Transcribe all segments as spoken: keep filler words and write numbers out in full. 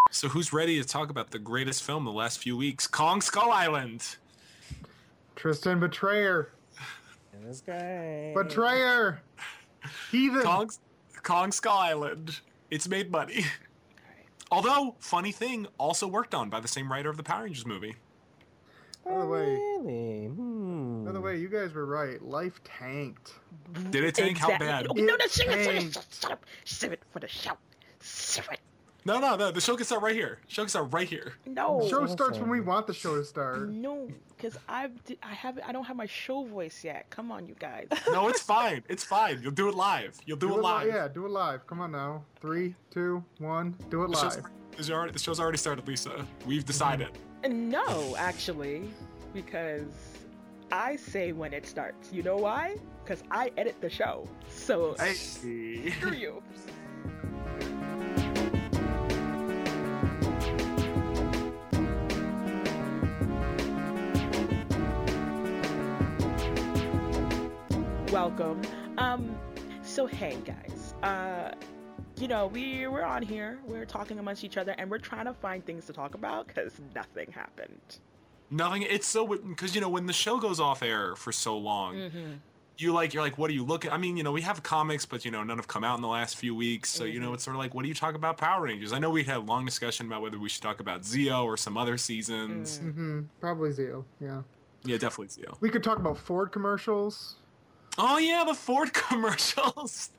So who's ready to talk about the greatest film the last few weeks? Kong Skull Island. Tristan Betrayer. It was great. Betrayer. Heathen. Kong, Kong Skull Island. It's made money. Although, funny thing, also worked on by the same writer of the Power Rangers movie. By the way, really? Hmm. by the way, you guys were right. Life tanked. Did it tank? Exactly. How bad? Oh, no, no, It sing it, sing it. tanked. Shut up. Save it for the show. Save it. No, no, no. The show can start right here. Show can start right here. No. The show starts when we want the show to start. No, because I I have I don't have my show voice yet. Come on, you guys. No, it's fine. It's fine. You'll do it live. You'll do, Do it it li- live. Yeah, do it live. Come on now. Three, two, one. Do it The show's, live. the show's already, the show's already started, Lisa. We've decided. No, actually, because I say when it starts. You know why? Because I edit the show. So Hey. screw you. Welcome. Um, so hey guys, uh, you know, we we're on here, we're talking amongst each other, and we're trying to find things to talk about because nothing happened. Nothing. It's so because you know when the show goes off air for so long, Mm-hmm. you like you're like, what do you look at? I mean, you know, we have comics, but you know, none have come out in the last few weeks. So you know, it's sort of like, what do you talk about Power Rangers? I know we had a long discussion about whether we should talk about Zeo or some other seasons. Mm-hmm. Probably Zeo. Yeah. Yeah, definitely Zeo. We could talk about Ford commercials. Oh yeah, the Ford commercials.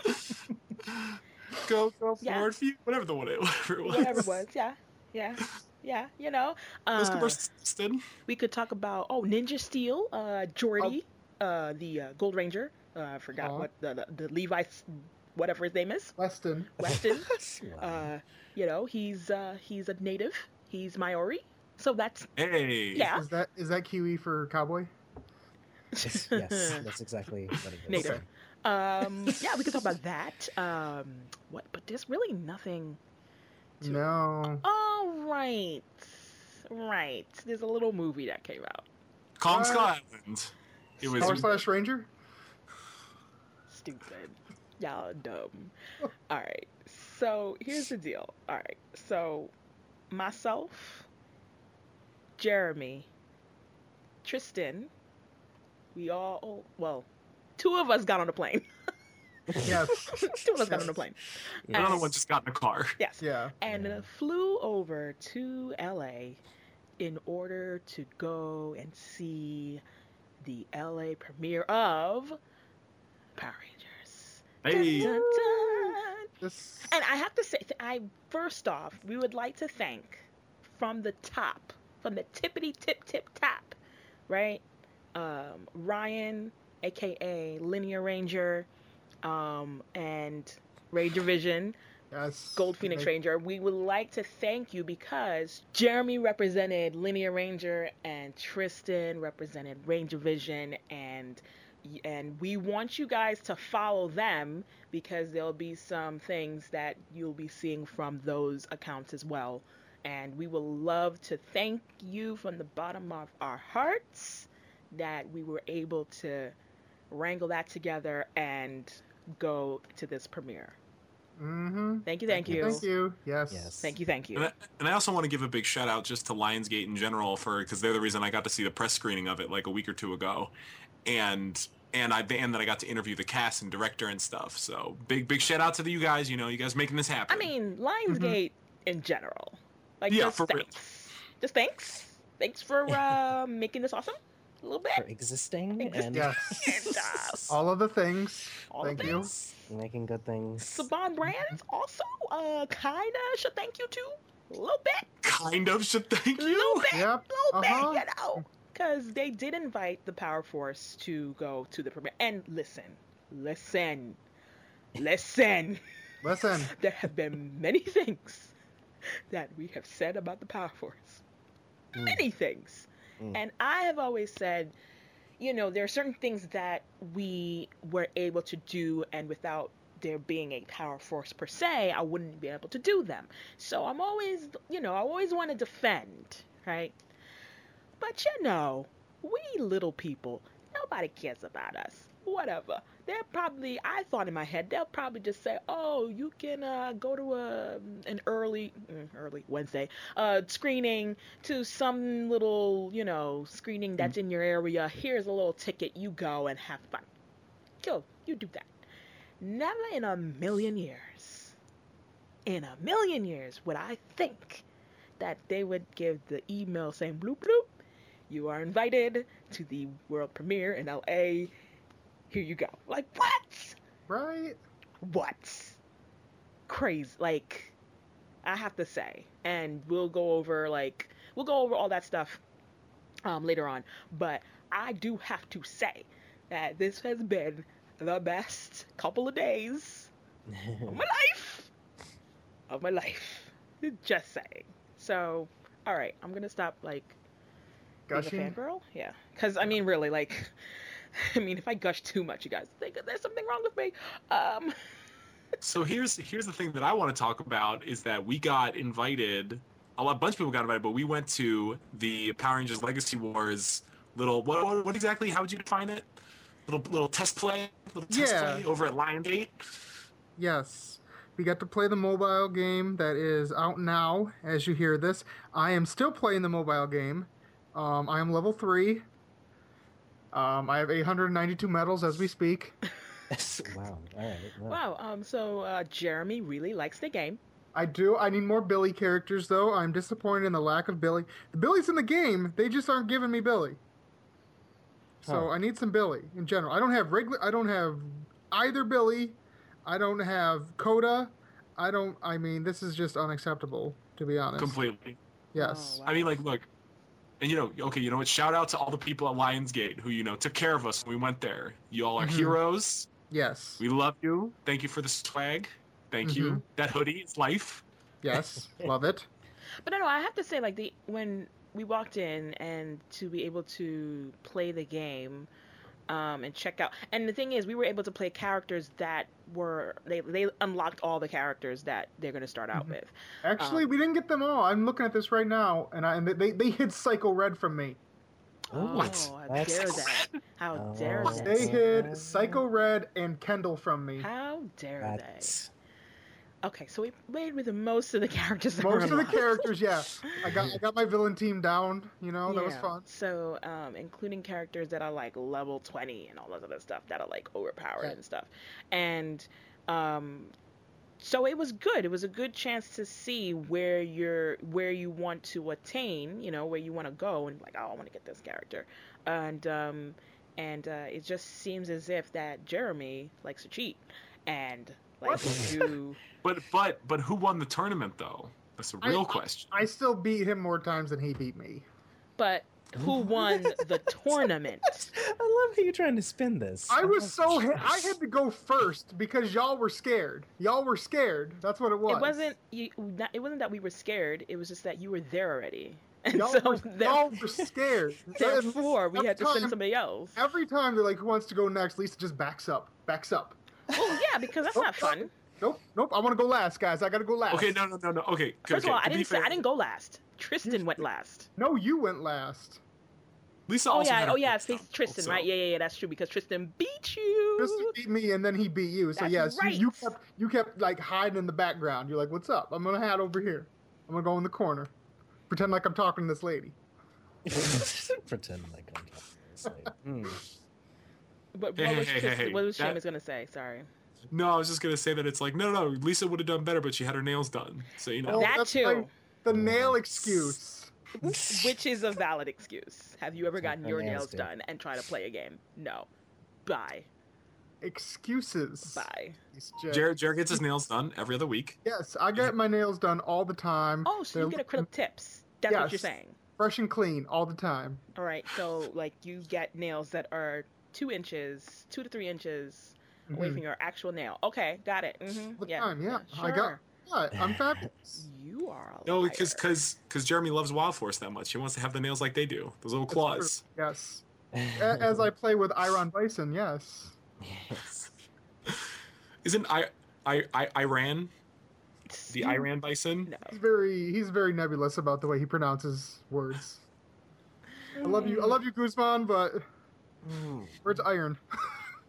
go go Yeah. Ford, few, whatever the one it, whatever it was. Whatever it was, yeah, yeah, yeah. You know, Those uh, commercials existed. we could talk about oh Ninja Steel, uh, Jordy, uh, the uh, Gold Ranger. Uh, I forgot Oh. what the, the the Levi, whatever his name is, Weston. Weston. uh, you know, he's uh, he's a native. He's Maori, so that's Hey. yeah. Is that is that Kiwi for cowboy? Yes, yes, that's exactly what it is. Native. Um, yeah, we could talk about that. Um, what? But there's really nothing. No. Oh, right, right. There's a little movie that came out. Kong Uh, Skull Island. It was Power Slash Ranger. Stupid. Y'all are dumb. All right. So here's the deal. All right. So myself, Jeremy, Tristan, we all, oh, well, two of us got on a plane. Yes. two of us got on a plane. another And- one just got in a car. Yes. Yeah. And uh, flew over to L A in order to go and see the L A premiere of Power Rangers. Hey. Dun, dun, dun. This. And I have to say, I first off, we would like to thank from the top, from the tippity tip tip top, right? Um, Ryan, aka Linear Ranger, um, and Ranger Vision, Yes. Gold Phoenix Like, Ranger. We would like to thank you because Jeremy represented Linear Ranger and Tristan represented Ranger Vision, and and we want you guys to follow them because there'll be some things that you'll be seeing from those accounts as well. And we will love to thank you from the bottom of our hearts that we were able to wrangle that together and go to this premiere. Mm-hmm. Thank you, thank you. Thank you. Yes. Yes. Thank you, thank you. And I, and I also want to give a big shout out just to Lionsgate in general for because they're the reason I got to see the press screening of it like a week or two ago, and and I and that I got to interview the cast and director and stuff. So big big shout out to you guys. You know, you guys making this happen. I mean, Lionsgate in general. Like, Yeah, just for real. thanks. Just thanks. Thanks for uh, making this awesome. A little bit. For existing and Yes. And, uh, All of the things. All Thank the you. things. making good things. Saban Brands also uh, kind of should thank you too. A little bit. kind of should thank A you. little bit. Yep. A little Uh-huh. bit, you know. Because they did invite the Power Force to go to the premiere. And listen. Listen. Listen. Listen. There have been many things that we have said about the Power Force. Many things. And I have always said, you know, there are certain things that we were able to do, and without there being a Power Force per se, I wouldn't be able to do them. So I'm always, you know, I always want to defend, right? But you know, we little people, nobody cares about us. Whatever. they're probably, I thought in my head, they'll probably just say, oh, you can uh, go to a an early, mm, early Wednesday uh, screening to some little, you know, screening that's in your area. Here's a little ticket. You go and have fun. Go, you do that. Never in a million years, in a million years would I think that they would give the email saying, bloop, bloop, you are invited to the world premiere in L A. Here you go. Like, what? Right? What? Crazy. Like, I have to say. And we'll go over, like, we'll go over all that stuff um, later on. But I do have to say that this has been the best couple of days of my life. Of my life. Just saying. So, all right. I'm going to stop, like, being Gushing? a fangirl. Yeah. Because, I mean, really, like... I mean, if I gush too much, you guys think that there's something wrong with me. Um. So here's here's the thing that I want to talk about is that we got invited. A lot, bunch of people got invited, but we went to the Power Rangers Legacy Wars little. What what, what exactly? How would you define it? Little little test play, little test Yeah. play over at Lionsgate. Yes. We got to play the mobile game that is out now as you hear this. I am still playing the mobile game. Um, I am level three. Um, I have eight hundred ninety-two medals as we speak. Wow. All right. Wow. Wow. Um. So uh, Jeremy really likes the game. I do. I need more Billy characters, though. I'm disappointed in the lack of Billy. The Billy's in the game. They just aren't giving me Billy. So Huh. I need some Billy in general. I don't have regular. I don't have either Billy. I don't have Coda. I don't. I mean, this is just unacceptable, to be honest. Completely. Yes. Oh, wow. I mean, like, look, and you know, okay, you know what? Shout out to all the people at Lionsgate who you know took care of us when we went there. You all are Mhm. heroes. Yes. We love you. Thank you for the swag. Thank you. Mhm. That hoodie is life. Yes. Love it. But no, no, I have to say, like, the when we walked in and to be able to play the game, um, and check out, and the thing is, we were able to play characters that were they they unlocked all the characters that they're going to start out Mhm. with. Actually, Um, we didn't get them all. I'm looking at this right now, and I and they they hid Psycho Red from me. Oh, What? how That's- dare they? How Oh, dare that's- They they? hid Psycho Red and Kendall from me. How dare That's they? Okay, so we played with most of the characters. That were Most of the unlocked. characters, yeah. I got I got my villain team down. You know, that was Yeah. fun. So, um, including characters that are like level twenty and all that other stuff that are like overpowered Yeah. and stuff. And, um, so it was good. It was a good chance to see where you're, where you want to attain, you know, where you want to go and like, oh, I want to get this character. And, um, and, uh, it just seems as if that Jeremy likes to cheat and like do, But but but who won the tournament though? That's a I- real I- question. I still beat him more times than he beat me. but who won the tournament? I love how you're trying to spin this. I was love- so ha- I had to go first because y'all were scared. Y'all were scared. That's what it was. It wasn't you. Not, it wasn't that we were scared. It was just that you were there already, and Y'all, so were, there- y'all were scared. therefore we Every had to send time- somebody else. Every time they're like, "Who wants to go next?" Lisa just backs up. Backs up. Well, yeah, because that's Nope, not fun. Nope. Nope. I want to go last, guys. I gotta go last. Okay, no no no no. Okay, okay, First of all, to I be didn't say fair, I didn't go last. Tristan went last. No, you went last. Lisa Oh also had yeah, a oh yeah, quick it's face stumble, Tristan, so- right? Yeah, yeah, yeah, that's true because Tristan beat you. Tristan beat me, and then he beat you. So That's yes, you- right. you kept you kept like hiding in the background. You're like, "What's up? I'm gonna hide over here. I'm gonna go in the corner, pretend like I'm talking to this lady." Pretend like I'm talking to this lady. Hmm. But Hey, what was hey, hey, Tristan, hey, what was that- Seamus gonna say? Sorry. No, I was just gonna say that it's like no no no. Lisa would have done better, but she had her nails done. So you know. Oh, That that's too. like the nail excuse. Which is a valid excuse. Have you ever gotten Her your nails nails do. done and try to play a game? No. Bye. Excuses. Bye. These jerks. Jared Jared gets his nails done every other week. Yes, I get my nails done all the time. Oh, so you They're get a crit of tips. That's what you're Yes. saying. fresh and clean all the time. All right, so like you get nails that are two inches, two to three inches away Mhm. from your actual nail. Okay, got it. Mm-hmm. All the Yeah, time, yeah. sure. I got what? I'm fabulous. You are a No, liar. because because because Jeremy loves Wild Force that much. He wants to have the nails like they do, those little That's claws. true, Yes. A- As I play with Iron Bison, yes. Yes. Isn't I I I Iran the Iran Bison? No. He's very he's very nebulous about the way he pronounces words. I love you, I love you, Guzman, but Mm. where's Iron?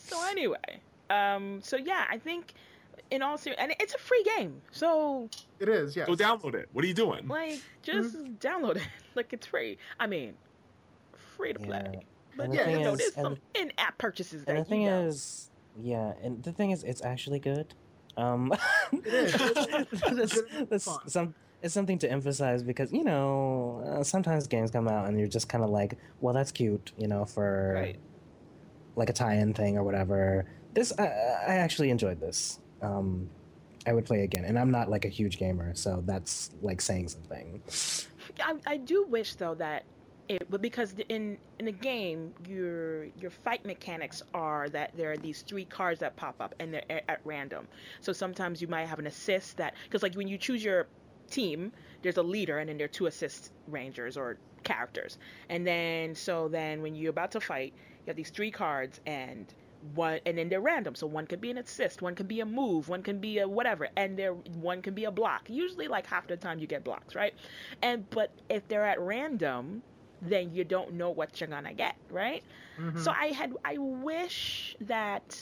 So anyway, um, so yeah, I think in all seriousness, and it's a free game, so It is, yes. Go download it. What are you doing? like just Mm-hmm. download it. Like it's free. I mean, free to play. Yeah. But And the yeah, thing you know, is- there's and some in-app purchases And the that thing you know. is, yeah, and the thing is, it's actually good. Um, It is. that's, that's fun. some. It's something to emphasize because you know uh, sometimes games come out and you're just kind of like, well, that's cute, you know, for Right. like a tie-in thing or whatever. This I, I actually enjoyed this. Um, I would play again, and I'm not like a huge gamer, so that's like saying something. I, I do wish though that it, but because in in a game your your fight mechanics are that there are these three cards that pop up and they're at, at random. So sometimes you might have an assist that because like when you choose your team, there's a leader and then there are two assist rangers or characters, and then so then when you're about to fight, you have these three cards and one and then they're random, so one could be an assist, one could be a move, one can be a whatever, and there one can be a block. Usually like half the time you get blocks, right? And but if they're at random, then you don't know what you're gonna get, right? Mhm. So I had I wish that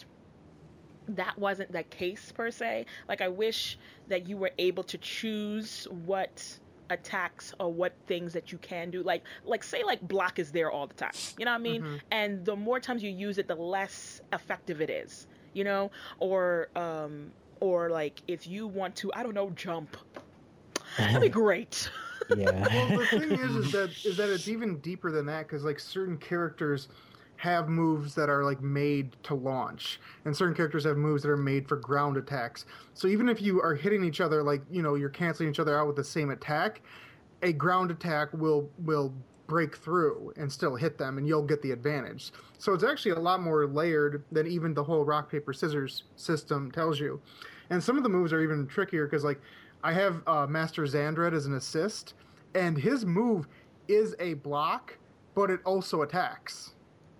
that wasn't the case per se. Like I wish that you were able to choose what attacks or what things that you can do. Like like say like block is there all the time. You know what I mean? Mhm. And the more times you use it, the less effective it is. You know? Or um or like if you want to, I don't know, jump. That'd be great. Yeah. Well, the thing is, is that is that it's even deeper than that because like certain characters have moves that are like made to launch, and certain characters have moves that are made for ground attacks. So even if you are hitting each other, like you know, you're canceling each other out with the same attack, a ground attack will will break through and still hit them, and you'll get the advantage. So it's actually a lot more layered than even the whole rock paper scissors system tells you. And some of the moves are even trickier because like I have uh, Master Xandred as an assist, and his move is a block, but it also attacks.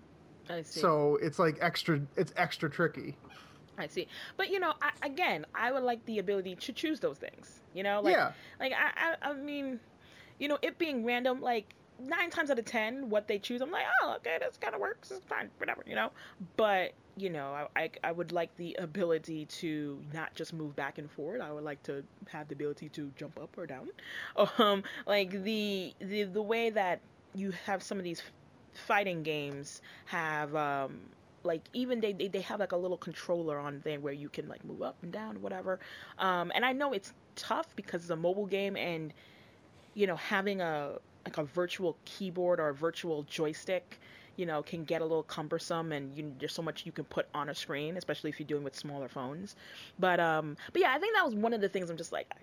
I see. So it's like extra. It's extra tricky. I see. But you know, I, again, I would like the ability to choose those things. You know, like Yeah. like I, I I mean, you know, it being random, like nine times out of ten, what they choose, I'm like, oh, okay, this kind of works. It's fine, whatever, you know. But you know, I, I I would like the ability to not just move back and forward. I would like to have the ability to jump up or down. Um, like the the the way that you have some of these fighting games have um like even they, they they have like a little controller on there where you can like move up and down whatever, um and I know it's tough because it's a mobile game, and you know having a like a virtual keyboard or a virtual joystick, you know can get a little cumbersome, and you there's so much you can put on a screen, especially if you're doing with smaller phones. But um but yeah, I think that was one of the things I'm just like, I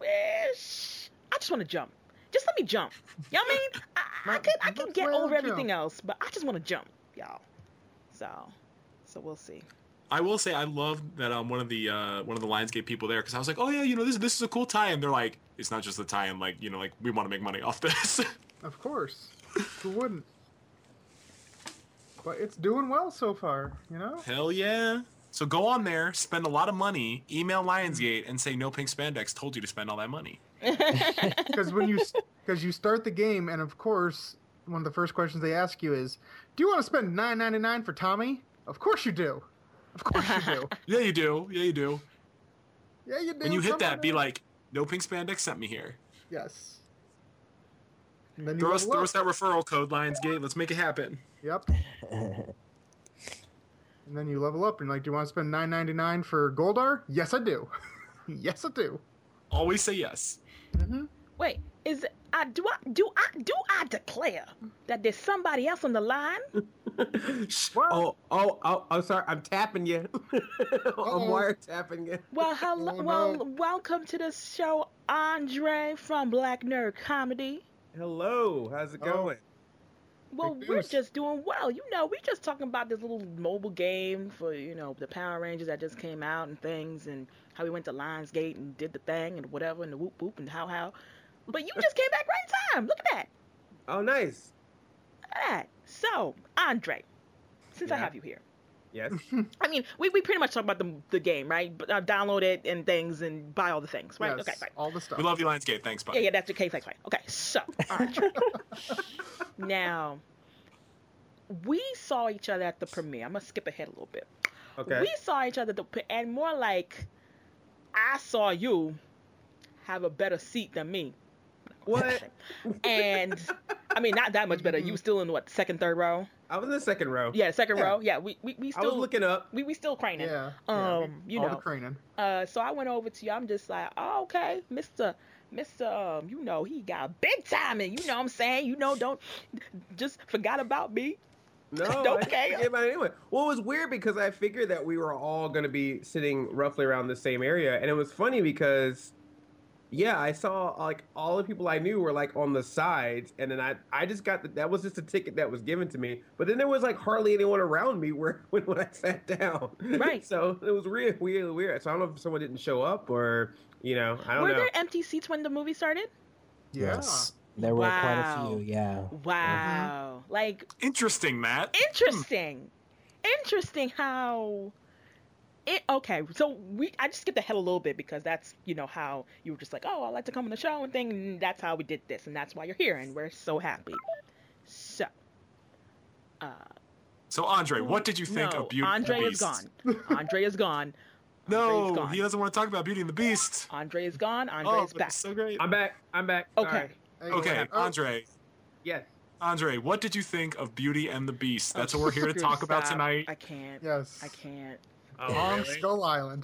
wish I just want to jump. Just let me jump. You know what I mean? I, I could I could Let's get let her over everything jump. else, but I just want to jump, y'all. So, so we'll see. I will say I love that um one of the uh one of the Lionsgate people there, because I was like, oh yeah, you know this this is a cool tie-in. They're like, it's not just a tie-in, like you know like we want to make money off this. Of course. Who wouldn't? But it's doing well so far. You know. Hell yeah. So go on there, spend a lot of money, email Lionsgate, and say no pink spandex told you to spend all that money. Because when you because you start the game, and of course, one of the first questions they ask you is, "Do you want to spend nine ninety nine for Tommy?" Of course you do. Of course you do. Yeah, you do. Yeah, you do. Yeah, you do. When you hit Someone that, be does. like, no pink spandex sent me here. Yes. And then you Throw us, level throw up. us that referral code, Lionsgate. Let's make it happen. Yep. And then you level up, and like, do you want to spend nine ninety nine for Goldar? Yes, I do. Yes, I do. Always say yes. Mm-hmm. Wait, is I do I do I do I declare that there's somebody else on the line? What? Oh, oh, oh, I'm sorry. I'm tapping you. I'm Uh-oh. wiretapping you. Well, hello, Oh, no. well, welcome to the show, Andre from Black Nerd Comedy. Hello. How's it Oh. going? Well, Big we're news. just doing well. You know, we just talking about this little mobile game for, you know, the Power Rangers that just came out and things, and how we went to Lionsgate and did the thing and whatever, and the whoop whoop and how how. But you just came back right in time. Look at that. Oh, nice. Look at that. So, Andre, since I Yeah. have you here, Yes. I mean, we, we pretty much talk about the the game, right? But, uh, download it and things and buy all the things, right? Yes, Okay, right. all the stuff. We love you, Lionsgate. Thanks, bud. Yeah, yeah, that's okay, thanks, fine. Okay, so, Andre. Now, we saw each other at the premiere. I'm gonna skip ahead a little bit. Okay. We saw each other, the, and more like I saw you have a better seat than me. What? And I mean, not that much better. You were still in what, second, third row? I was in the second row. Yeah, second Yeah. row. Yeah, we we, we I still was looking up. we we still craning. Yeah. Um, yeah. you All know. the craning. Uh, so I went over to you. I'm just like, oh, okay, Mister Mister Um, you know, he got big time, and you know what I'm saying, you know, don't just forgot about me. No, Don't I care. forget about it anyway. Well, it was weird because I figured that we were all going to be sitting roughly around the same area, and it was funny because, yeah, I saw like all the people I knew were like on the sides, and then I I just got the, that was just a ticket that was given to me, but then there was like hardly anyone around me where when, when I sat down. Right. So it was really weird, weird. So I don't know if someone didn't show up or you know I don't Were know. there empty seats when the movie started? Yeah. Yes. There were quite a Wow. few, yeah. Wow. Like, Interesting, Matt. interesting. Interesting how it okay, so we I just skipped ahead a little bit because that's, you know, how you were just like, oh, I'd like to come on the show and thing, and that's how we did this, and that's why you're here, and we're so happy. So uh So, Andre, what did you think no, of Beauty Andre and the is Beast? gone. Andre is gone. Andre is No, gone. he doesn't want to talk about Beauty and the Beast. Andre is gone. Andre Oh, is but back. it's so great. I'm back. I'm back. Okay. Sorry. Hey, Okay, oh, Andre. Yes. Andre, what did you think of Beauty and the Beast? That's what we're here to Dude, talk about stop. tonight. I can't. Yes. I can't. Oh, Kong really? Skull Island.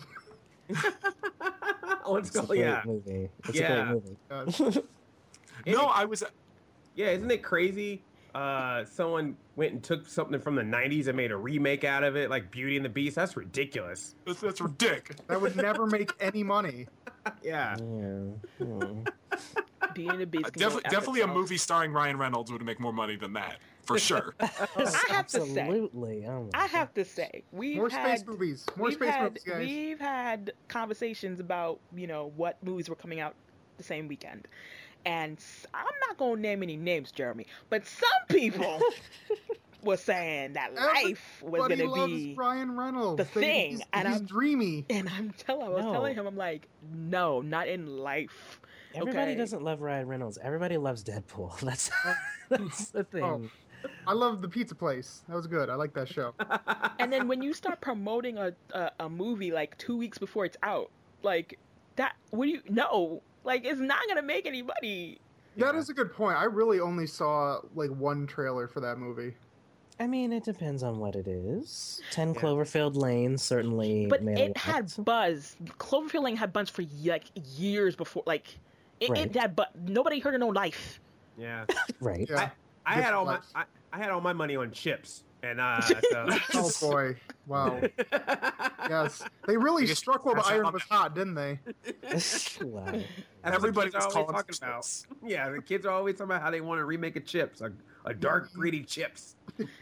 Let's It's a go. great Yeah. movie. It's Yeah. a great movie. Yes. No, I was. Yeah, isn't it crazy? Uh, someone went and took something from the nineties and made a remake out of it, like Beauty and the Beast. That's ridiculous. That's, that's ridiculous. That would never make any money. Yeah. Yeah. Hmm. Beauty and the Beast. Uh, can go defi- F definitely a itself. movie starring Ryan Reynolds would make more money than that, for sure. I have to say- Absolutely. Oh my I have to say, we've More had space movies. More we've space had movies, guys. we've had conversations about, you know, what movies were coming out the same weekend, and s- I'm not gonna name any names, Jeremy, but some people were saying that Life was Everybody gonna loves be. Ryan Reynolds. the They- thing, He's, and he's I'm- dreamy. And I'm telling, I was No. telling him, I'm like, no, not in Life. Everybody Okay. doesn't love Ryan Reynolds. Everybody loves Deadpool. That's that's the thing. Oh. I love The Pizza Place. That was good. I like that show. And then when you start promoting a, a a movie like two weeks before it's out, like that, what do you no? Like, it's not gonna make any money. That is a good point. I really only saw like one trailer for that movie. I mean, it depends on what it is. Ten Yeah. Cloverfield Lane certainly. But made a it had lot. buzz. Cloverfield Lane had buzz for like years before. Like it, Right. it had, but nobody heard of no Life. Yeah. right. Yeah. I had all my Life. I, I had all my money on chips, and uh, so. Oh boy! Wow. Yes, they really I guess struck while the that's iron not was bad. hot, didn't they? Wow. That's what Everybody the kids was are always calling talking for about. chips. Yeah, the kids are always talking about how they want to remake a chips, a, a dark, greedy chips.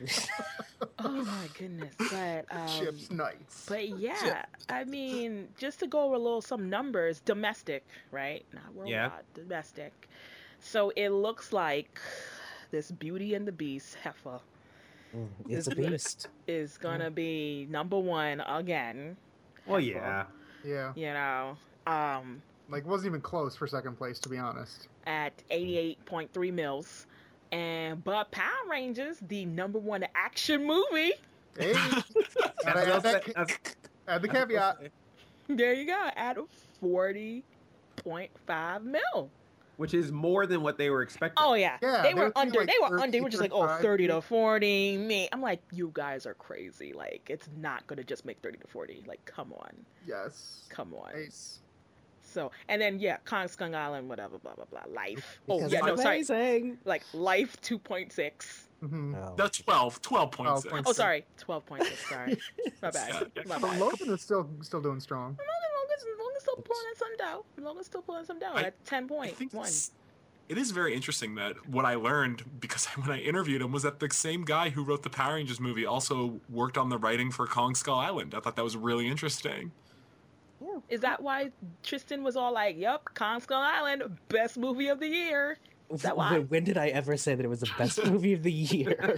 Oh my goodness! But um, Chips nights. But yeah, I mean, just to go over a little some numbers, domestic, right? Not worldwide, Yeah. domestic. So it looks like this Beauty and the Beast heifer Mm, It's a Is- beast. is gonna be number one again. Well, heifer, yeah. Yeah, You know, um, like wasn't even close for second place, to be honest. at eighty-eight point three mils. And but Power Rangers, the number one action movie, Hey, gotta add, that, That's- add the caveat. there you go, at forty point five mil. Which is more than what they were expecting. Oh yeah, Yeah, they they were were thinking under. like They were thirty, under. They were just like, oh, thirty-five. thirty to forty. Me, I'm like, you guys are crazy. Like, it's not gonna just make thirty to forty. Like, come on, Yes. come on. Ace. So, and then yeah, Kong Skunk Island, whatever, blah blah blah. Life. Oh Because yeah, no, it's sorry. amazing. Like Life two point six. Mm-hmm. Oh. The twelve, twelve point six. twelve Oh, sorry, twelve point six. Sorry, my bad. Yeah. My But bad. Logan is still still doing strong. Logan's, Logan's still pulling in some dough. Logan's still pulling some dough I- at ten I point think one. it's- it is very interesting that what I learned, because when I interviewed him, was that the same guy who wrote the Power Rangers movie also worked on the writing for Kong Skull Island. I thought that was really interesting. Is that why Tristan was all like, "Yup, Kong Skull Island, best movie of the year"? Is that why? When did I ever say that it was the best movie of the year?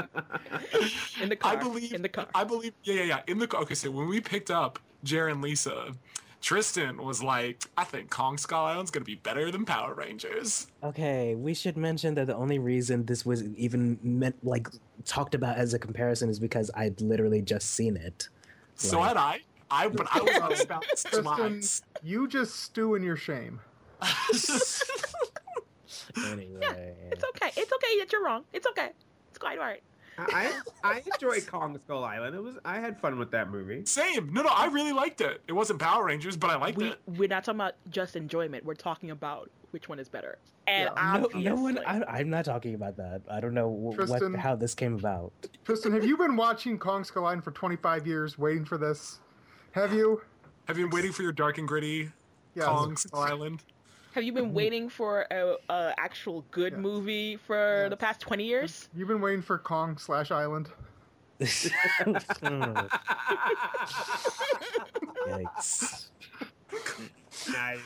In the car. I believe In the car. I believe. Yeah, yeah, yeah. In the car. Okay, so when we picked up Jer and Lisa, Tristan was like, "I think Kong Skull Island's gonna be better than Power Rangers." Okay, we should mention that the only reason this was even meant like talked about as a comparison is because I'd literally just seen it. So Right. had I. I but I was on about six Tristan, lines. you just stew in your shame. Anyway. It's okay. It's okay that you're wrong. It's okay. It's quite all right. I I enjoyed Kong Skull Island. It was I had fun with that movie. Same. No, no, I really liked it. It wasn't Power Rangers, but I liked We it. we're not talking about just enjoyment. We're talking about which one is better. And Yeah. No, obviously, no one. I, I'm not talking about that. I don't know wh- Tristan. what how this came about. Tristan, have you been watching Kong Skull Island for twenty-five years, waiting for this? Have you? Have you been waiting for your dark and gritty Yes. Kong Skull Island? have you been waiting for a, a actual good Yes. movie for Yes. the past twenty years? You've been waiting for Kong slash Island. Yikes. Nice.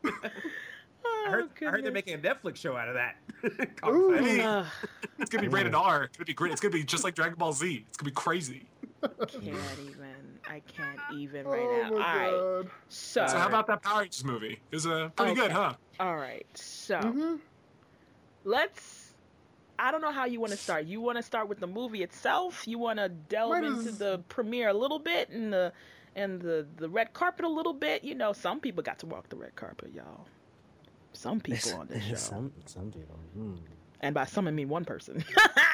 Oh, I heard, I heard they're goodness. making a Netflix show out of that. Ooh. Hey, Ugh, it's gonna be rated R. It's gonna be great. It's gonna be just like Dragon Ball Z. It's gonna be crazy. can't even. I can't even right Oh now. my All right. god. So, So how about that Power Rangers movie? It was uh, pretty good, Okay. huh? all right. So hmm let's. I don't know how you want to start. You want to start with the movie itself? You want to delve Might into as- the premiere a little bit and the and the the red carpet a little bit? You know, some people got to walk the red carpet, y'all. Some people on this show, some some people. Hmm. and by some I mean one person.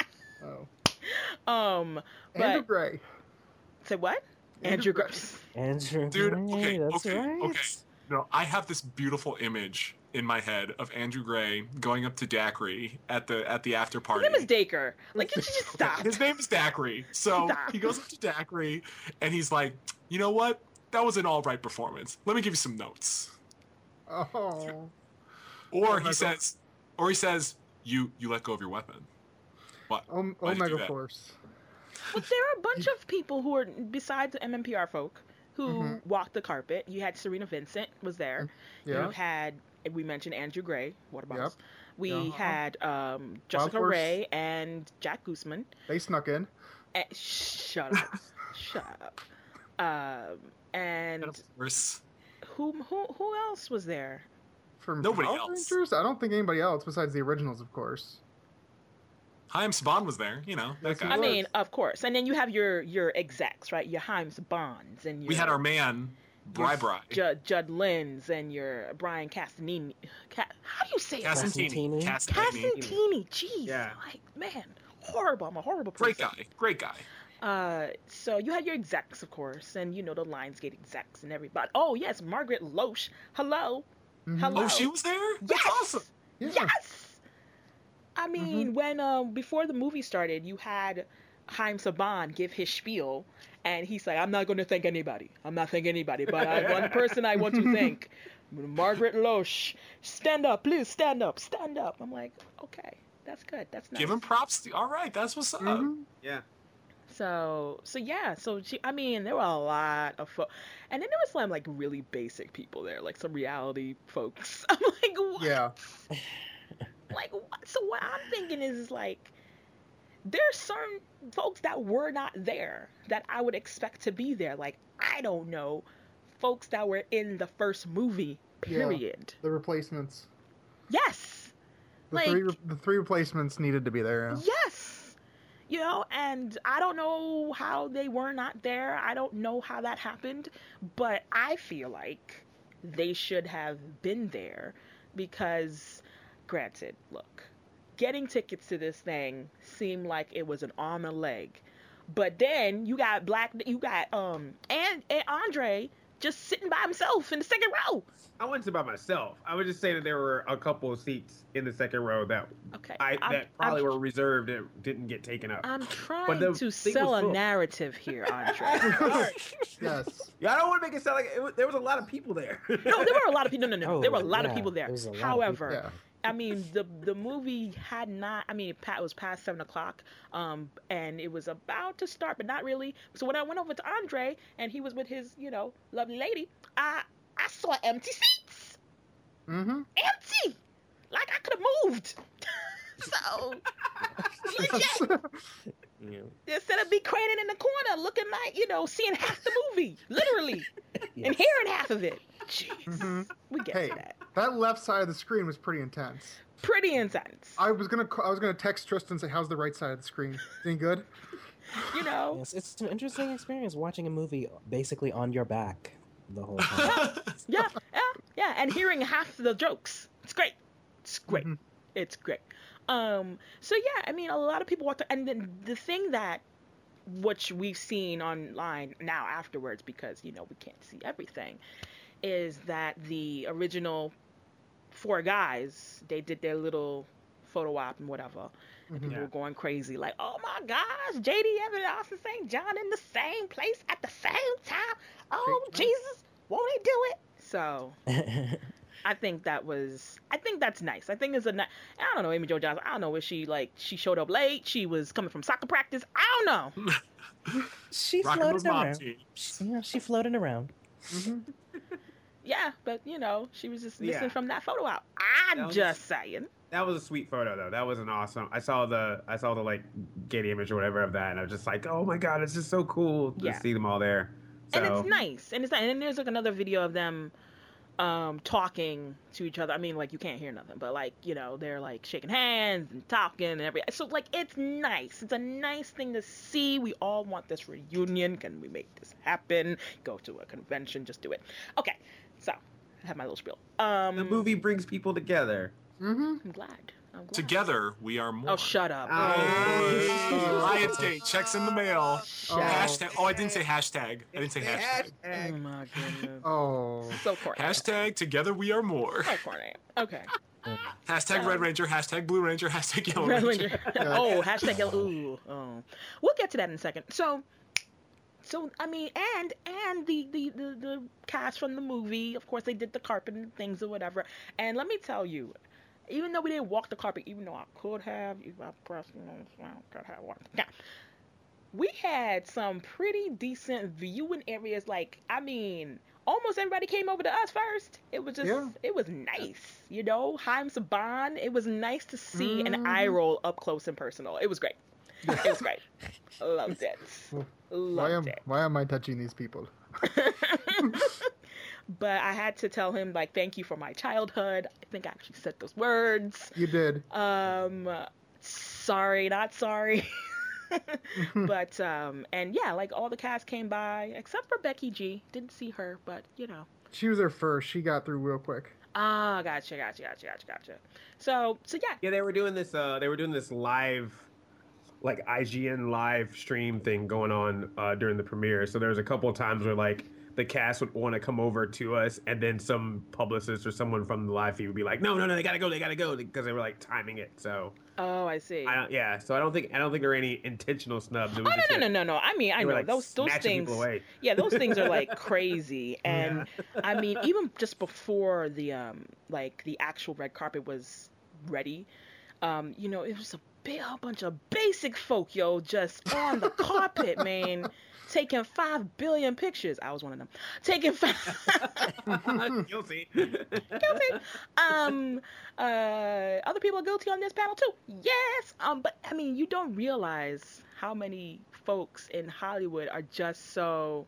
Oh. um, Andrew but Gray. say what? Andrew Andrew Gray. Gross. Andrew. Dude, Gray, okay, that's okay, right. okay. No, I have this beautiful image in my head of Andrew Gray going up to Daiquiri at the at the after His party. name is Dacre. Like, you should just stop. His name is Daiquiri. So Stop. he goes up to Daiquiri and he's like, you know what? That was an all right performance. Let me give you some notes. Oh. Or Oh he my says, or he says, you you let go of your weapon. What? Om- Why'd you do Omega that? Force. But there are a bunch of people who are, besides the M M P R folk, who Mhm. walked the carpet. You had Serena Vincent was there. Yeah. You had, we mentioned Andrew Gray. What about Yep. us? We Uh-huh. had um, Jessica Force. Rae and Jack Guzman. They snuck in. Eh, shut up. Shut up. Um, And and of course, who, who who else was there? From Nobody Power else. Rangers? I don't think anybody else besides the originals, of course. Chaim Saban was there. You know that Yes, he guy. I was. mean, of course. And then you have your your execs, right? Your Himes Bonds and your We had our man, Bri Bri. Judd, Judd Lins and your Brian Castanini. Ca- How do you say it? Cassantini. Cassantini. Cassantini. Castantini. Jeez. Yeah. Like, man, horrible. I'm a horrible Great person. guy. Great guy. Uh, so you had your execs, of course, and you know the Lionsgate execs and everybody. Oh yes, Margaret Loesch. Hello. Mhm. Hello. Oh, she was there? That's Yes. awesome. Yeah. Yes. I mean, when um before the movie started, you had Haim Saban give his spiel, and he's like, "I'm not going to thank anybody. I'm not thanking anybody, but I, one person I want to thank, Margaret Loesch. Stand up, please. Stand up. Stand up." I'm like, okay, that's good. That's nice. Give him props. To, all right, that's what's up. Mhm. Yeah. So, so yeah, so she, I mean, there were a lot of folks, and then there was some like really basic people there, like some reality folks. I'm like, what? Yeah. Like, what? So what I'm thinking is, is like, there's certain folks that were not there that I would expect to be there. Like, I don't know, folks that were in the first movie, Yeah. period. The replacements. Yes. The Like- three re- the three replacements needed to be there. Yeah. Yes. You know, and I don't know how they were not there. I don't know how that happened, but I feel like they should have been there because, granted, look, getting tickets to this thing seemed like it was an arm and a leg. But then you got Black, you got um and, and Andre just sitting by himself in the second row. I wouldn't say by myself. I would just say that there were a couple of seats in the second row that Okay, I I'm- that probably I'm, were reserved that didn't get taken up. I'm trying But the to seat sell was a full. narrative here, Andre. Yes. Yeah, I don't want to make it sound like it was, there was a lot of people there. No, there were a lot of people. No, no, no. Oh, there were a lot yeah, of people there. there was a lot of However, Yeah. I mean, the the movie had not. I mean, Pat was past seven o'clock, um, and it was about to start, but not really. So when I went over to Andre, and he was with his, you know, lovely lady, I I saw empty seats, Mm-hmm. empty, like I could have moved. So legit. Yeah. Instead of be craning in the corner, looking like, you know, seeing half the movie, literally, and Yes. hearing half of it. Jeez, Mhm. we get Hey, to that. that left side of the screen was pretty intense. Pretty intense. I was gonna ca- I was gonna text Tristan and say, "How's the right side of the screen? Any good?" You know. Yes, it's an interesting experience watching a movie basically on your back the whole time. Yeah, yeah, yeah, and hearing half the jokes. It's great. It's great. Mm-hmm. It's great. Um, so yeah, I mean, a lot of people walked, and then the thing that, which we've seen online now afterwards, because you know we can't see everything, is that the original four guys, they did their little photo op and whatever, and people Yeah. were going crazy, like, oh my gosh, J D Evans and Austin Saint John in the same place at the same time. Oh Jesus, won't he do it? So I think that was, I think that's nice. I think it's a nice, I don't know, Amy Jo Johnson, I don't know, was she like, she showed up late, she was coming from soccer practice, I don't know. She Rocking floated those mob around. teams. She, you know, she floated around. Mm-hmm. Yeah, but you know, she was just missing Yeah. from that photo out. That I'm was- just saying. That was a sweet photo though. That was an awesome. I saw the I saw the like Getty image or whatever of that, and I was just like, oh my god, it's just so cool to Yeah. see them all there. So, And it's nice. And it's nice. And then there's like another video of them um talking to each other. I mean, like you can't hear nothing, but like, you know, they're like shaking hands and talking and everything. So like it's nice. It's a nice thing to see. We all want this reunion. Can we make this happen? Go to a convention, just do it. Okay. So I have my little spiel. Um the movie brings people together. Mm-hmm. I'm glad. I'm glad. Together, we are more. Oh, shut up. Oh. Lionsgate, checks in the mail. Shut Oh. up. Hashtag. Oh, I didn't say hashtag. I didn't say hashtag. Oh my goodness. Oh. So corny. Hashtag together we are more. So corny. Okay. Hashtag So- Red Ranger, hashtag Blue Ranger, hashtag Yellow Red Ranger. Ranger. Oh, hashtag yellow. Ooh. Oh. We'll get to that in a second. So, so I mean, and and the, the the the cast from the movie, of course, they did the carpet and things or whatever. And let me tell you, even though we didn't walk the carpet, even though I could have, if I pressed, you know, I could have walked. Yeah. We had some pretty decent viewing areas. Like, I mean, almost everybody came over to us first. It was just, Yeah. it was nice, you know. Haim Saban. It was nice to see an Mhm. eye roll up close and personal. It was great. It was great. Loved it. Why Loved am it. Why am I touching these people? But I had to tell him, like, thank you for my childhood. I think I actually said those words. You did. Um, sorry, not sorry. But um, and yeah, like all the cast came by except for Becky G. Didn't see her, but you know. She was there first. She got through real quick. Ah, gotcha, gotcha, gotcha, gotcha, gotcha. So, so yeah. Yeah, they were doing this. Uh, they were doing this live, like I G N live stream thing going on uh, during the premiere. So there was a couple of times where like the cast would want to come over to us, and then some publicist or someone from the live feed would be like, "No, no, no, they gotta go, they gotta go," because they were like timing it. So Oh, I see. I don't, yeah. So I don't think I don't think there were any intentional snubs. It Oh was no just no that no no no! I mean I they know were, like, those those snatching things. people away. Yeah, those things are like crazy, and I mean even just before the um like the actual red carpet was ready, um you know it was a big a bunch of basic folk yo just on the carpet, man, taking five billion pictures. I was one of them, taking five. Guilty. Guilty. Um, uh, other people are guilty on this panel too. Yes. Um, but I mean, you don't realize how many folks in Hollywood are just so.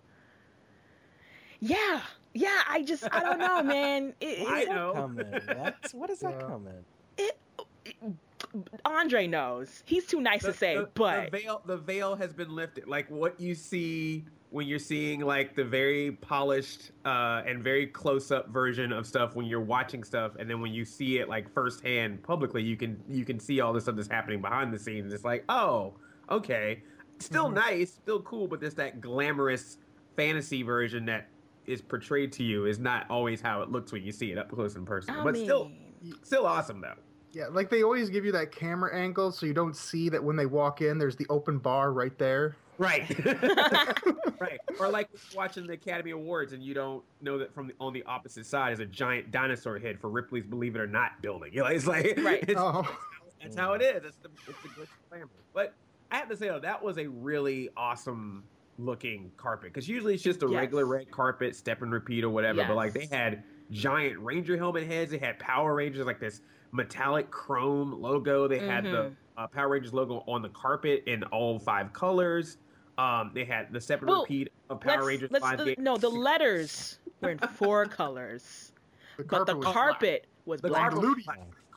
Yeah, yeah. I just, I don't know, man. It, I it, know. Comment. That's, what is that Yeah. comment? it, it, Andre knows. He's too nice to say, the, but the veil the veil has been lifted. Like what you see when you're seeing like the very polished uh, and very close up version of stuff when you're watching stuff, and then when you see it like firsthand publicly, you can you can see all the stuff that's happening behind the scenes. It's like, oh, okay, still Mhm. nice, still cool, but there's that glamorous fantasy version that is portrayed to you is not always how it looks when you see it up close in person. I but mean, still, still awesome though. Yeah, like they always give you that camera angle so you don't see that when they walk in, there's the open bar right there. Right. Right. Or like watching the Academy Awards and you don't know that from the, on the opposite side is a giant dinosaur head for Ripley's Believe It or Not building. You know, it's like Right. it's, Oh, that's how it is. It's the it's the glitch and glamour. But I have to say though, that was a really awesome looking carpet because usually it's just a Yes. regular red carpet, step and repeat or whatever. But like they Yes. had giant Ranger helmet heads. They had Power Rangers like this metallic chrome logo. They had the Mhm. uh, Power Rangers logo on the carpet in all five colors. Um, they had the step and Well, repeat of Power let's, Rangers. let's five the, ga- no, the letters were in four colors, the but the was carpet was The black. carpet was Gluty. black.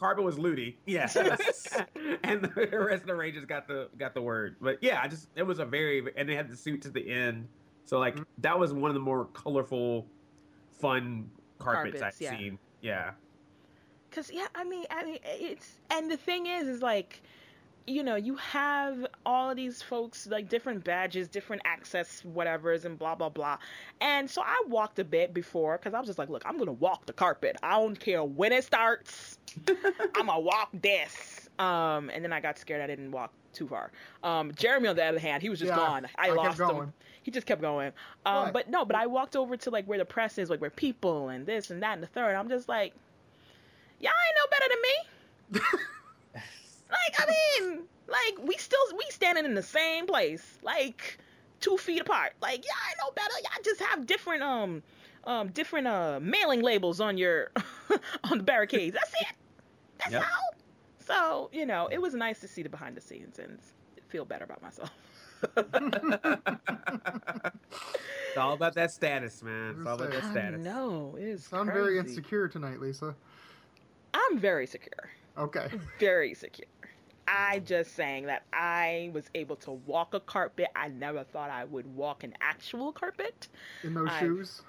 carpet was Ludi. Yes. And the rest of the Rangers got the got the word. But yeah, I just it was a very and they had the suit to the end. So like mm-hmm. that was one of the more colorful, fun carpets, carpets I've yeah. seen. Yeah. Cause yeah, I mean, I mean, it's and the thing is, is like, you know, you have all of these folks like different badges, different access, whatever's, and blah blah blah. And so I walked a bit before, cause I was just like, look, I'm gonna walk the carpet. I don't care when it starts. I'm gonna walk this. Um, and then I got scared. I didn't walk too far. Um, Jeremy on the other hand, he was just yeah, gone. I, I lost him. He just kept going. Um, right. But no, but I walked over to like where the press is, like where people and this and that and the third. I'm just like, y'all ain't no better than me. Like, I mean, like we still we standing in the same place, like two feet apart. Like, y'all ain't no better. Y'all just have different um um different uh mailing labels on your on the barricades. That's it. That's yep. all. So, you know, it was nice to see the behind the scenes and feel better about myself. It's all about that status, man. It's all about that status. No, it is. I'm very insecure tonight, Lisa. I'm very secure. Okay. Very secure. I just saying that I was able to walk a carpet. I never thought I would walk an actual carpet. In those I, shoes?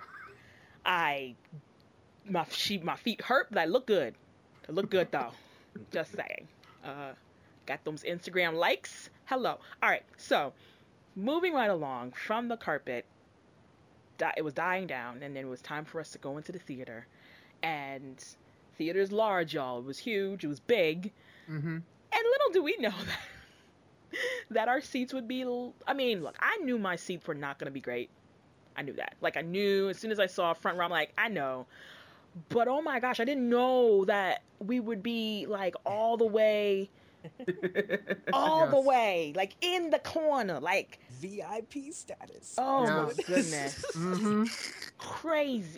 I my she, my feet hurt, but I look good. I look good though. Just saying. Uh, got those Instagram likes. Hello. All right. So, moving right along from the carpet, di- it was dying down, and then it was time for us to go into the theater. And theater's large, y'all. It was huge. It was big. Mm-hmm. And little do we know that that our seats would be. I mean, look, I knew my seats were not going to be great. I knew that. Like, I knew as soon as I saw front row, I'm like, I know. But oh my gosh, I didn't know that we would be like all the way, all yes. the way, like in the corner, like V I P status. Oh yes. my goodness. Mm-hmm. Crazy,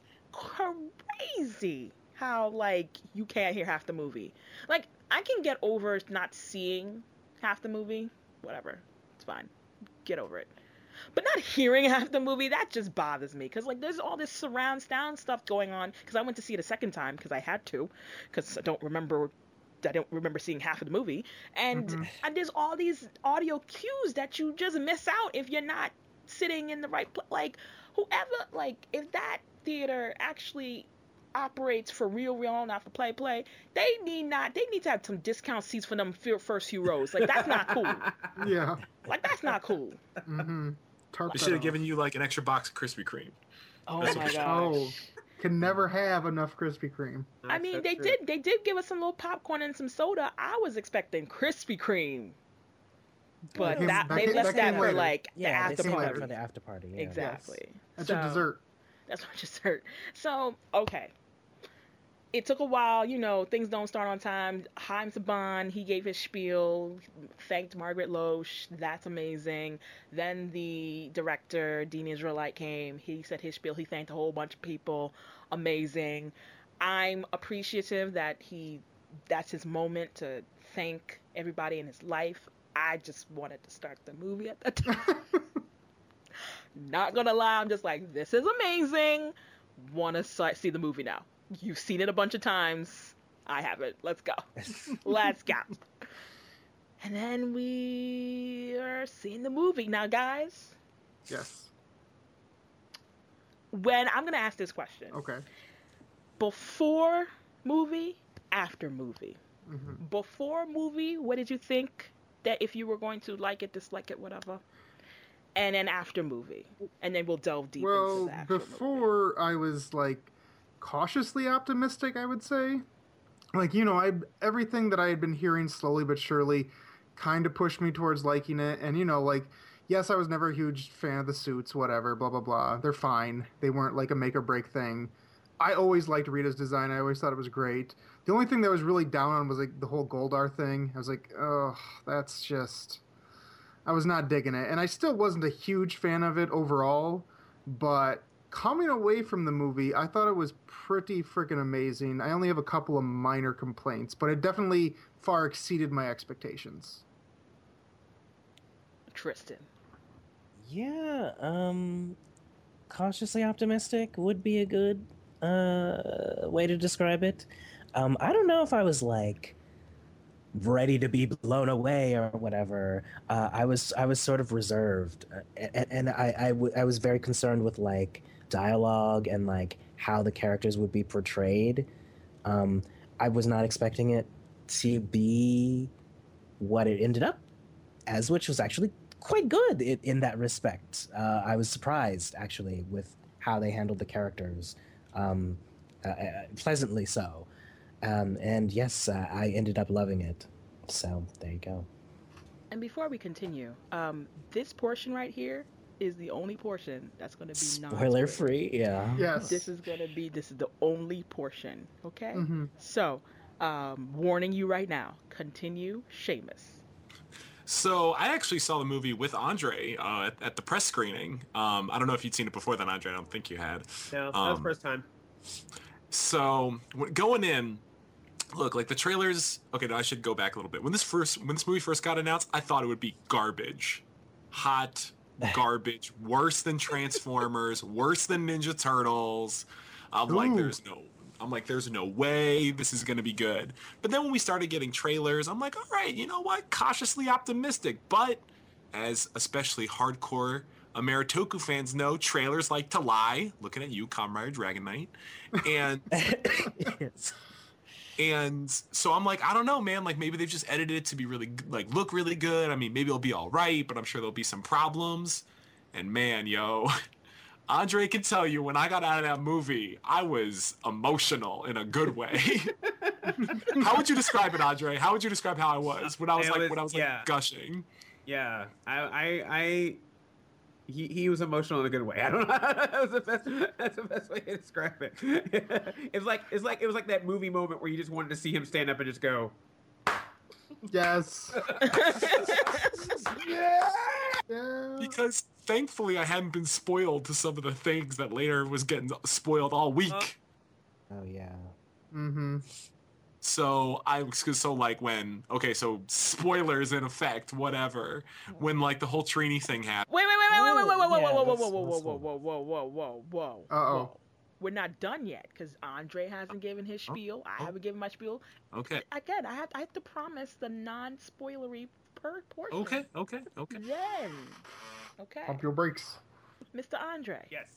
crazy how like you can't hear half the movie. Like I can get over not seeing half the movie, whatever, it's fine, get over it. But not hearing half the movie, that just bothers me. Because, like, there's all this surround sound stuff going on. Because I went to see it a second time because I had to. Because I don't remember, I don't remember seeing half of the movie. And, mm-hmm. and there's all these audio cues that you just miss out if you're not sitting in the right place. Like, whoever, like, if that theater actually operates for real, real, not for play, play, they need not, they need to have some discount seats for them first few rows. Like, that's not cool. Yeah. Like, that's not cool. Mm-hmm. They should have given you like an extra box of Krispy Kreme. Oh That's my gosh! Oh, can never have enough Krispy Kreme. I mean, they true. did. They did give us some little popcorn and some soda. I was expecting Krispy Kreme, but that, that, that they came, left that, that for later. like yeah, the after party. for the after party. Yeah. Exactly. Yes. That's so, your dessert. That's my dessert. So okay. It took a while, you know, things don't start on time. Haim Saban, he gave his spiel, thanked Margaret Loesch, that's amazing. Then the director, Dean Israelite, came, he said his spiel, he thanked a whole bunch of people, amazing. I'm appreciative that he, that's his moment to thank everybody in his life. I just wanted to start the movie at that time. Not gonna lie, I'm just like, this is amazing, wanna see the movie now. You've seen it a bunch of times. I haven't. Let's go. Let's go. And then we are seeing the movie. Now, guys. Yes. When I'm going to ask this question. Okay. Before movie, after movie. Mm-hmm. Before movie, what did you think that if you were going to like it, dislike it, whatever? And then after movie. And then we'll delve deep well, into that. Well, before I was like cautiously optimistic, I would say. Like, you know, I everything that I had been hearing slowly but surely kind of pushed me towards liking it. And, you know, like, yes, I was never a huge fan of the suits, whatever, blah, blah, blah. They're fine. They weren't like a make or break thing. I always liked Rita's design. I always thought it was great. The only thing that I was really down on was like the whole Goldar thing. I was like, oh, that's just... I was not digging it. And I still wasn't a huge fan of it overall, but coming away from the movie, I thought it was pretty freaking amazing. I only have a couple of minor complaints, but it definitely far exceeded my expectations. Tristan. Yeah, um, cautiously optimistic would be a good uh, way to describe it. Um, I don't know if I was like ready to be blown away or whatever. Uh, I was I was sort of reserved, uh, and, and I, I, w- I was very concerned with like dialogue and like how the characters would be portrayed. Um, I was not expecting it to be what it ended up as, which was actually quite good in, in that respect. Uh, I was surprised actually with how they handled the characters, um, uh, uh, pleasantly so. Um, and yes, uh, I ended up loving it. So there you go. And before we continue, um, this portion right here is the only portion that's going to be spoiler free. Yeah. Yes. This is going to be, this is the only portion. Okay. Mm-hmm. So, um, warning you right now, continue, Seamus. So I actually saw the movie with Andre uh, at, at the press screening. Um, I don't know if you'd seen it before then, Andre. I don't think you had. No, that um, was the first time. So when, going in, look, like the trailers. Okay, no, I should go back a little bit. When this first, when this movie first got announced, I thought it would be garbage, hot garbage, worse than Transformers, worse than Ninja Turtles. I'm Ooh. like, there's no. I'm like, there's no way this is going to be good. But then when we started getting trailers, I'm like, all right, you know what? Cautiously optimistic. But as especially hardcore Ameritoku fans know, trailers like to lie. Looking at you, Comrade Dragon Knight. And Yes. and so I'm like, I don't know, man. Like maybe they've just edited it to be really like look really good. I mean, maybe it'll be all right, but I'm sure there'll be some problems. And man, yo, Andre can tell you when I got out of that movie, I was emotional in a good way. How would you describe it, Andre? How would you describe how I was when I was It like was- when I was yeah. like gushing? Yeah, I, I, I he, he was emotional in a good way. I don't know. That was the best. That's the best way to describe it. It's like it's like it was like that movie moment where you just wanted to see him stand up and just go. Yes. Yeah. Yeah. Because thankfully I hadn't been spoiled to some of the things that later was getting spoiled all week. Uh, Oh yeah. Mm-hmm. So I was so like when okay, so spoilers in effect, whatever. When like the whole Trini thing happened. Wait, wait, wait, wait, wait, wait, wait, wait, Yeah, whoa, whoa, let's- whoa, whoa, let's whoa, hold. whoa, whoa, whoa, whoa, whoa, Uh-oh. whoa. We're not done yet because Andre hasn't given his spiel. I Oh. haven't given my spiel. Okay. Again, I have I have to promise the non-spoilery per portion. Okay. Okay. Okay. Then, okay, Pump your brakes. Mister Andre. Yes.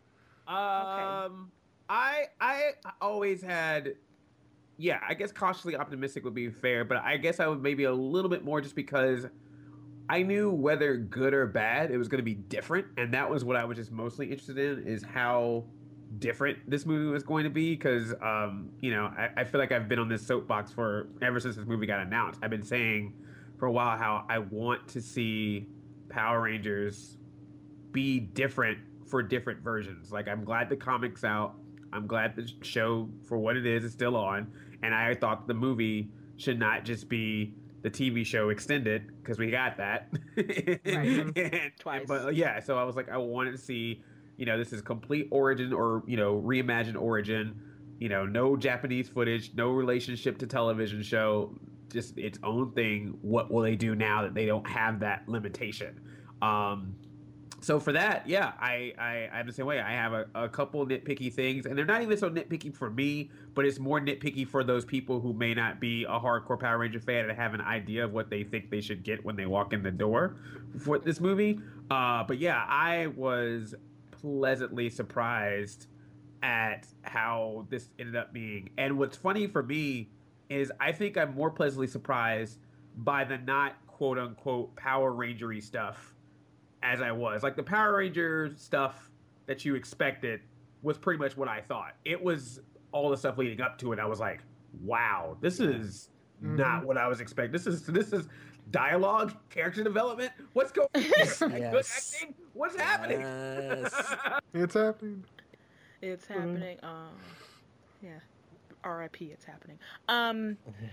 Um, I I always had, yeah, I guess cautiously optimistic would be fair, but I guess I would maybe a little bit more just because I knew whether good or bad it was going to be different, and that was what I was just mostly interested in is how different this movie was going to be because um you know I, I feel like I've been on this soapbox for ever since this movie got announced. I've been saying for a while how I want to see Power Rangers be different for different versions. Like I'm glad the comic's out, I'm glad the show for what it is is still on, and I thought the movie should not just be the T V show extended because we got that Right. and, Twice. but yeah, so I was like I wanted to see, you know, this is complete origin or, you know, reimagined origin, you know, no Japanese footage, no relationship to television show, just its own thing. What will they do now that they don't have that limitation? Um, so for that, yeah, I, I, I'm the same way. I have a, a couple nitpicky things, and they're not even so nitpicky for me, but it's more nitpicky for those people who may not be a hardcore Power Ranger fan and have an idea of what they think they should get when they walk in the door for this movie. Uh, but yeah, I was pleasantly surprised at how this ended up being. And what's funny for me is I think I'm more pleasantly surprised by the not quote unquote Power Rangery stuff as I was. Like the Power Ranger stuff that you expected was pretty much what I thought. It was all the stuff leading up to it. I was like, wow, this is Mhm. not what I was expecting. This is this is dialogue, character development. What's going on? Good Yes. acting? What's happening? Yes. It's happening. It's happening. Um, yeah. R I P It's happening. Um,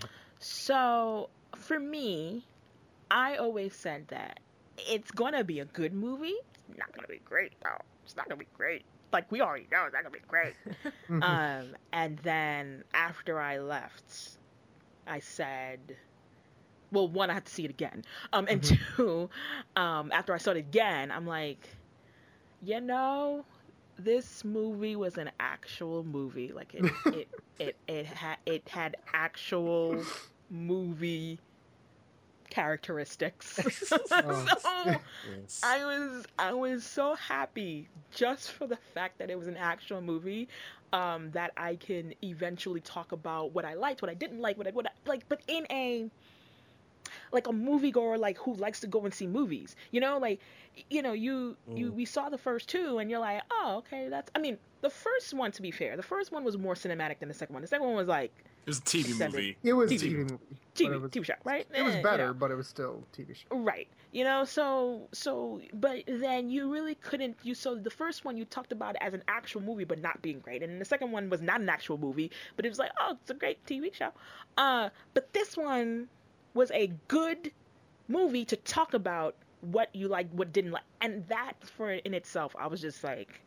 so for me, I always said that it's gonna be a good movie. It's not gonna be great though. It's not gonna be great. Like we already know, it's not gonna be great. Mhm. um, and then after I left, I said, well, one, I have to see it again. Um, and Mhm. two, um, after I saw it again, I'm like, you know, this movie was an actual movie. Like it, it, it, it had it had actual movie characteristics. So Yes. I was I was so happy just for the fact that it was an actual movie, um, that I can eventually talk about what I liked, what I didn't like, what I what I, like, but in a like a moviegoer like who likes to go and see movies. You know, like you know, you you Mm. we saw the first two and you're like, oh, okay, that's. I mean, the first one, to be fair, the first one was more cinematic than the second one. The second one was like It was a T V Extended. movie. It was a T V. T V movie. T but V it was, T V show, right? It was Eh, you better, know. but it was still T V show. Right. You know, so so but then you really couldn't you so the first one you talked about it as an actual movie but not being great. And the second one was not an actual movie, but it was like, oh, it's a great T V show. Uh but this one was a good movie to talk about what you like, what didn't like. And that for in itself, I was just like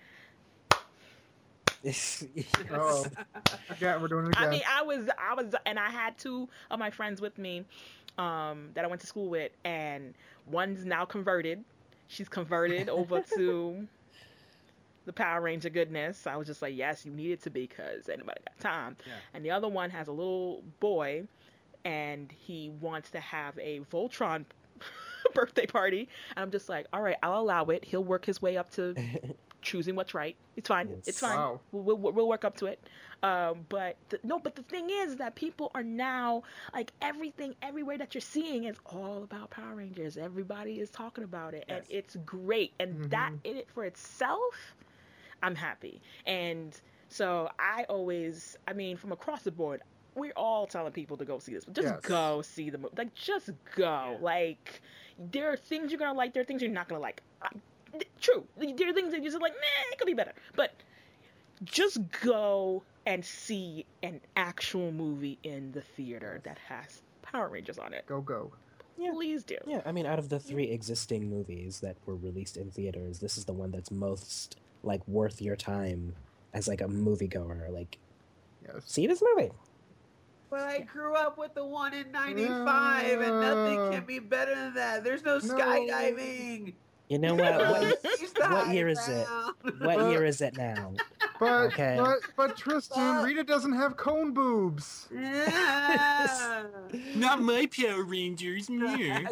Oh, yeah, we're doing it again. I mean, I was, I was, and I had two of my friends with me, um, that I went to school with, and one's now converted. She's converted over to the Power Ranger goodness. I was just like, yes, you need it to be, because anybody got time. Yeah. And the other one has a little boy, and he wants to have a Voltron birthday party. And I'm just like, all right, I'll allow it. He'll work his way up to choosing what's right. It's fine. Yes. It's fine. Wow. We'll, we'll, we'll work up to it. Um, but the, no, but the thing is that people are now like everything, everywhere that you're seeing is all about Power Rangers. Everybody is talking about it, and Yes. it's great. And Mhm. that in it for itself, I'm happy. And so I always, I mean, from across the board, we're all telling people to go see this. Just Yes. go see the movie. Like, just go. Yeah. Like, there are things you're gonna like. There are things you're not gonna like. Uh, True. There are things that you're just like, nah, it could be better. But just go and see an actual movie in the theater that has Power Rangers on it. Go, go. Yeah. Please do. Yeah, I mean, out of the three existing movies that were released in theaters, this is the one that's most like worth your time as like a moviegoer. Like, Yes. see this movie. But I grew up with the one in ninety-five, and nothing can be better than that. There's no, No. skydiving. You know what? What, He's the what high year is it? ground. what But- year is it now? But, Okay. but, but Tristan, Rita doesn't have cone boobs. Yeah. Not my Power Rangers. No.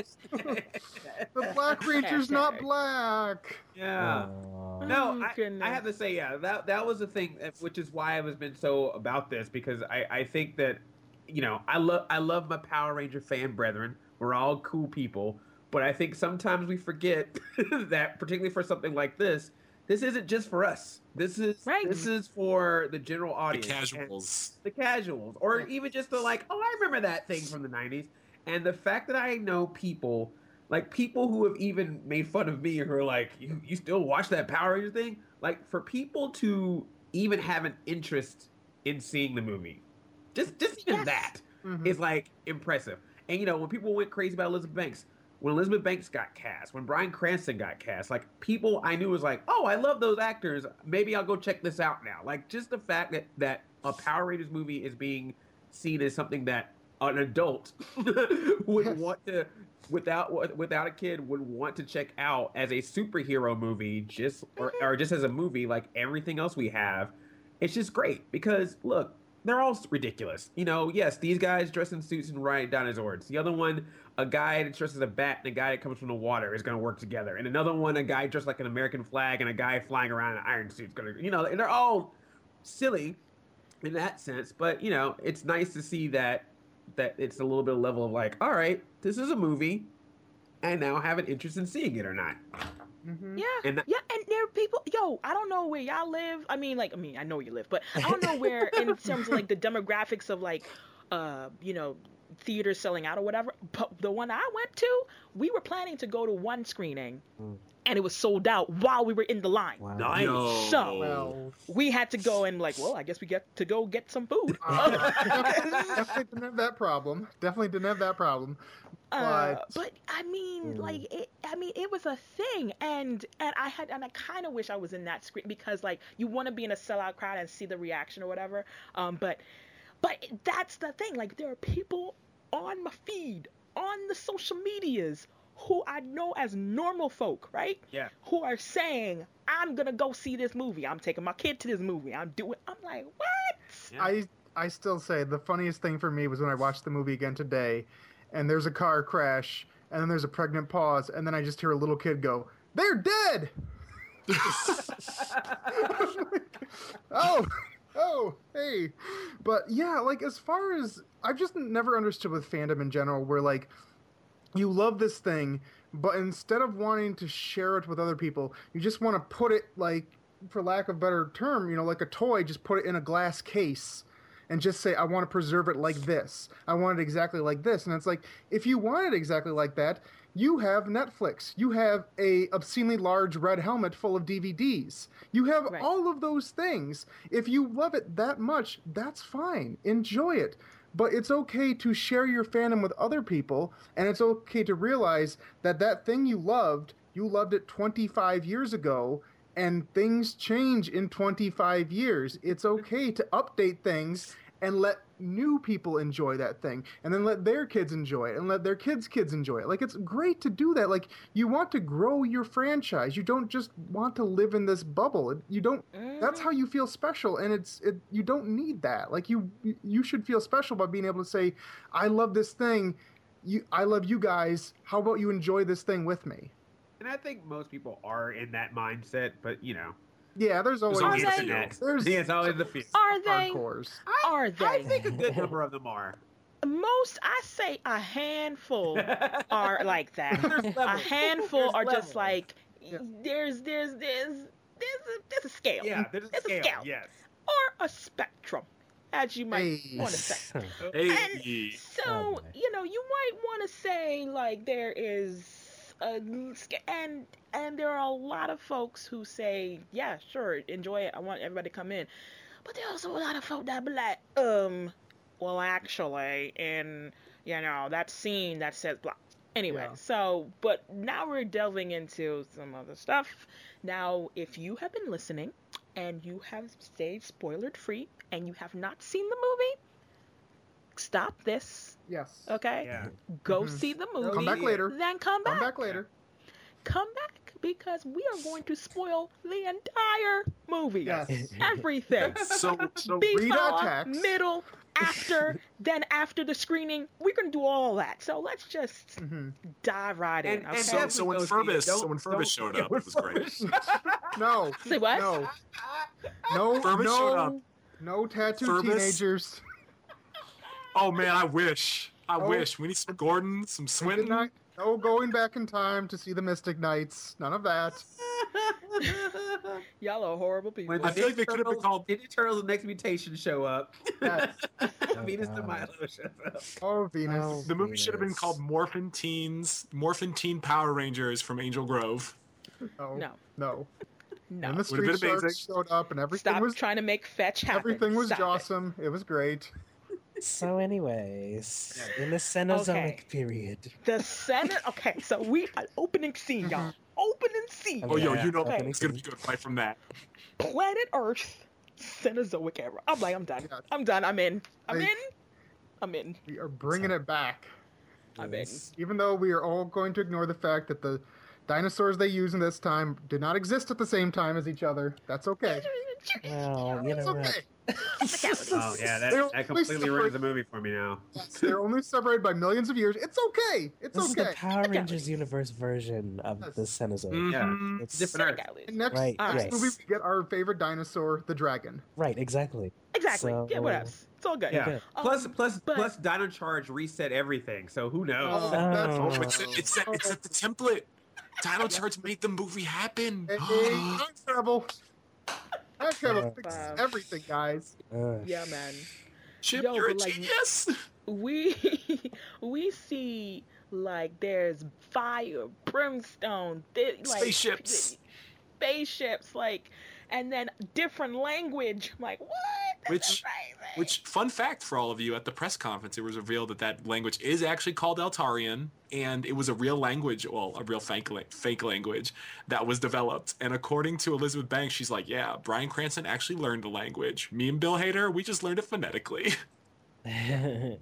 The Black Ranger's not Hashtag. black. yeah. Aw. No, Oh, I, goodness. I have to say, yeah, that that was the thing, uh, which is why I was been so about this, because I, I think that, you know, I love I love my Power Ranger fan brethren. We're all cool people, but I think sometimes we forget that, particularly for something like this, this isn't just for us. This is Right. this is for the general The audience, and casuals. the casuals, or even just the like, oh, I remember that thing from the nineties. And the fact that I know people, like people who have even made fun of me, who are like, you, you still watch that Power Ranger thing? Like, for people to even have an interest in seeing the movie, just just even Yes. that Mhm. is like impressive. And you know, when people went crazy about Elizabeth Banks, when Elizabeth Banks got cast, when Bryan Cranston got cast, like people I knew was like, oh, I love those actors. Maybe I'll go check this out now. Like, just the fact that that a Power Rangers movie is being seen as something that an adult would Yes. want to, without without a kid, would want to check out as a superhero movie, just or, or just as a movie like everything else we have. It's just great because look, they're all ridiculous. You know, yes, these guys dress in suits and ride dinosaurs. The other one, a guy that dresses as a bat and a guy that comes from the water is going to work together. And another one, a guy dressed like an American flag and a guy flying around in an iron suit is going to, you know, they're all silly in that sense. But, you know, it's nice to see that that it's a little bit of level of like, all right, this is a movie. I now have an interest in seeing it or not. Mhm. Yeah, And that- yeah, and there are people. Yo, I don't know where y'all live. I mean, like, I mean, I know where you live, but I don't know where in terms of like the demographics of like, uh, you know, theaters selling out or whatever. But the one I went to, we were planning to go to one screening, Mm. and it was sold out while we were in the line. Wow. Nice. Yo. So- Well, We had to go and like, well, I guess we get to go get some food. uh, definitely didn't have that problem. Definitely didn't have that problem. Uh, But- but I mean, Mm. like, it, I mean, it was a thing, and and I had, and I kind of wish I was in that screen because, like, you want to be in a sellout crowd and see the reaction or whatever. Um, but, but that's the thing. Like, there are people on my feed, on the social medias, who I know as normal folk, right? Yeah. Who are saying, I'm gonna go see this movie. I'm taking my kid to this movie. I'm doing. I'm like, what? Yeah. I I still say the funniest thing for me was when I watched the movie again today, and there's a car crash, and then there's a pregnant pause, and then I just hear a little kid go, "They're dead." oh, oh, hey, but yeah, like as far as I've just never understood with fandom in general, where like you love this thing, but instead of wanting to share it with other people, you just want to put it like, for lack of a better term, you know, like a toy, just put it in a glass case and just say, I want to preserve it like this. I want it exactly like this. And it's like, if you want it exactly like that, you have Netflix. You have a obscenely large red helmet full of D V Ds. You have Right. all of those things. If you love it that much, that's fine. Enjoy it. But it's okay to share your fandom with other people, and it's okay to realize that that thing you loved, you loved it twenty-five years ago, and things change in twenty-five years. It's okay to update things and let new people enjoy that thing, and then let their kids enjoy it, and let their kids' kids enjoy it. Like, it's great to do that. Like, you want to grow your franchise. You don't just want to live in this bubble. You don't. That's how you feel special, and it's it. You don't need that. Like, you you should feel special by being able to say, I love this thing. You, I love you guys. How about you enjoy this thing with me? And I think most people are in that mindset, but you know, Yeah, there's always Are the they? internet. There's Yeah, it's always the fear. Are they? hardcores. Are they? I think a good number of them are. Most, I say, a handful are like that. There's A levels. handful There's are levels. just like Yeah. there's there's there's there's a, there's a scale. Yeah, there's a There's a scale. scale. Yes. Or a spectrum, as you might Hey. want to say. Hey. So, Oh, boy. you know, you might want to say like there is a sca- and and there are a lot of folks who say, yeah, sure, enjoy it. I want everybody to come in. But there are also a lot of folk that be like, um, well, actually, in you know that scene that says blah. Anyway, Yeah. so but now we're delving into some other stuff. Now, if you have been listening and you have stayed spoiler free and you have not seen the movie, stop this, Yes. okay? Yeah. Go Mhm. see the movie. Come back later. Then come back. Come back later. Come back because we are going to spoil the entire movie. Yes. Everything. So, so Read Before, our text. middle, after, then after the screening, we're gonna do all that. So let's just hmm dive right in. And, Okay? and So- definitely so when go see it. Furbus- Don't- so when Furbus don't- showed yeah, up, when it was great. Furbus- No. Say what? No. No. Furbus showed up. No. No tattooed Furbus? teenagers. Oh man, I wish. I Oh. wish. We need some Gordon, some We did Swinton. not- No going back in time to see the Mystic Knights. None of that. Y'all are horrible people. When I the feel like they Ninja could have been Turtles- called- Ninja Turtles Next Mutation show up. Yes. Venus de God. Milo shows up. Oh, Venus. Oh. The movie should have been Venus. called Morphin Teens, Morphin Teen Power Rangers from Angel Grove. No. No. No. No. And the Would've been Street Sharks amazing. showed up, and everything Stop was trying to make fetch happen. everything was Stop it. awesome. It. was great. So, anyways, in the Cenozoic Okay. period. The Senate. Okay, so we uh, opening scene, y'all. Opening scene. Oh, yo, Yeah, you know opening it's gonna be scene. good right from that. Planet Earth, Cenozoic era. I'm like, I'm done. Yeah. I'm done. I'm in. I'm Like- in. I'm in. We are bringing it back. I'm in. Yes. Even though we are all going to ignore the fact that the dinosaurs they use in this time did not exist at the same time as each other. That's okay. Well, you It's know okay. Oh yeah, that, They're that only completely ruins separate- the movie for me now. They're only separated by millions of years. It's okay. It's This is the okay. Power Okay. Rangers universe version of Yes. the Cenozoic. Mhm. It's Different Earth. And next, Right, next yes. movie, we get our favorite dinosaur, the dragon. right, exactly. Exactly. So- yeah, what else? It's all good. Yeah. Good. Plus, Um, plus, but- plus, Dino Charge reset everything. So who knows? Oh, that's Oh. Oh, it's, it's, that, it's that the template. Dino Charge made the movie happen. Hey, time travel. Time travel Uh, fixes Wow. everything, guys. Uh, Yeah, man. Chip, Yo, you're a but like- genius. We we see like there's fire, brimstone, th- like Spaceships. spaceships, like, and then different language. I'm like, what? That's Which- amazing. Which, fun fact for all of you, at the press conference, it was revealed that that language is actually called Eltarian, and it was a real language, well, a real fake, la- fake language that was developed. And according to Elizabeth Banks, she's like, yeah, Bryan Cranston actually learned the language. Me and Bill Hader, we just learned it phonetically.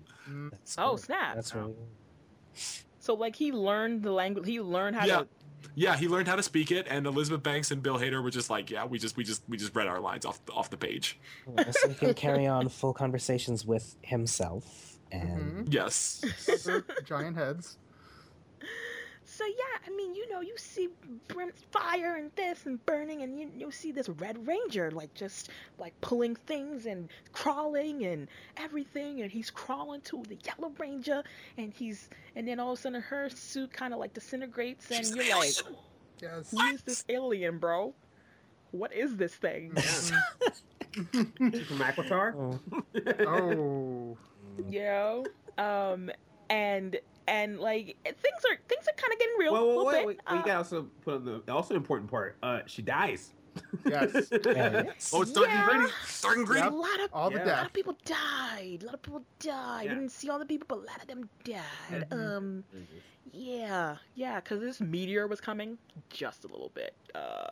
that's Oh, cool. snap. That's really So like he learned the language. He learned how Yeah. to. Yeah, he learned how to speak it, and Elizabeth Banks and Bill Hader were just like, yeah, we just we just we just read our lines off off the page. Yeah, so he can carry on full conversations with himself. And Yes. Their giant heads. So yeah, I mean, you know, you see brim- fire and this and burning, and you you see this Red Ranger like just like pulling things and crawling and everything, and he's crawling to the Yellow Ranger, and he's and then all of a sudden her suit kind of like disintegrates, and She's an you're like, alien. Yes. who is this alien, bro? What is this thing? From Aquitar. oh, Oh. Yo, um, and and like things are things are kind of getting real. Well, a well, little wait, bit. wait, we Uh, gotta also put on the also important part. Uh, she dies. Yes. yeah. Oh, it's dark Yeah. and gritty. It's dark and gritty. a lot of All the Yeah. A lot death. of people died. A lot of people died. Yeah. We didn't see all the people, but a lot of them died. Mhm. Um, yeah, yeah, because this meteor was coming just a little bit. Uh,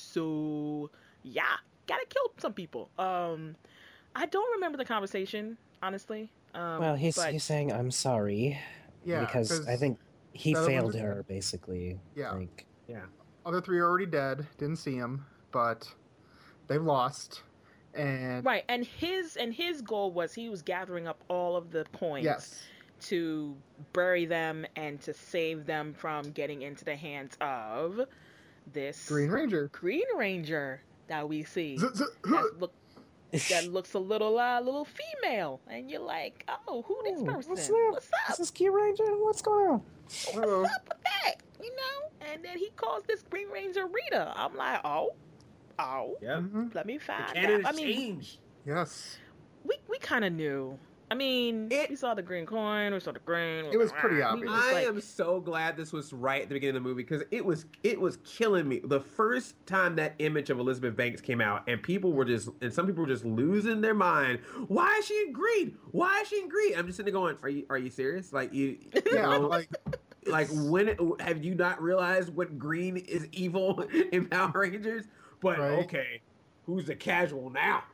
so yeah, gotta kill some people. Um, I don't remember the conversation, honestly. Um, Well, he's but he's saying I'm sorry Yeah. because I think he the other failed ones are- her basically. Yeah. Like, Yeah. Other three are already dead. Didn't see him, but they've lost. And right, and his and his goal was he was gathering up all of the points. yes. To bury them and to save them from getting into the hands of this Green Ranger. Green Ranger that we see Z- z- that look that looks a little uh little female, and you're like, oh, who this "Oh, person? what's that? What's Is up? this Key Ranger? What's going on? Hello. What's up with that? You know? And then he calls this Green Ranger Rita. I'm like, oh, oh, Yeah. Mhm. let me The find canon out. I has mean, changed. Yes. we we kind of knew. I mean, It- we saw the green coin, we saw the green. It was pretty we obvious. was I like, am so glad this was right at the beginning of the movie because it was it was killing me. The first time that image of Elizabeth Banks came out, and people were just and some people were just losing their mind. Why is she in green? Why is she in green? I'm just sitting there going, are you are you serious? Like you, you Yeah. know, Like like when have you not realized what green is evil in Power Rangers? But Right. okay, who's the casual now?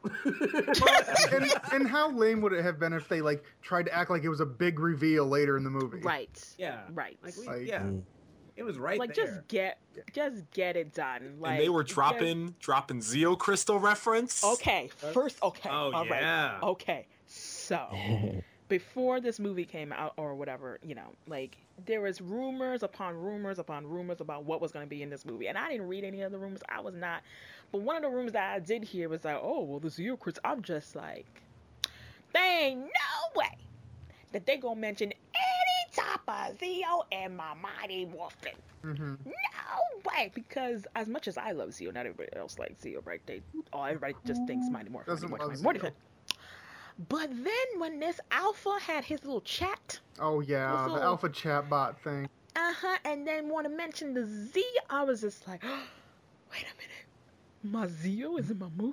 and, and how lame would it have been if they like tried to act like it was a big reveal later in the movie? right, yeah, right. like, we, Like- yeah, Mm. it was right like there. just get just get it done. Like And they were just- dropping dropping Zeo Crystal reference. Okay, first okay, Oh, all right, yeah. okay. So before this movie came out or whatever, you know, like there was rumors upon rumors upon rumors about what was going to be in this movie, and I didn't read any of the rumors. I was not, but one of the rumors that I did hear was like, oh well, the Zeo Crystal. I'm just like, there ain't no way that they gonna mention any type of Zeo in my Mighty Morphin. hmm No way, because as much as I love Zeo, not everybody else likes Zeo, right? They, oh, everybody just thinks Mighty Morphin, Mighty Doesn't Morphin, love Mighty Morphin. Zeo. But then when this Alpha had his little chat, Oh yeah, What's the up? alpha chatbot thing. uh huh, and then want to mention the Z, I was just like, wait a minute, my Zeo is in my movie?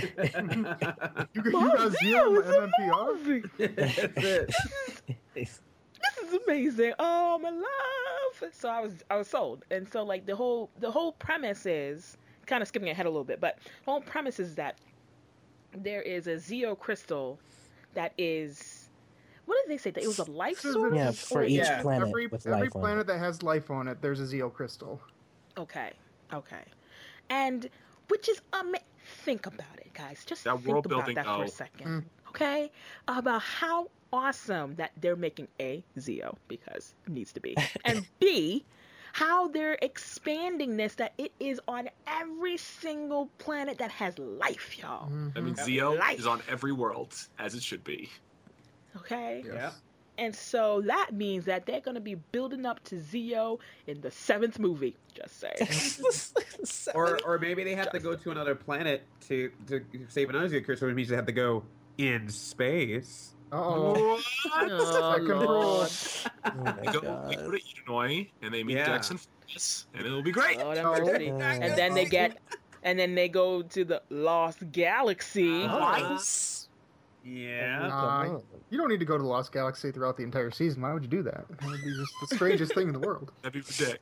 You, you My got zero Zeo is in M M my P R. movie. That's it. This is amazing. Oh my love. So I was I was sold. And so like the whole the whole premise is kind of skipping ahead a little bit, but the whole premise is that there is a Zeo crystal that is what did they say? That it was a life So source? Yeah, for Or- each Yeah, planet every with every life on planet it. that has life on it, there's a Zeo crystal. Okay. Okay. And which is um think about it, guys. Just That think world about building, that for though. a second. Mm. Okay? About how awesome that they're making A, Zeo, because it needs to be. And B, how they're expanding this that it is on every single planet that has life, y'all. I mean, Mhm. Zeo Life. is on every world as it should be. Okay? Yes. Yeah. And so that means that they're going to be building up to Zeo in the seventh movie. Just saying. Or or maybe they have to go to another planet to to save another Zeo crystal, which means they have to go in space. Uh-oh. Oh, Second Lord. rule. Oh my They go, they God. go to Illinois and they meet Yeah. Dex and Focus, and it'll be great. Lord have Oh. mercy. And then they get, and then they go to the Lost Galaxy. Oh. Nice. Yeah. Nah, Oh. you don't need to go to Lost Galaxy throughout the entire season. Why would you do that? That would be just the strangest thing in the world. That'd be ridiculous.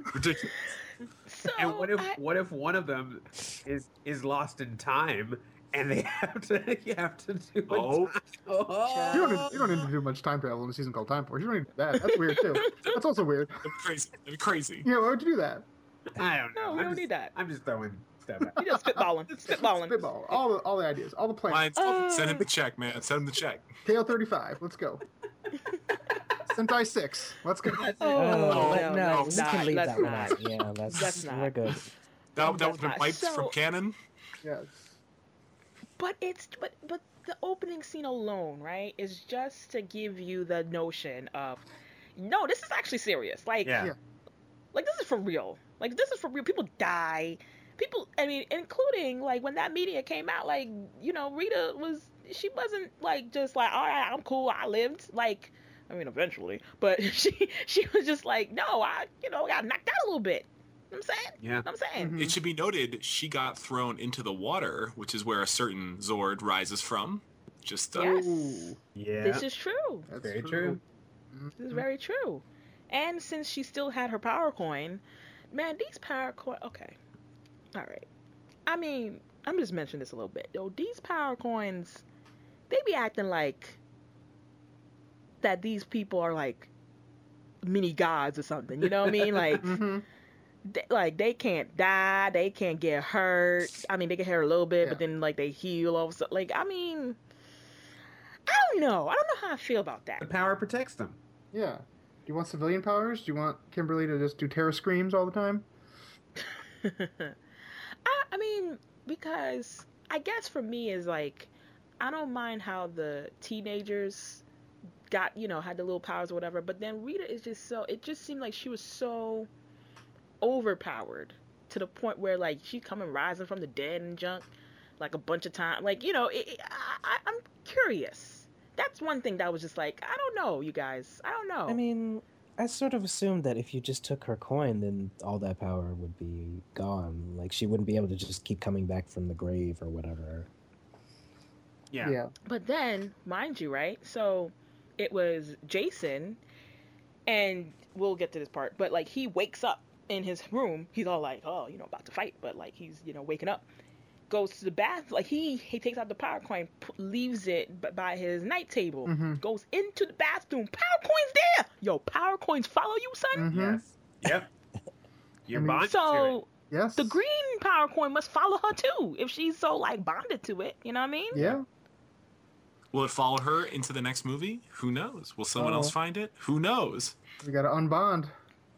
Ridiculous. So And what if I- what if one of them is is lost in time, and they have to you have to do a Oh. time- oh. You don't, need, you don't need to do much time travel in a season called Time Force. You don't need to do that. That's weird too. That's also weird. That'd be crazy. That'd be crazy. Yeah, why would you do that? I don't know. No, we I'm don't just, need that. I'm just throwing stuff out. You just spitballing, spitballing. Spitball. All the all the ideas. All the plans. Lions, Uh. send him the check, man. Send him the check. K O thirty-five. Let's go. Sentai six. Let's go. Oh, no, let- no, no, we let's can not, leave let's that one not. out. Yeah, that's, Let's not. we're good. That, that That's was been fine. wiped So- from canon. Yes. But it's but but the opening scene alone, right, is just to give you the notion of, no, this is actually serious. Like, Yeah. Yeah. like this is for real. Like this is for real. People die. People, I mean, including like when that media came out, like, you know, Rita was, she wasn't like just like, all right, I'm cool, I lived. Like, I mean, eventually, but she she was just like, no, I, you know, got knocked out a little bit. You know what I'm saying? Yeah. You know what I'm saying? Mhm. It should be noted she got thrown into the water, which is where a certain Zord rises from. Just uh, Yes. Ooh, Yeah. This is true. that's Very true. This is very true. And since she still had her power coin, man, these power coin. Okay, all right. I mean, I'm just mentioning this a little bit. Though these power coins, they be acting like that. These people are like mini gods or something. You know what I mean? Like, Mm-hmm. they, like they can't die, they can't get hurt. I mean, they get hurt a little bit, but Yeah. then like they heal all of a sudden. Like, I mean, I don't know. I don't know how I feel about that. The power protects them. Yeah. Do you want civilian powers? Do you want Kimberly to just do terror screams all the time? I, I mean, because I guess for me is like, I don't mind how the teenagers got, you know, had the little powers or whatever, but then Rita is just so, it just seemed like she was so overpowered to the point where like she coming rising from the dead and junk like a bunch of times. Like, you know, it, it, I, I- I'm curious. That's one thing that was just like, I don't know, you guys. I don't know. I mean, I sort of assumed that if you just took her coin, then all that power would be gone. Like, she wouldn't be able to just keep coming back from the grave or whatever. Yeah. Yeah. But then, mind you, right? So it was Jason, and we'll get to this part, but like he wakes up in his room. He's all like, oh, you know, about to fight, but like he's, you know, waking up. Goes to the bath, like he he takes out the power coin, p- leaves it b- by his night table, Mhm. goes into the bathroom. Power coin's there. Yo, power coins follow you, son. Mm-hmm. Yes. Yep. You're I mean- bonded to it. So Yes. the green power coin must follow her too, if she's so like bonded to it. You know what I mean? Yeah. will it follow her into the next movie? Who knows? Will someone Oh. else find it? Who knows? We got to unbond.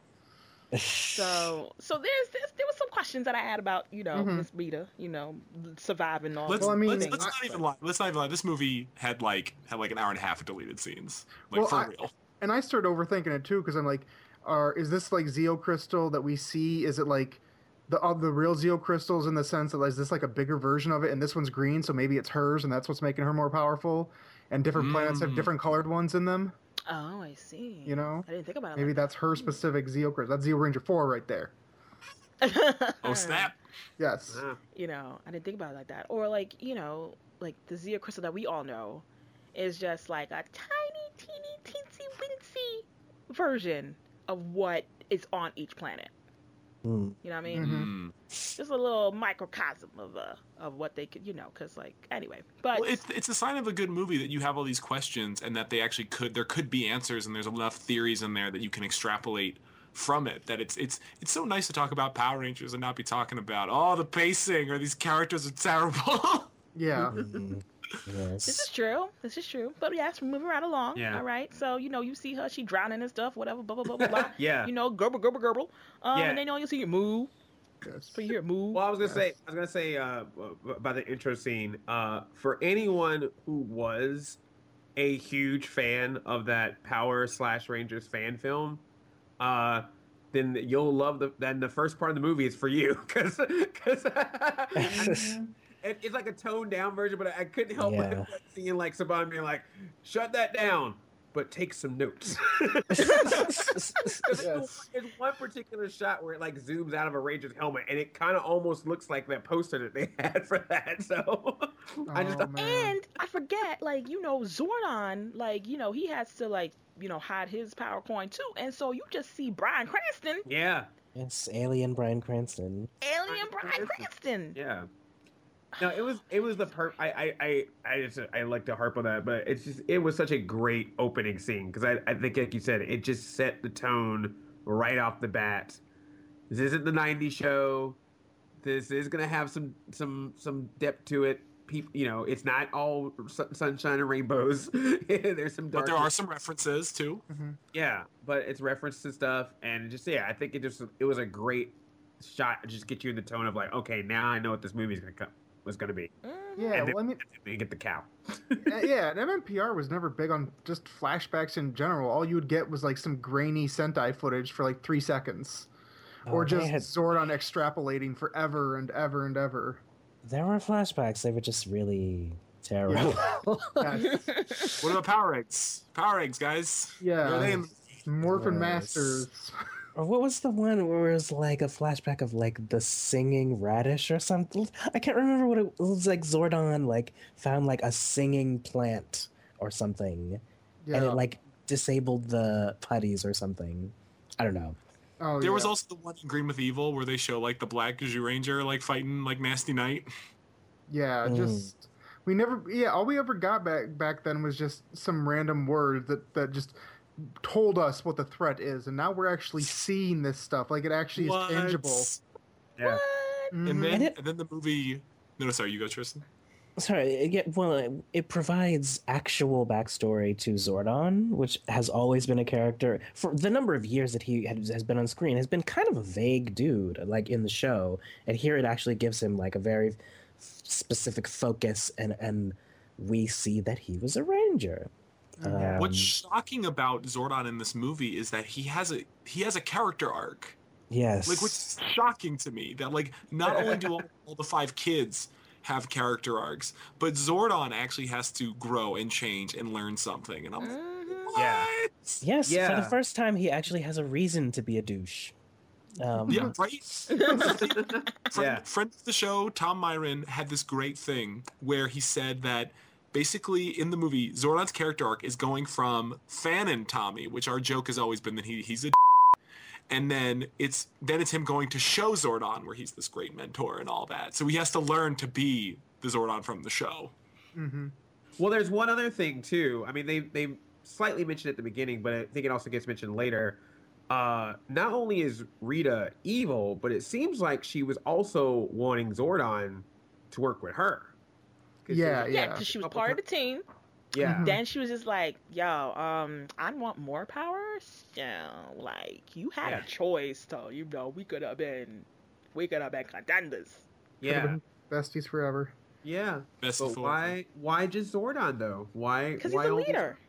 So, so there's, there's there was some questions that I had about, you know, Mhm. Miss Rita, you know, surviving all. Let's, Well, I mean, let's, things, let's not but- even lie. Let's not even lie. This movie had like had like an hour and a half of deleted scenes. Like Well, for I- real. And I started overthinking it too because I'm like, are is this like Zeo crystal that we see? Is it like the uh, the real Zeo crystals in the sense that is this like a bigger version of it? And this one's green, so maybe it's hers, and that's what's making her more powerful. And different planets have Mm. different colored ones in them. Oh, I see. You know, I didn't think about it. maybe that's her specific Zeo crystal. That's Zeo Ranger four right there. that. Oh snap! Yes. Ah. You know, I didn't think about it like that. Or like, you know, like the Zeo crystal that we all know is just like a tiny, teeny, teensy, wincy version of what is on each planet. Hmm. You know what I mean? Mhm. Mm. Just a little microcosm of uh, of what they could, you know, because like anyway. But Well, it's it's a sign of a good movie that you have all these questions and that they actually could there could be answers and there's enough theories in there that you can extrapolate from it. That it's it's it's so nice to talk about Power Rangers and not be talking about oh the pacing or these characters are terrible. Yeah. Mhm. this is Yes. true. This is true. But yes, we're moving right along. Yeah. All right. So you know, you see her, she drowning and stuff, whatever, blah blah blah blah. blah. Yeah. You know, gerbil gerbil gerbil. Um, Yeah. and then you know you see your moo. Yes. So you hear moo. Well, I was gonna say, Yes. I was gonna say uh, by the intro scene. Uh, for anyone who was a huge fan of that Power slash Rangers fan film, uh, then you'll love the. Then the first part of the movie is for you, because because it, it's like a toned down version. But I, I couldn't help Yeah. but like, seeing like Saban being like, "Shut that down." But take some notes. There's, Yes. there's one particular shot where it like zooms out of a Ranger's helmet, and it kind of almost looks like that poster that they had for that. So I just Oh, man. And I forget, like, you know, Zordon, like, you know, he has to, like, you know, hide his power coin too. And so you just see Bryan Cranston, yeah, It's Alien Bryan Cranston. alien Bryan Cranston. yeah. No, it was it was the per. I I I I just I like to harp on that, but it's just it was such a great opening scene because I I think like you said, it just set the tone right off the bat. This isn't the nineties show. This is gonna have some some some depth to it. People, you know, it's not all sun- sunshine and rainbows. There's some dark. But there are some references too. Mhm. Yeah, but it's reference to stuff, and just yeah, I think it just it was a great shot. to Just get you in the tone of like, okay, now I know what this movie's gonna come was gonna be. Mhm. Yeah, And then- well, I mean, You get the cow. uh, yeah, and M M P R was never big on just flashbacks in general. All you would get was like some grainy Sentai footage for like three seconds, or Oh, they just had- Zordon extrapolating forever and ever and ever. There were flashbacks. They were just really terrible. Yes. What about Power Eggs? Power Eggs, guys. Yeah. Where are they in- Morphin Yes. Masters. Or what was the one where it was like a flashback of like the singing radish or something? I can't remember what it, it was. Like Zordon like found like a singing plant or something, Yeah. and it like disabled the putties or something. I don't know. oh, There yeah. was also the one in Green with Evil where they show like the Black Gaju Ranger like fighting like Nasty Knight. Yeah, Mm. just we never. Yeah, all we ever got back back then was just some random word that that just told us what the threat is, and now we're actually seeing this stuff. Like it actually is What? tangible. Yeah. Mhm. And then And it- and then the movie. No, no, sorry, you go, Tristan. Sorry, it, get- well, it, it provides actual backstory to Zordon, which has always been a character for the number of years that he has, has been on screen. Has been kind of a vague dude, like in the show, and here it actually gives him like a very f- specific focus, and and we see that he was a ranger. Yeah. Um, What's shocking about Zordon in this movie is that he has a he has a character arc. yes, Like, which is shocking to me that like not only do all, all the five kids have character arcs, but Zordon actually has to grow and change and learn something. And I'm like, Mhm. what? Yeah. yes, for Yeah. the first time, he actually has a reason to be a douche. Um, Yeah, right. Friend, Yeah. friend of the show, Tom Myron, had this great thing where he said that basically in the movie, Zordon's character arc is going from Fan and Tommy, which our joke has always been that he he's a and then it's then it's him going to show Zordon where he's this great mentor and all that. So he has to learn to be the Zordon from the show. Mhm. Well, there's one other thing too. I mean, they they slightly mentioned at the beginning, but I think it also gets mentioned later. Uh, not only is Rita evil, but it seems like she was also wanting Zordon to work with her. 'Cause Yeah, there's a Yeah, yeah. because she was couple part of the ti- team. Yeah. Mhm. Then she was just like, yo, um, I want more power. So, like, you had Yeah. a choice, so, you know, we could have been, we could have been contenders. Could've Yeah. been besties forever. Yeah. Best But of why why just Zordon though? Why Because why he's a only- leader.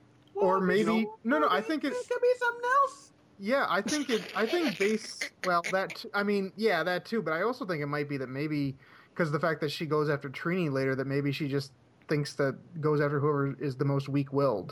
Or Well, maybe you know, no, no. I maybe think it. it could be something else. Yeah, I think it. I think base. Well, that. t- I mean, yeah, that too. But I also think it might be that maybe because the fact that she goes after Trini later, that maybe she just thinks that goes after whoever is the most weak-willed,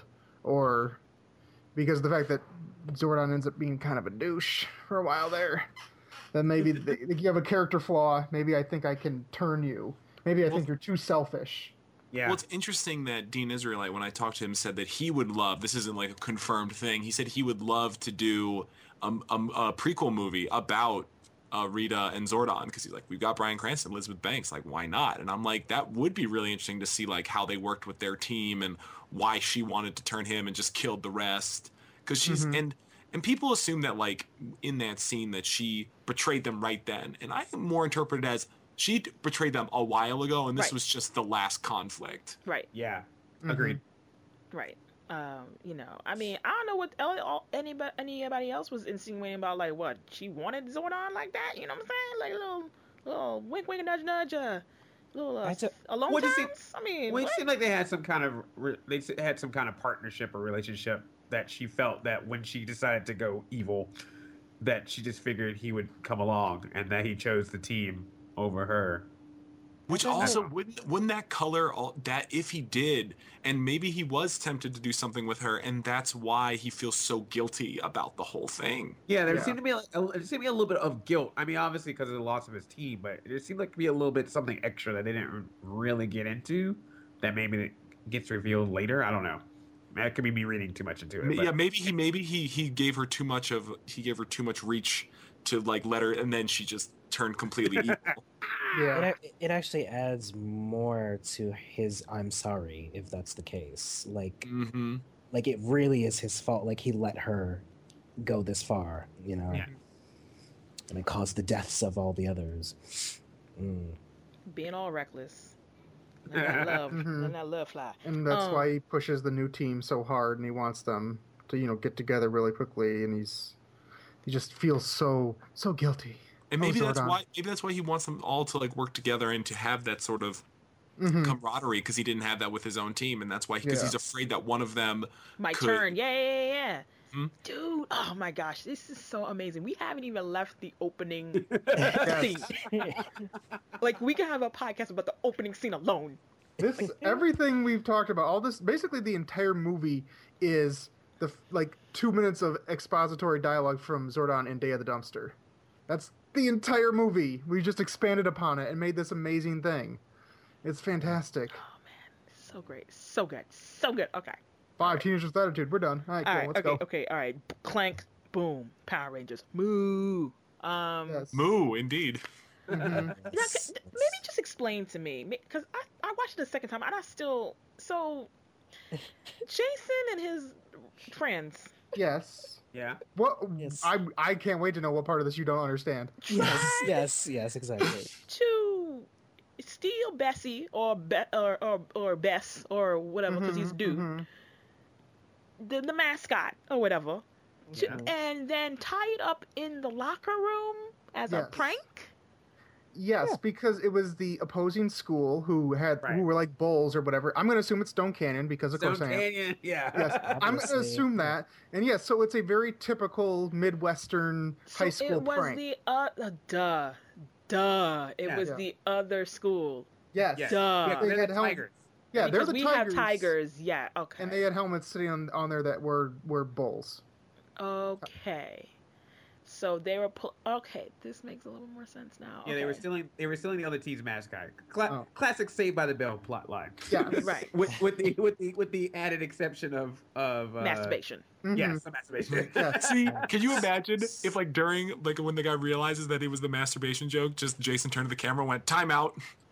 or because the fact that Zordon ends up being kind of a douche for a while there. Then maybe the, you have a character flaw. Maybe I think I can turn you. Maybe I Well- think you're too selfish. Yeah. Well, it's interesting that Dean Israelite, when I talked to him, said that he would love. This isn't like a confirmed thing. He said he would love to do a, a, a prequel movie about uh, Rita and Zordon because he's like, we've got Bryan Cranston, Elizabeth Banks, like why not? And I'm like, that would be really interesting to see like how they worked with their team and why she wanted to turn him and just killed the rest because she's Mhm. and and people assume that like in that scene that she betrayed them right then, and I more interpret it as she betrayed them a while ago, and this Right. was just the last conflict. Right, yeah. Mhm. Agreed. right. Um, you know, I mean, I don't know what el- all- anybody anybody else was insinuating about, like, what, she wanted Zordon like that? You know what I'm saying? Like, a little, little wink, wink, nudge, nudge, uh, little, uh, I ju- alone What does it- times? I mean, Well, it what? seemed like they had some kind of re- they s- had some kind of partnership or relationship that she felt that when she decided to go evil, that she just figured he would come along and that he chose the team over her. Which don't also know. wouldn't wouldn't that color all that if he did, and maybe he was tempted to do something with her, and that's why he feels so guilty about the whole thing. Yeah, there Yeah. seemed to be like, a, there seemed to be a little bit of guilt. I mean, obviously because of the loss of his team, but it seemed like to be a little bit something extra that they didn't really get into. That maybe gets revealed later. I don't know. That could be me reading too much into it. Ma- but- Yeah, maybe he maybe he he gave her too much of he gave her too much reach to like let her, and then she just turned completely evil. Yeah. It, ac- it actually adds more to his I'm sorry if that's the case. Like hmm like it really is his fault. Like he let her go this far, you know. Yeah. And it caused the deaths of all the others. Mm. Being all reckless. Let that love, Mhm. let that love fly. And that's Um, why he pushes the new team so hard, and he wants them to, you know, get together really quickly. And he's he just feels so so guilty. And Oh, maybe that's Zordon. why maybe that's why he wants them all to like work together and to have that sort of Mhm. camaraderie, because he didn't have that with his own team, and that's why because Yeah. he's afraid that one of them My could- turn. Yeah, yeah, yeah, yeah. Hmm? Dude, oh my gosh, this is so amazing. We haven't even left the opening Yes. scene. Like, we can have a podcast about the opening scene alone. This everything we've talked about, all this, basically the entire movie is the f- like two minutes of expository dialogue from Zordon in Day of the Dumpster. That's the entire movie. We just expanded upon it and made this amazing thing. It's fantastic. Oh man, so great, so good, so good. Okay, Five Teenagers with Attitude. We're done. All right, all cool. right, Let's okay, go. okay, all right. Clank, boom, Power Rangers, moo. Um, Yes. Moo, indeed. Mhm. now, c- maybe just explain to me, because I, I watched it the second time and I still so Jason and his friends. Yes. Yeah. What? Yes. I I can't wait to know what part of this you don't understand. Yes, yes, yes, exactly. To steal Bessie or Be- or, or or Bess or whatever, because he's Mhm, dude, mhm. the, the mascot or whatever, to- Yeah. and then tie it up in the locker room as a Yes. prank. Yes, Yeah. because it was the opposing school who had Right. who were like bulls or whatever. I'm going to assume it's Stone Canyon because of Stone course I am. Canyon. Yeah. Yes, I'm going to Obviously. assume that. And yes, so it's a very typical Midwestern So high school it was prank. the uh, uh duh, duh. It Yeah. was Yeah. the other school. Yes. Yes. Duh. Yeah, They they're had the helm- tigers. Yeah, they're because the we tigers. have tigers. Yeah. Okay. And they had helmets sitting on, on there that were were bulls. Okay. So they were. Pl- okay, this makes a little more sense now. Yeah, they were Okay. stealing. They were stealing the other team's mascot. Cla- Oh. Classic Saved by the Bell plot line. Yeah. Right. with with the with the with the added exception of of uh, Masturbation. Mhm. Yes, the masturbation. Yes. See, can you imagine if like during like when the guy realizes that it was the masturbation joke, just Jason turned to the camera and went, "Time out."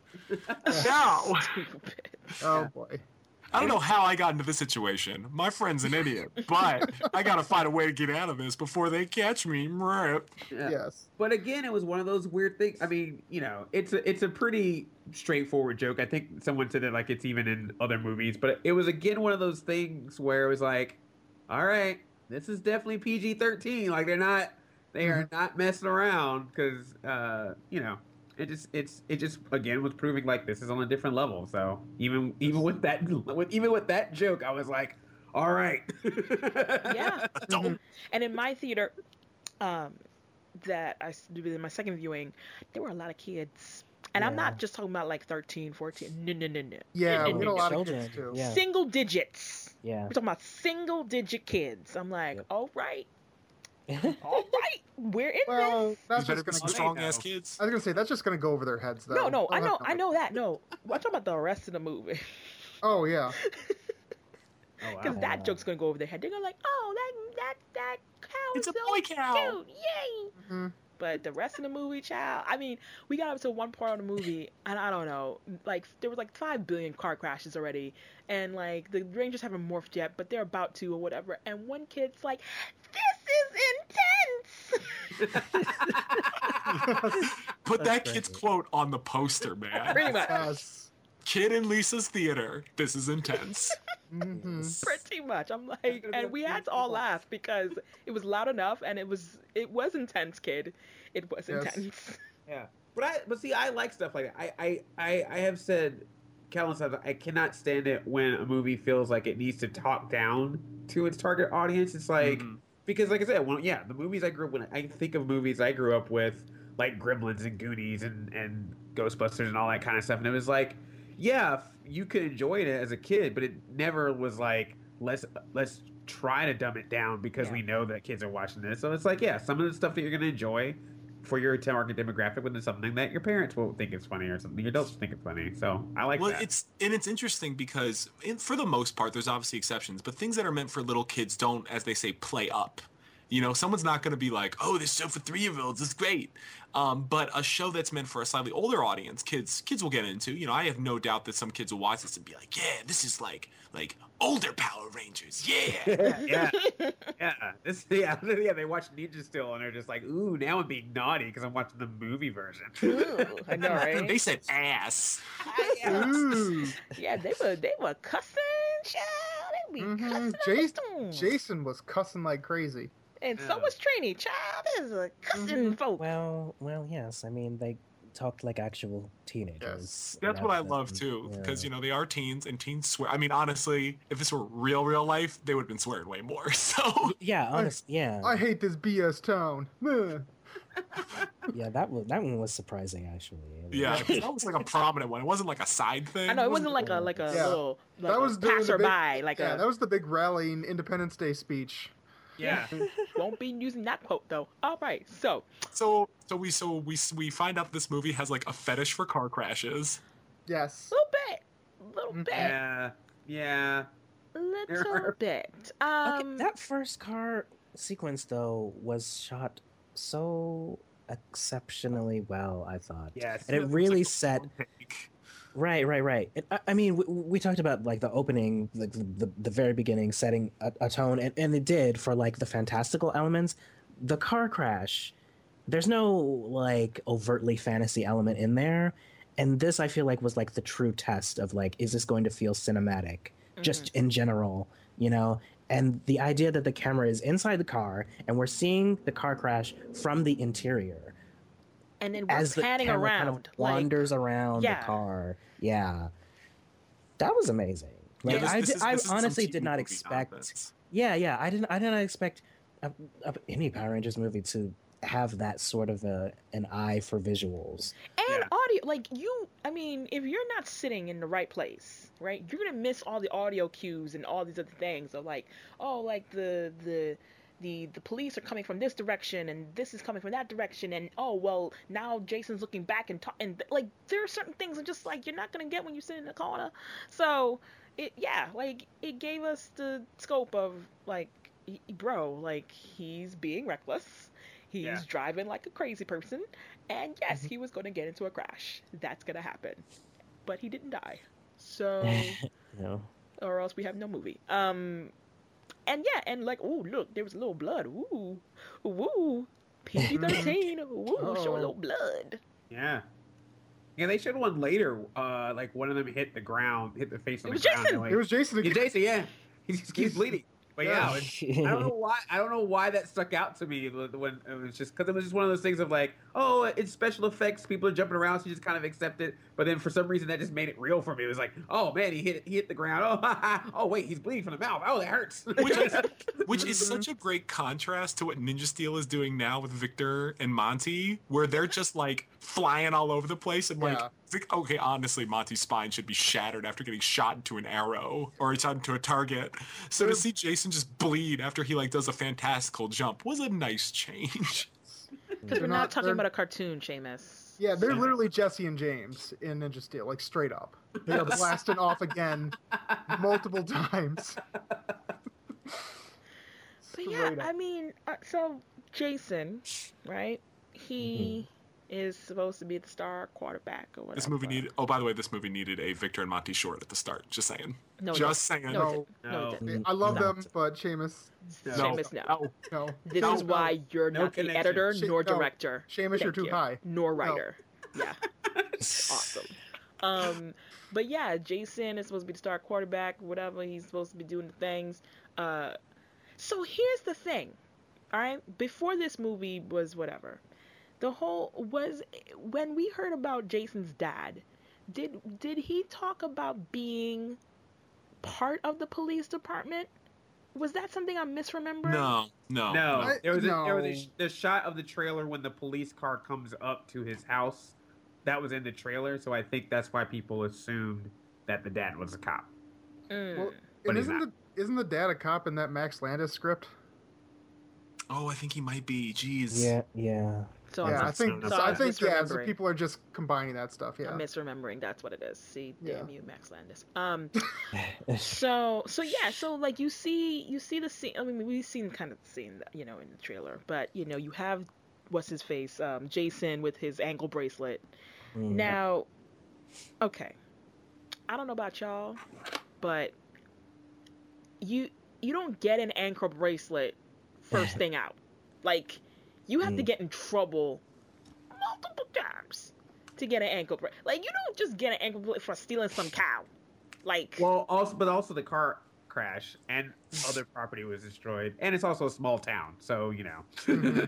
Now, Stupid. Oh boy. I don't know how I got into this situation. My friend's an idiot, but I gotta find a way to get out of this before they catch me. Rip. Yeah. Yes. But again, it was one of those weird things. I mean, you know, it's a it's a pretty straightforward joke. I think someone said it like it's even in other movies, but it was again one of those things where it was like, all right, this is definitely P G thirteen. Like they're not they are not messing around because uh, you know, it just it's it just again was proving like this is on a different level. So even even with that with even with that joke, I was like, all right, Yeah. Mhm. And in my theater, um, that I s- did in my second viewing, there were a lot of kids. And I'm Yeah. not just talking about like thirteen, fourteen. No, no, no, no. Yeah, No, we no, get a no. lot of Children, kids too. yeah. Single digits. Yeah. We're talking about single digit kids. I'm like, Yep. all right, all right, we're in Well, this. that's These better just be gonna some go- strong ass know. kids. I was gonna say that's just gonna go over their heads though. No, no, I They'll know, have I know that. No, I'm talking about the rest of the movie. Oh yeah. Oh, wow. Because that joke's gonna go over their head. They're gonna like, oh, that that that cow It's is a so boy cow. cute, yay! Mhm. But the rest of the movie, child, I mean, we got up to one part of the movie, and I don't know, like there was like five billion car crashes already, and like the Rangers haven't morphed yet, but they're about to or whatever. And one kid's like, "This is intense." Put That's that kid's crazy. quote on the poster, man. Pretty much, Yes. Kid in Lisa's theater. This is intense. hmm pretty much. I'm gonna like, be and a we few had to all people. laugh because it was loud enough, and it was it was intense, kid. It was Yes. intense. Yeah, but I but see, I like stuff like that. I I I, I have said countless times I cannot stand it when a movie feels like it needs to talk down to its target audience. It's like Mhm. because, like I said, when, yeah, the movies I grew up when I think of movies I grew up with, like Gremlins and Goonies and and Ghostbusters and all that kind of stuff, and it was like, yeah, you could enjoy it as a kid, but it never was like let's let's try to dumb it down because Yeah. we know that kids are watching this. So it's like, yeah, some of the stuff that you're gonna enjoy for your target demographic, but then something that your parents will think is funny or something your adults think it's funny. So I like well, that. it's and it's interesting because in, for the most part, there's obviously exceptions, but things that are meant for little kids don't, as they say, play up. You know, someone's not going to be like, "Oh, this show for three-year-olds is great," um, but a show that's meant for a slightly older audience, kids, kids will get into. You know, I have no doubt that some kids will watch this and be like, "Yeah, this is like like older Power Rangers, yeah." yeah, yeah, yeah. This, yeah, yeah. They watch Ninja Still and they're just like, "Ooh, now I'm being naughty because I'm watching the movie version." Ooh, I know, right? They said ass. Ooh. Yeah, they were they were cussing, child. They be Mhm. cussing on the Jason, stone. Jason was cussing like crazy. And so Yeah. was Trini, child. This is a cussing folk. Well, well, yes. I mean, they talked like actual teenagers. Yes. That's what I love too, because you know they are teens, and teens swear. I mean, honestly, if this were real, real life, they would have been swearing way more. So Yeah, honest. Yeah, I hate this B S town. Ugh. yeah. That was that one was surprising, actually. It was- yeah, that was like a prominent one. It wasn't like a side thing. I know it wasn't like a like a Yeah. little like That a was during the big- passerby, like yeah, a that was the big rallying Independence Day speech. Yeah. won't be using that quote though. All right, so So, so we, so we, we find out this movie has like a fetish for car crashes. Yes. little bit, little Mhm. bit, Yeah. Yeah. little bit. Okay, Um, that first car sequence though was shot so exceptionally well. I thought. Yes. And it It's really like a set. long take. Right, right, right. It, I, I mean, we, we talked about like the opening, like the, the, the very beginning, setting a, a tone, and, and it did for like the fantastical elements. The car crash, there's no like overtly fantasy element in there, and this I feel like was like the true test of like, is this going to feel cinematic, just in general, you know? And the idea that the camera is inside the car and we're seeing the car crash from the interior and then we're as the panning camera around, kind of like wanders around yeah. the car. Yeah, that was amazing. Like Yeah, this- I, this did, is- I this is some honestly T V did not movie expect. nonsense. Yeah, yeah, I didn't. I did not expect a, a, any Power Rangers movie to have that sort of a, an eye for visuals. and Yeah. audio. Like you, I mean, if you're not sitting in the right place, right, you're gonna miss all the audio cues and all these other things. So like, oh, like the the. The, the police are coming from this direction and this is coming from that direction and oh well now Jason's looking back and talk and like there are certain things that just like you're not gonna get when you sit in the corner. So it yeah like it gave us the scope of like he- bro like he's being reckless, he's Yeah. driving like a crazy person, and yes Mhm. he was gonna get into a crash. That's gonna happen, but he didn't die, so You know, or else we have no movie. Um, and yeah, and like, ooh, look, there was a little blood. Ooh, ooh, P G thirteen. Ooh, show a Uh-oh. little blood. Yeah. Yeah, they showed one later. Uh, like one of them hit the ground, hit the face on It the was ground. Jason! and, Like, It was Jason yeah, again. Jason. Yeah, he just keeps He's- bleeding. But Yeah. yeah, it's- I don't know why. I don't know why that stuck out to me when it was just because it was just one of those things of like, oh, it's special effects. People are jumping around, so you just kind of accept it. But then for some reason, that just made it real for me. It was like, oh man, he hit he hit the ground. Oh, oh wait, he's bleeding from the mouth. Oh, that hurts. Which is, which is such a great contrast to what Ninja Steel is doing now with Victor and Monty, where they're just like flying all over the place and like, Yeah. it's like, okay, honestly, Monty's spine should be shattered after getting shot into an arrow or shot into a target. So to see Jason just bleed after he like does a fantastical jump was a nice change. Because They're we're not, not- talking they're- about a cartoon, Seamus. Yeah, they're literally Jesse and James in Ninja Steel, like straight up. They are blasting off again multiple times. But yeah, Straight up. I mean, uh, so Jason, right? He is supposed to be the star quarterback or whatever. This movie needed. Oh, by the way, this movie needed a Victor and Monty short at the start. Just saying. No, it Just saying. No, No. it didn't. no, No. it didn't. I love No. them, but Seamus, No. Seamus, no. No. no. This no, is no. why you're No not the connection. editor She- nor no. director. Seamus, you're Thank too you. high. Nor writer. Yeah. Awesome. Um, but yeah, Jason is supposed to be the star quarterback, whatever. He's supposed to be doing the things. Uh, so here's the thing, all right? Before this movie was whatever, the whole was when we heard about Jason's dad. Did did he talk about being part of the police department? Was that something I'm misremembering? No, no, No, I- there was a, there was a, no. sh- the shot of the trailer when the police car comes up to his house. That was in the trailer, so I think that's why people assumed that the dad was a cop. Mm. Well, But and he's isn't not. the isn't the dad a cop in that Max Landis script? Oh, I think he might be. Jeez. Yeah, yeah. So yeah, I'm I think so so I I was think yeah, so misremembering. people are just combining that stuff. Yeah. I'm misremembering. That's what it is. See, Yeah. damn you, Max Landis. Um, so so yeah, so like you see you see the scene. I mean, we've seen kind of the scene, you know, in the trailer, but you know, you have what's his face, um, Jason with his ankle bracelet. Mm. Now, okay, I don't know about y'all, but you you don't get an ankle bracelet first thing out. Like, you have to Mm. get in trouble multiple times to get an ankle bracelet. Like, you don't just get an ankle bracelet for stealing some cow. Like, Well, also, but also the car crash and other property was destroyed, and it's also a small town, so you know. Mhm.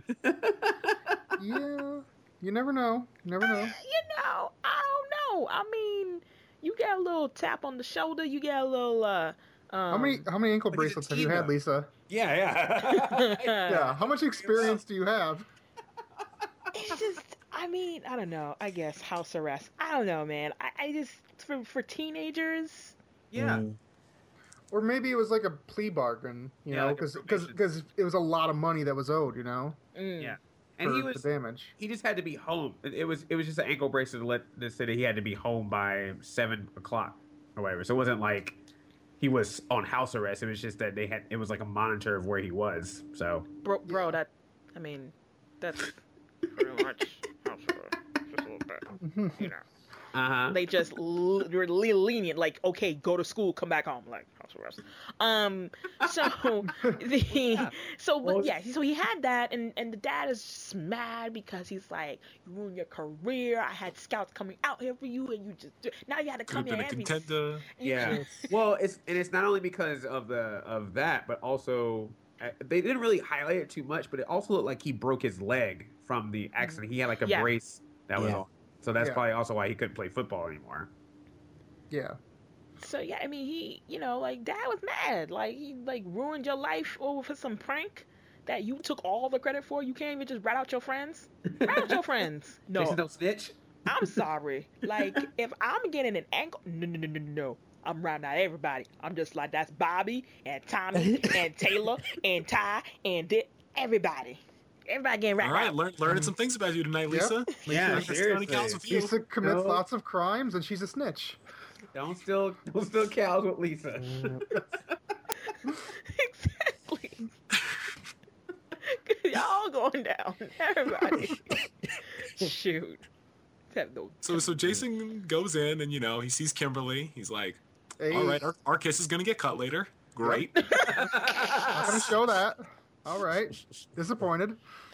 Yeah. You never know. You never know. you know, I don't know. I mean, you get a little tap on the shoulder. You get a little. Uh, um, How many how many ankle Look at the bracelets have you team, had, though. Lisa? yeah, yeah. Yeah. How much experience do you have? It's just, I mean, I don't know. I guess house arrest. I don't know, man. I, I just for for teenagers. Yeah. Mm. Or maybe it was like a plea bargain, you Yeah, know, like a because probation. it was a lot of money that was owed, you know, Mm. Yeah. And for he was the damage. he just had to be home. It it was it was just an ankle bracelet to let the city he had to be home by seven o'clock or whatever. So it wasn't like he was on house arrest. It was just that they had it was like a monitor of where he was. So Bro, bro, that, I mean, that's pretty much house arrest. Just a little bit, you know. uh huh. They just l- you're a little lenient, like, okay, go to school, come back home, like house arrest. Um, so the so but Well, yeah, so he had that, and and the dad is just mad because he's like, you ruined your career. I had scouts coming out here for you, and you just now you had to Could have come been here a every. contender. Yeah. Well, it's and it's not only because of the of that, but also uh, they didn't really highlight it too much. But it also looked like he broke his leg from the accident. He had like a Yeah. brace that was Yeah. on. So that's Yeah. probably also why he couldn't play football anymore. Yeah. So yeah, I mean, he, you know, like dad was mad, like he like ruined your life over for some prank that you took all the credit for. You can't even just rat out your friends. Rat out your friends. No, Jason, don't snitch. I'm sorry. Like, if I'm getting an ankle, no, no, no, no, no. I'm rounding out everybody. I'm just like, that's Bobby and Tommy and Taylor and Ty and Dick. Everybody. Everybody getting All wrapped right, out. learn, learning some things about you tonight, Yep. Lisa. Yeah, Lisa County seriously. counts with you. Lisa commits No. lots of crimes, and she's a snitch. Don't steal don't steal cows with Lisa. Exactly. Y'all going down. Everybody. Shoot. Have no- So so Jason goes in and you know he sees Kimberly. He's like, Hey, all right, our, our kiss is gonna get cut later. Great. not gonna show that. All right. Disappointed.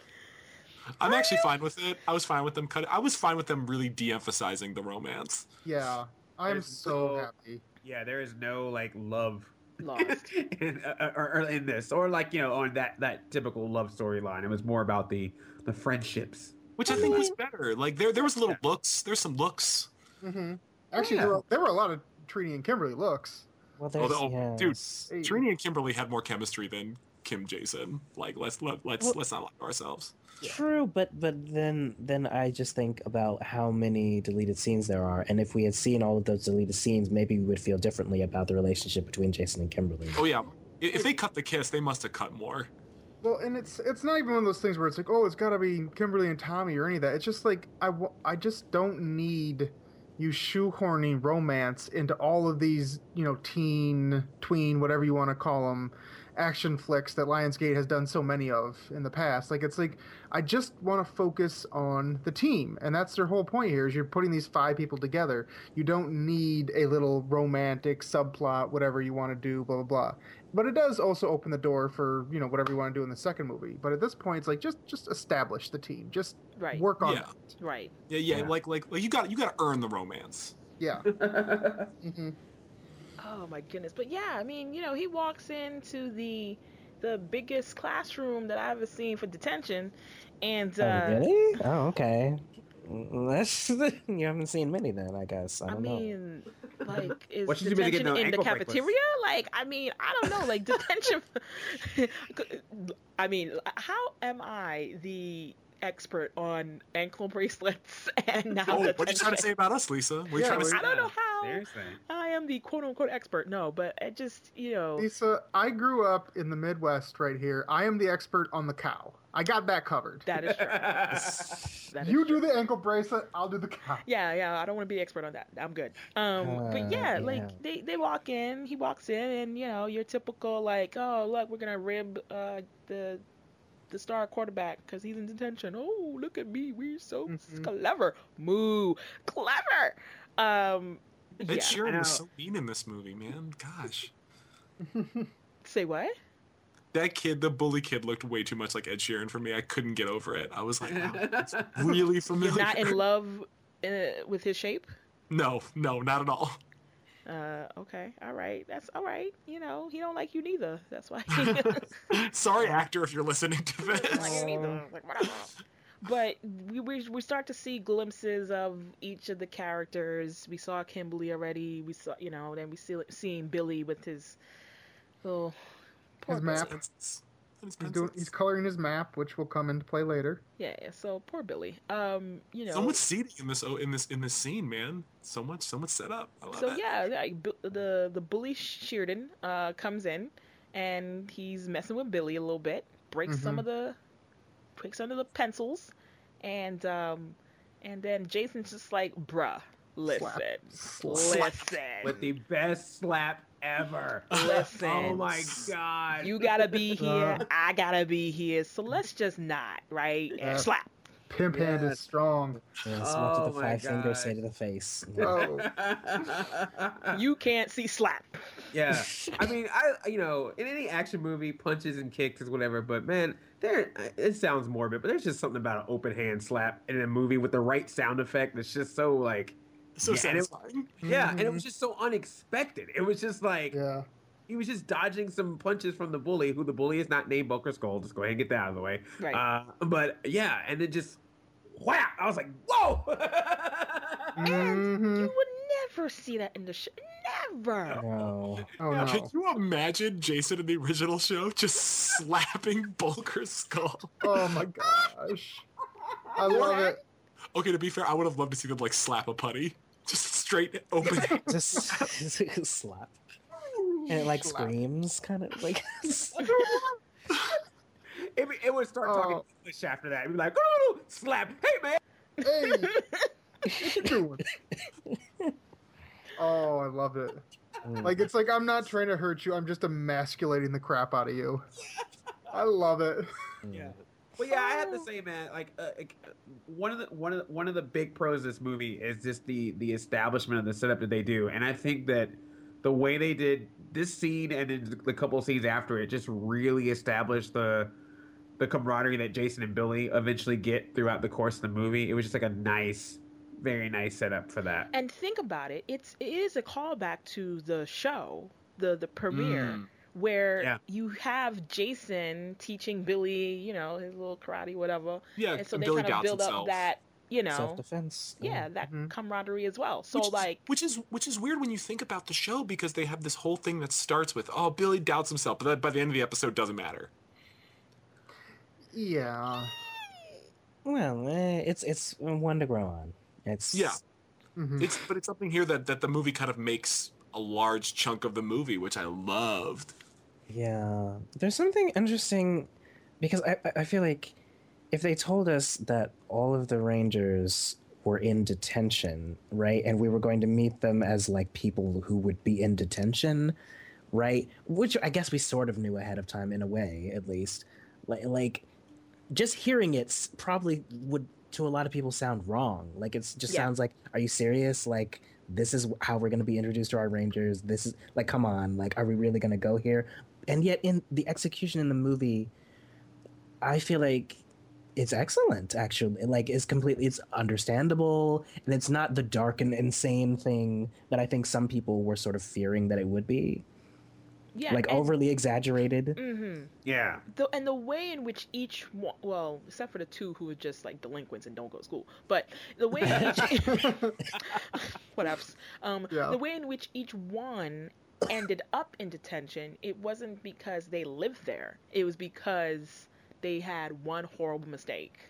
I'm actually fine with it. I was fine with them cut. I was fine with them really de-emphasizing the romance. Yeah. I'm There's so no- happy. Yeah, there is no like love Lost. in, uh, or, or in this, or like you know, on that that typical love storyline. It was more about the the friendships. Which I think was better. Like there there was little looks. There's some looks. hmm Actually, yeah. there, were, there were a lot of Trini and Kimberly looks. Well, Oh, there's, the- oh, dude, yes. Hey. Trini and Kimberly had more chemistry than Kim Jason. Like let's let, let's Well- let's not lie to ourselves. True, but but then then I just think about how many deleted scenes there are, and if we had seen all of those deleted scenes, maybe we would feel differently about the relationship between Jason and Kimberly. Oh yeah. I- If they cut the kiss, they must have cut more. Well, and it's it's not even one of those things where it's like, oh, it's got to be Kimberly and Tommy or any of that. It's just like I, wa- I just don't need you shoehorning romance into all of these, you know, teen, tween, whatever you want to call them, action flicks that Lionsgate has done so many of in the past. Like, it's like I just want to focus on the team, and that's their whole point here. Is you're putting these five people together. You don't need a little romantic subplot, whatever you want to do, blah blah blah. But it does also open the door for, you know, whatever you want to do in the second movie. But at this point, it's like just just establish the team, just Right. work on Yeah. it. Right. Yeah, yeah, Yeah. like like like you got you got to earn the romance. Yeah. hmm Oh my goodness. But yeah, I mean, you know, he walks into the the biggest classroom that I've ever seen for detention, and uh, Oh, really? Oh, okay. Mm, That's you haven't seen many then, I guess. I I don't know. mean, like, is What should you be detention getting no in the ankle bracelets? cafeteria? Like, I mean, I don't know. Like, detention. I mean, how am I the expert on ankle bracelets and now Oh, the what are you trying to say about us, Lisa? What are you Yeah, trying to we- say? I don't know how Seriously. I am the quote unquote expert. No, but it just, you know, Lisa, I grew up in the Midwest right here. I am the expert on the cow. I got that covered. that is true. That is You true. do the ankle bracelet, I'll do the cow. Yeah, yeah, I don't want to be the expert on that. I'm good. Um, but Uh, yeah, yeah. like they, they walk in, he walks in, and you know, your typical like, oh look, we're gonna rib uh the the star quarterback because he's in detention. Oh, look at me, we're so Mhm. clever. Moo, clever. Um, Ed yeah. Sheeran I was know. so mean in this movie, man. Gosh. Say what? That kid, the bully kid, looked way too much like Ed Sheeran for me. I couldn't get over it. I was like, wow, it's really familiar. You're not in love uh, with his shape? No, no, not at all. Uh, okay, all right, that's all right. You know, he don't like you neither. That's why. Sorry, actor, if you're listening to Like, this. you neither. Like, whatever. But we, we we start to see glimpses of each of the characters. We saw Kimberly already. We saw, you know, then we see seeing Billy with his little poor His Billy. map. Pencils. His He's doing. pencils. He's coloring his map, which will come into play later. Yeah, yeah, so poor Billy. Um, you know. So much seating in this oh, in this in this scene, man. So much, so much set up. I love So it. yeah, like, bu- the the bully Sheerden uh comes in, and he's messing with Billy a little bit. Breaks some Mhm. of the, breaks some of the pencils, and um, and then Jason's just like, bruh, listen, Slap. listen. With the best slap ever. Listen. Oh my god. You gotta be here. Uh. I gotta be here. So let's just not, right? And Yeah. slap. Pimp hand Yes. is strong. Yes, what Oh did the my five fingers say gosh. to the face? Oh. You can't see slap. Yeah, I mean, I you know, in any action movie, punches and kicks is whatever. But man, there it sounds morbid, but there's just something about an open hand slap in a movie with the right sound effect that's just so like, So Yeah, and it- satisfying. yeah, and it Mhm. was just so unexpected. It was just like Yeah. he was just dodging some punches from the bully, who the bully is not named Booker Skull. Just go ahead and get that out of the way. Right. Uh, but yeah, and then just whap! I was like, whoa! And Mhm. you would never see that in the show. Never. No. Oh Yeah, no. Can you imagine Jason in the original show just slapping Bulker's skull? Oh my gosh. I love it. Okay, to be fair, I would have loved to see them like slap a putty, just straight open. Just slap. And it like Slap. screams, kind of like. it, it would start talking Oh. English after that. It'd be like, oh, slap! Hey man! Hey, what you doing? Oh, I love it. Like it's like I'm not trying to hurt you. I'm just emasculating the crap out of you. I love it. Yeah. But yeah, I have to say, man, like, uh, like uh, one of the one of the, one of the big pros of this movie is just the the establishment of the setup that they do, and I think that the way they did this scene and then the couple of scenes after it just really established the the camaraderie that Jason and Billy eventually get throughout the course of the movie. It was just like a nice, very nice setup for that. And think about it. It's it is a callback to the show, the the premiere, Mm. where Yeah. you have Jason teaching Billy, you know, his little karate, whatever. Yeah, And so and they Billy kind of doubts build up himself. that, you know, Self-defense. yeah, that Mhm. camaraderie as well. So which like, is, which is which is weird when you think about the show because they have this whole thing that starts with oh Billy doubts himself, but that by the end of the episode doesn't matter. Yeah. Well, eh, it's it's one to grow on. It's Yeah. Mhm. It's but it's something here that that the movie kind of makes a large chunk of the movie, which I loved. Yeah, there's something interesting because I I- I feel like if they told us that all of the Rangers were in detention, right, and we were going to meet them as like people who would be in detention, right, which I guess we sort of knew ahead of time in a way, at least, like like just hearing it s- probably would to a lot of people sound wrong. Like it's just Yeah. sounds like, are you serious? Like this is how we're going to be introduced to our Rangers. This is like, come on, like, are we really going to go here? And yet in the execution in the movie, I feel like it's excellent, actually. Like it's completely, it's understandable, and it's not the dark and insane thing that I think some people were sort of fearing that it would be. yeah, Like and, overly exaggerated. hmm Yeah. the, and the way in which each one, well, except for the two who are just like delinquents and don't go to school, but the way in which whatever, um, Yeah. the way in which each one ended up in detention, it wasn't because they lived there. It was because they had one horrible mistake,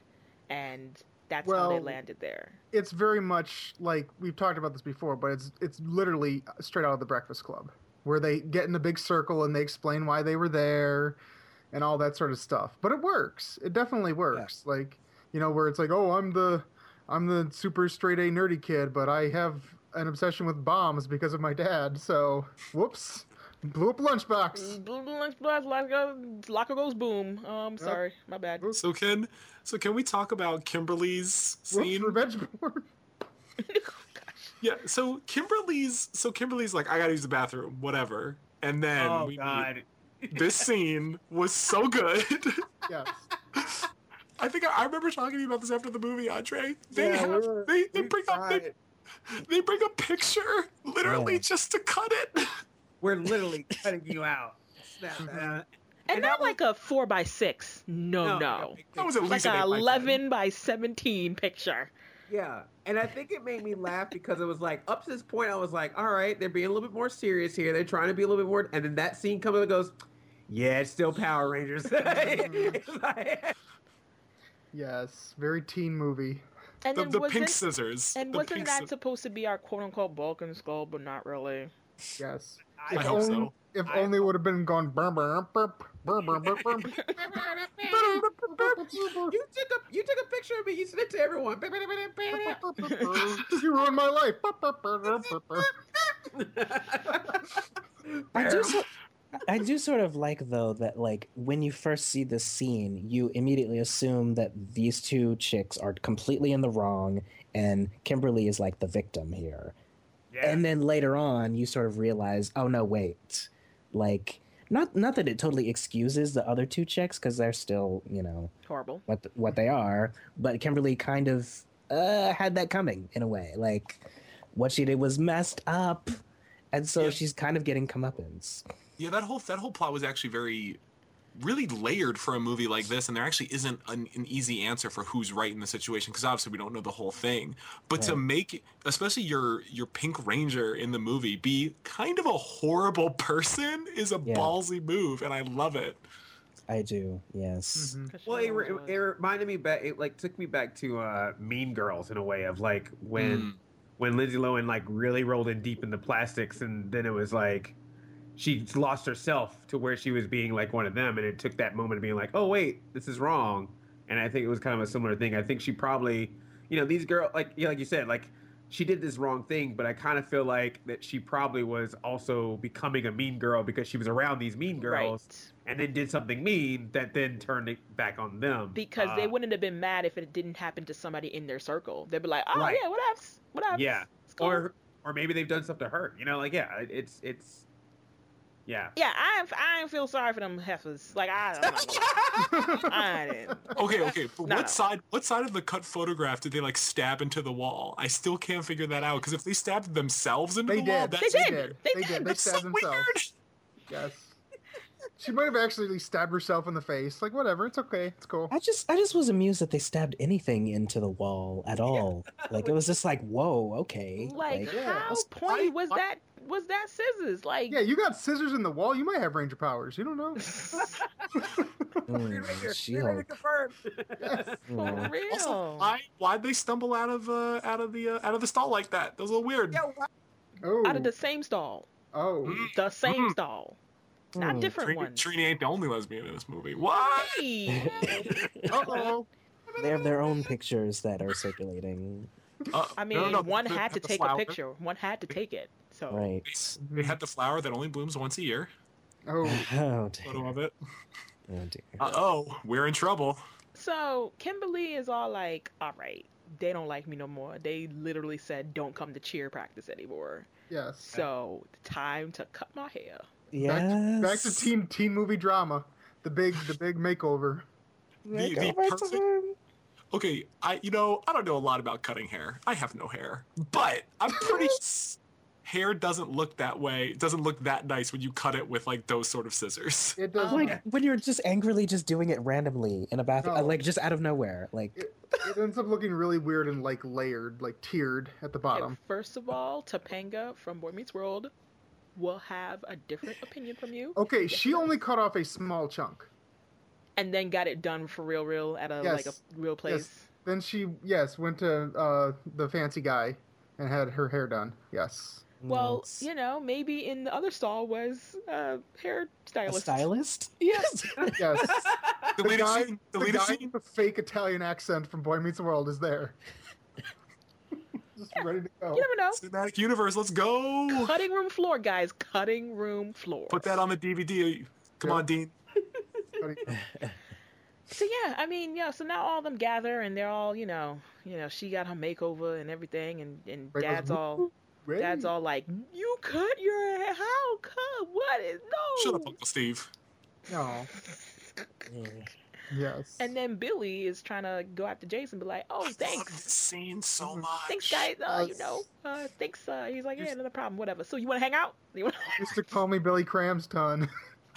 and that's how they Well, landed there. It's very much like we've talked about this before, but it's it's literally straight out of The Breakfast Club, where they get in a big circle and they explain why they were there and all that sort of stuff. But it works. It definitely works. Like, you know, where it's like, oh, I'm the I'm the super straight A nerdy kid, but I have an obsession with bombs because of my dad. So, whoops, blew up a lunchbox. Blew the lunchbox, locker, locker goes boom. Oh, I'm sorry, my bad. So can so can we talk about Kimberly's Whoops, scene? revenge porn. Yeah. So Kimberly's so Kimberly's like, I gotta use the bathroom, whatever. And then Oh we God. this scene was so good. Yes. I think I, I remember talking to you about this after the movie, Andre. They Yeah, have we were- they, they we bring up they, tried. they bring a picture literally Yeah. just to cut it. We're literally cutting you out. Snap that. And, And not that was- like a four by six. No, no. That was at Like least an an eight by ten. eleven by seventeen picture. Yeah, and I think it made me laugh because it was like up to this point I was like, all right, they're being a little bit more serious here. They're trying to be a little bit more, and then that scene comes and goes, yeah, it's still Power Rangers. It's like- Yes. Very teen movie. And The, then the wasn't, pink scissors. and the wasn't pink that sci- supposed to be our quote unquote Bulk and Skull, but not really? Yes. I If hope only, so. If I only would have been going burr burr burr burr burr burr burr. you took a you took a picture of me. You sent it to everyone. You ruined my life. I do, so, I do sort of like though that like when you first see this scene, you immediately assume that these two chicks are completely in the wrong, and Kimberly is like the victim here. Yeah. And then later on, you sort of realize, oh no, wait, like not not that it totally excuses the other two chicks because they're still, you know, Horrible. what th- what they are, but Kimberly kind of uh, had that coming in a way, like what she did was messed up, and so Yeah. she's kind of getting comeuppance. Yeah, that whole that whole plot was actually very, really layered for a movie like this, and there actually isn't an, an easy answer for who's right in the situation because obviously we don't know the whole thing. But to Right. make, especially your your Pink Ranger in the movie, be kind of a horrible person is a Yeah. ballsy move, and I love it. I do, yes. Mhm. 'Cause she Well, it, was- re- it reminded me back. It like took me back to uh, Mean Girls in a way of like when Mm. when Lindsay Lohan like really rolled in deep in the plastics, and then it was like she lost herself to where she was being like one of them, and it took that moment of being like, oh wait, this is wrong. And I think it was kind of a similar thing. I think she probably, you know, these girls like yeah, like you said, like she did this wrong thing, but I kind of feel like that she probably was also becoming a mean girl because she was around these mean girls. Right. And then did something mean that then turned it back on them. Because they Uh, wouldn't have been mad if it didn't happen to somebody in their circle. They'd be like, oh, Right. yeah, what happens? What happens? Yeah. It's cool." or or maybe they've done stuff to her. You know, like yeah, it- it's it's yeah. Yeah, I ain't, I ain't feel sorry for them heifers. Like, I, I'm not gonna- I didn't. Okay, okay, but No, what no. side what side of the cut photograph did they like stab into the wall? I still can't figure that out because if they stabbed themselves into They the wall, did. that's They They did. did. They They did. did. They that's so stabbed themselves. weird. Yes. She might have actually stabbed herself in the face. Like, whatever. It's okay. It's cool. I just I just was amused that they stabbed anything into the wall at all. Like it was just like, whoa, okay. Like, yeah. how Also, pointy I- was I- that? Was that scissors? Like, Yeah, you got scissors in the wall. You might have ranger powers. You don't know. Mm, She-Hulk. confirmed. Yes. for Mm. real. Also, why why'd they stumble out of uh, out of the uh, out of the stall like that? That was a little weird. Yeah, why- Oh. Out of the same stall. Oh. Mm. The same Mm. stall. Not Mm. different Trini, ones. Trini ain't the only lesbian in this movie. What? Hey. Uh oh. They have their own pictures that are circulating. Uh, I mean, no, no, no, one the- had to the take flower. a picture. One had to take it. So Right. They had the flower that only blooms once a year. Oh. Oh Photo dear. of it. Oh dear. Uh oh, we're in trouble. So Kimberly is all like, all right, they don't like me no more. They literally said, don't come to cheer practice anymore. Yes. So time to cut my hair. Yes. Back to teen teen movie drama. The big the big makeover. The- the Makeover perfect- time. Okay, I you know I don't know a lot about cutting hair. I have no hair, but I'm pretty. s- hair doesn't look that way. It doesn't look that nice when you cut it with like those sort of scissors. It does. Um, Like when you're just angrily just doing it randomly in a bathroom, No. like just out of nowhere. Like it, it ends up looking really weird and like layered, like tiered at the bottom. And first of all, Topanga from Boy Meets World will have a different opinion from you. Okay, she only cut off a small chunk. And then got it done for real, real at a Yes. like a real place. then she yes went to uh, the fancy guy and had her hair done. Yes. Well, Yes. you know, maybe in the other stall was a hair A stylist. stylist? Yes. Yes. The The leading guy, scene. The the leading guy scene. with the fake Italian accent from Boy Meets World is there. Just Yeah. ready to go. You never know. Cinematic universe. Let's go. Cutting room floor, guys. Cutting room floor. Put that on the D V D. Come Yeah. on, Dean. So yeah, I mean, yeah. So now all of them gather, and they're all, you know, you know, she got her makeover and everything, and and Ray goes, dad's all, "Woo, Ray." dad's all like, you cut your hair? How come? What is no? Shut up, Uncle Steve. No. Yeah. Yes. And then Billy is trying to go after Jason, be like, oh, I love thanks. this scene so Mhm. much. Thanks, guys. Uh, you Yes. know, uh, thanks. Uh, he's like, yeah, Just- no problem, whatever. So you want to hang out? You wanna... used to call me Billy Cramston.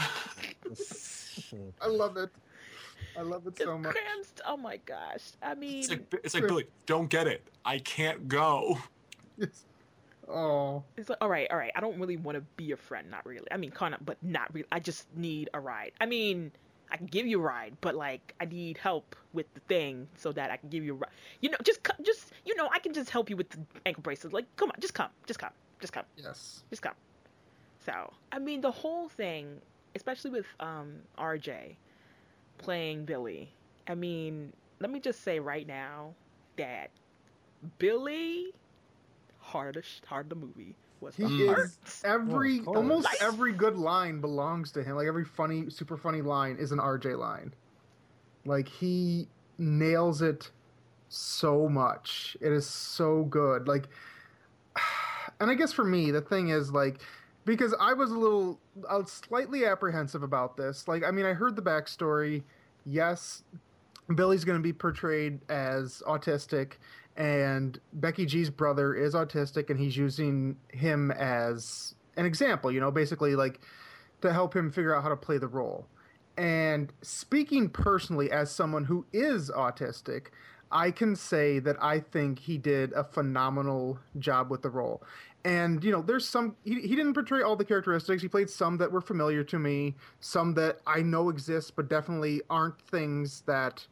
I love it. I love it so much. Crams. Oh my gosh. I mean, It's like, it's like Billy, don't get it. I can't go. It's, oh. it's like, all right, all right. I don't really want to be your friend, not really. I mean, kind of, but not really. I just need a ride. I mean, I can give you a ride, but like, I need help with the thing so that I can give you a ride. You know, just, co- just, you know, I can just help you with the ankle bracelet. Like, come on, just come, just come, just come. Yes. Just come. So, I mean, the whole thing, especially with um, R J playing Billy, I mean, let me just say right now that Billy, hard as hard the movie was He the Mm. heart. is every Of course. almost Nice. every good line belongs to him. Like every funny, super funny line is an R J line. Like he nails it so much. It is so good. Like, and I guess for me, the thing is like, because I was a little, I was slightly apprehensive about this. Like, I mean, I heard the backstory. Yes, Billy's going to be portrayed as autistic, and Becky G's brother is autistic, and he's using him as an example, you know, basically like to help him figure out how to play the role. And speaking personally as someone who is autistic, I can say that I think he did a phenomenal job with the role. And, you know, there's some, he, he didn't portray all the characteristics. He played some that were familiar to me, some that I know exist, but definitely aren't things that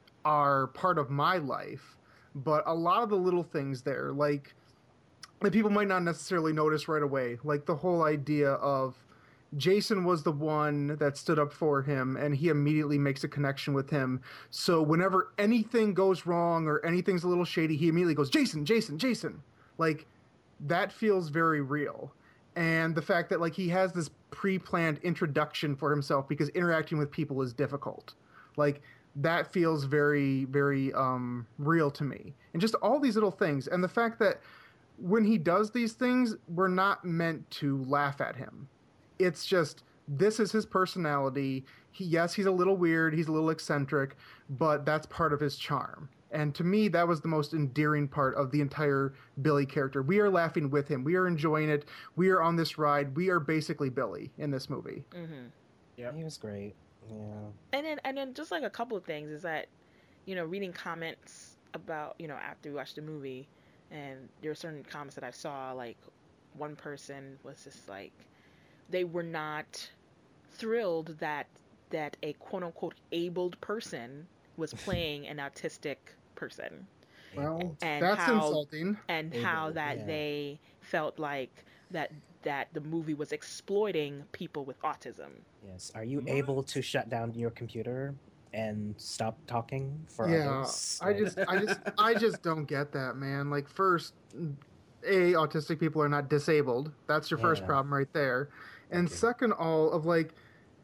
are part of my life. But a lot of the little things there, like, that people might not necessarily notice right away, like the whole idea of Jason was the one that stood up for him, and he immediately makes a connection with him. So whenever anything goes wrong or anything's a little shady, he immediately goes, Jason, Jason, Jason. Like, that feels very real. And the fact that, like, he has this pre-planned introduction for himself because interacting with people is difficult. Like, that feels very, very um, real to me. And just all these little things. And the fact that when he does these things, we're not meant to laugh at him. It's just, this is his personality. He, yes, he's a little weird, he's a little eccentric, but that's part of his charm. And to me, that was the most endearing part of the entire Billy character. We are laughing with him. We are enjoying it. We are on this ride. We are basically Billy in this movie. Mm-hmm. Yep. He was great. Yeah. And then, and then, just like a couple of things is that, you know, reading comments about, you know, after we watched the movie, and there were certain comments that I saw. Like, one person was just like, they were not thrilled that that a quote unquote abled person was playing an autistic person, Well, And that's how- insulting. and Able, how that yeah. they felt like that that the movie was exploiting people with autism. Yes. Are you What? able to shut down your computer and stop talking for Yeah, others? I just, I just, I just don't get that, man. Like, first, a autistic people are not disabled. That's your first Yeah. problem right there. And you. second, all of like,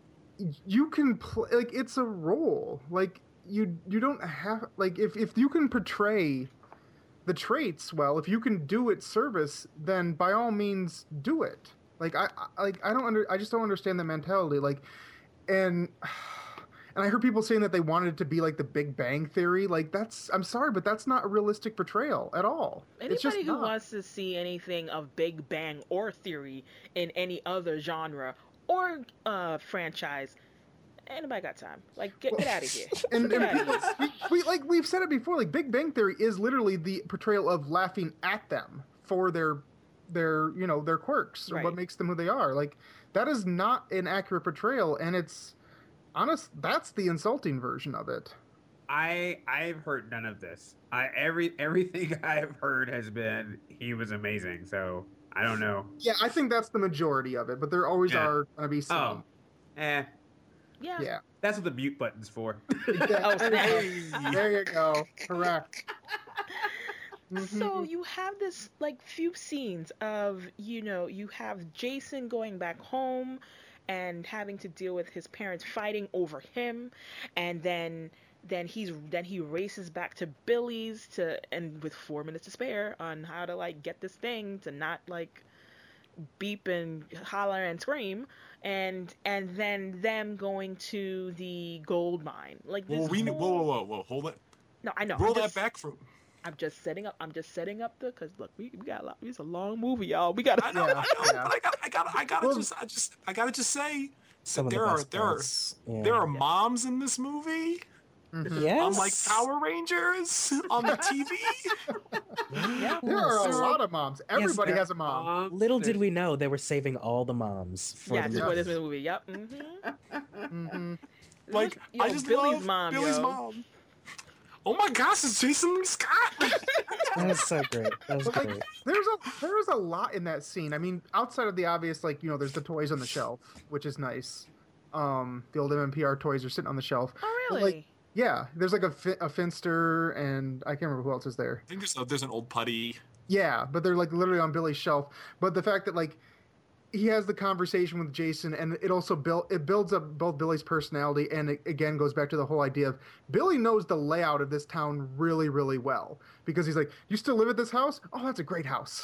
you can play like it's a role. Like you, you don't have like if if you can portray the traits well, if you can do it service, then by all means do it. Like I, I like I don't under, I just don't understand the mentality. Like, and. And I heard people saying that they wanted it to be like the Big Bang Theory. Like that's, I'm sorry, but that's not a realistic portrayal at all. It's just Anybody who not. wants to see anything of Big Bang or Theory in any other genre or uh, franchise, anybody got time? Like, get, get out of here. And, Get and out of people, here. we, we like we've said it before. Like Big Bang Theory is literally the portrayal of laughing at them for their their you know their quirks or Right. what makes them who they are. Like that is not an accurate portrayal, and it's honest. That's the insulting version of it. I I've heard none of this. I every everything I've heard has been he was amazing. So I don't know. Yeah, I think that's the majority of it, but there always Yeah. are gonna be some. Oh, eh. Yeah. Yeah. That's what the mute button's for. Oh, snap. There you go. Correct. So you have this like few scenes of, you know, you have Jason going back home and having to deal with his parents fighting over him, and then then he's then he races back to Billy's to and with four minutes to spare on how to like get this thing to not like beep and holler and scream, and and then them going to the gold mine. Like this Well, we whole... whoa, whoa, whoa, whoa, hold it. No, I know. Roll I'm that just, back from. I'm just setting up. I'm just setting up the because look, we, we got a lot. It's a long movie, y'all. We got. I know, Yeah, I know, yeah. but I got, I got, I gotta Well- just, I just, I gotta just say, Some of there the are, best there are, parts. Yeah. there are moms in this movie, Mhm. Yes. unlike Power Rangers on the T V. Yeah. There are a Yes. lot of moms. Everybody there- has a mom. Little did we know they were saving all the moms for Yeah, the just for movie. this movie. Yep. Mm-hmm. hmm Like, Yo, I just Billy's love mom, Billy's yo. mom. Oh my gosh, it's Jason Scott. That was so great. That was But like, great. there's a there's a lot in that scene. I mean, outside of the obvious, like you know, there's the toys on the shelf, which is nice. Um, the old M M P R toys are sitting on the shelf. Oh, But, really? like, yeah, there's like a, fi- a Finster, and I can't remember who else is there. I think there's, a, there's an old putty. Yeah, but they're like literally on Billy's shelf. But the fact that like he has the conversation with Jason, and it also build it builds up both Billy's personality, and it again goes back to the whole idea of Billy knows the layout of this town really, really well because he's like, "You still live at this house? Oh, that's a great house."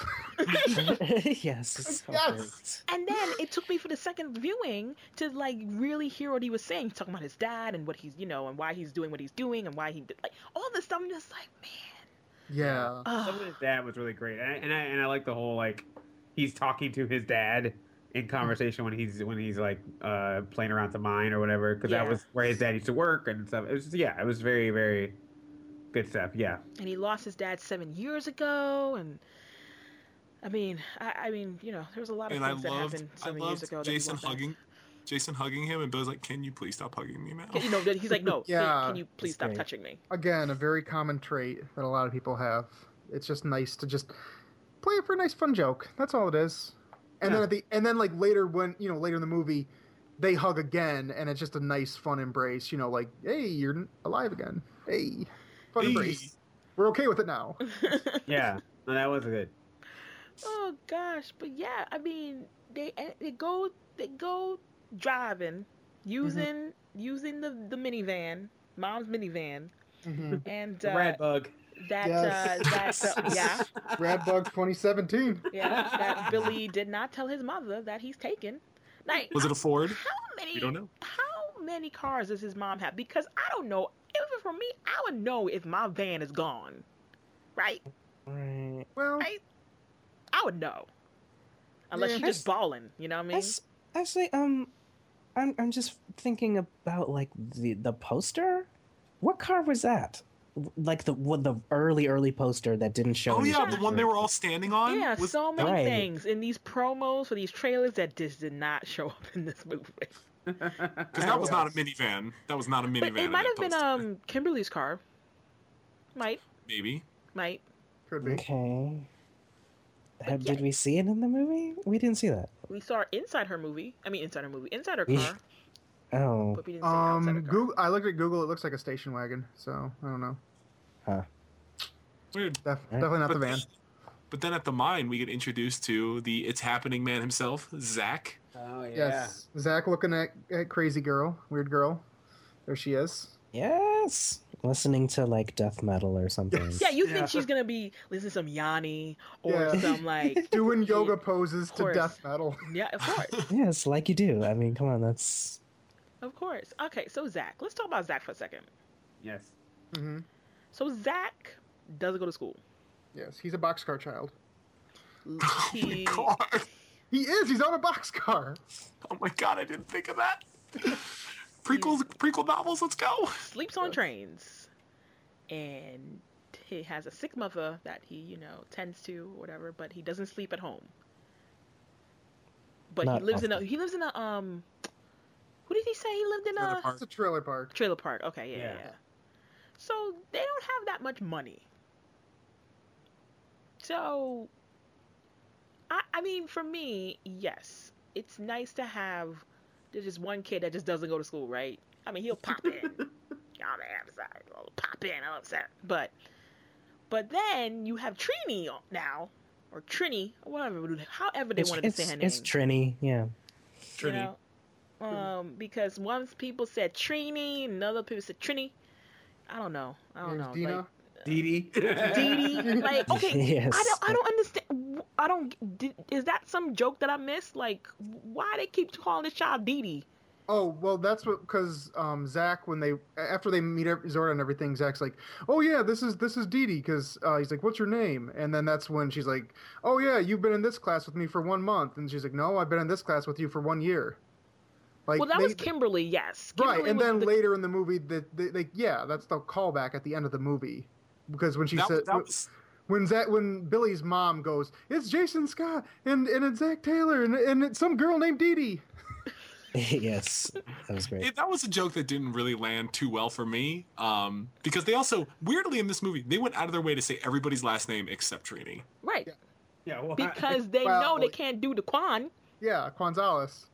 Yes. It's so Yes. And then it took me for the second viewing to like really hear what he was saying. He's talking about his dad and what he's, you know, and why he's doing what he's doing and why he did like all this stuff. I'm just like, man. yeah. ugh. Some of his dad was really great, and I, and I and I like the whole like he's talking to his dad in conversation when he's when he's like uh playing around the mine or whatever, because Yeah. that was where his dad used to work and stuff. It was just, yeah, it was very very good stuff. Yeah, And he lost his dad seven years ago, and I mean, I, I mean, you know, there was a lot of And I things that loved, happened I seven years loved ago. that he Jason lost back. hugging, Jason hugging him, and Bill's like, "Can you please stop hugging me now?" You know, that he's like, no, Yeah. can, can you please That's stop great. touching me? Again, a very common trait that a lot of people have. It's just nice to just play it for a nice fun joke. That's all it is. And then Yeah. at the and then like later when you know later in the movie, they hug again, and it's just a nice fun embrace. You know, like hey, you're alive again. Hey, fun Hey. embrace. We're okay with it now. yeah, no, that was good. Oh gosh, but yeah, I mean, they they go they go driving using using the the minivan, mom's minivan, Mm-hmm. and The uh, rad bug. that Yes. uh, that uh, yeah Radbug twenty seventeen. yeah that Billy did not tell his mother that he's taken. Like, Was it a Ford? how many We don't know. how many cars does his mom have? Because I don't know. If it were me, I would know if my van is gone, right? Right. Well, Right. I would know. Unless Yeah. she's just balling, you know what I mean? As- Actually, um, I'm I'm just thinking about like the the poster. What car was that? Like the what the early early poster that didn't show. Oh any yeah, the picture. one they were all standing on. Yeah, was, so many Right. things in these promos for these trailers that just did not show up in this movie. Because that was not a minivan. That was not a minivan. But it in might that have been poster. um Kimberly's car. Might, maybe. might. could be. Okay. Have, yeah. Did we see it in the movie? We didn't see that. We saw her inside her movie. I mean, inside her movie, inside her Yeah. car. Oh. But we didn't see her outside her Um, car. Google. I looked at Google. It looks like a station wagon. So I don't know. Weird. Def- Right. Definitely not But, the van. but then at the mine, we get introduced to the It's Happening man himself, Zach. Oh yeah. Yes. Zach looking at, at crazy girl, weird girl. There she is. Yes. Listening to like death metal or something. Yes. Yeah, you Yeah. think she's gonna be listening to some Yanni or Yeah. some like Doing yoga poses to course. death metal. yeah, of course, Yes, like you do. I mean, come on, that's of course. Okay, so Zach, let's talk about Zach for a second. Yes. hmm So Zach doesn't go to school. Yes, he's a boxcar child. Oh my He god. He is. He's on a boxcar. Oh my god, I didn't think of that. Prequel, prequel novels, let's go. sleeps on Yes. trains, and he has a sick mother that he, you know, tends to or whatever. But he doesn't sleep at home. But Not he lives in a often. he lives in a um. What did he say? He lived in Trailer a park. It's a trailer park. trailer park. Okay, yeah, yeah. Yeah. yeah. So they don't have that much money. So, I, I mean, for me, yes, it's nice to have. There's just one kid that just doesn't go to school, right? I mean, he'll pop in. Oh man, I'm sorry. He'll pop in. I'm upset. But, but then you have Trini now, or Trini, or whatever, however they It's, wanted to it's, say her name. it's Trini, yeah. You know? Um, because once people said Trini, and other people said Trini. I don't know. I don't Name's know. Dina. Like, Dee Dee. Dee Dee. Like, okay, Yes. I don't, I don't understand. I don't. Did, is that some joke that I missed? Like, why they keep calling this child Dee Dee? Oh well, that's what because um, Zach when they after they meet every- Zora and everything, Zach's like, oh yeah, this is this is Dee Dee because uh, he's like, what's your name? And then that's when she's like, oh yeah, you've been in this class with me for one month, and she's like, no, I've been in this class with you for one year. Like, Well, that they- was Kimberly, yes. right, Kimberly and was then the- later in the movie, that they, they, yeah, that's the callback at the end of the movie because when she That, said that was when Zach when Billy's mom goes, it's Jason Scott and and it's Zach Taylor and and it's some girl named Dee Dee. Yes, that was great. it, that was a joke that didn't really land too well for me. Um, because they also weirdly in this movie they went out of their way to say everybody's last name except Trini. Right. Yeah, well, Because they Well, know they can't do the Quan. Yeah, Quanzales.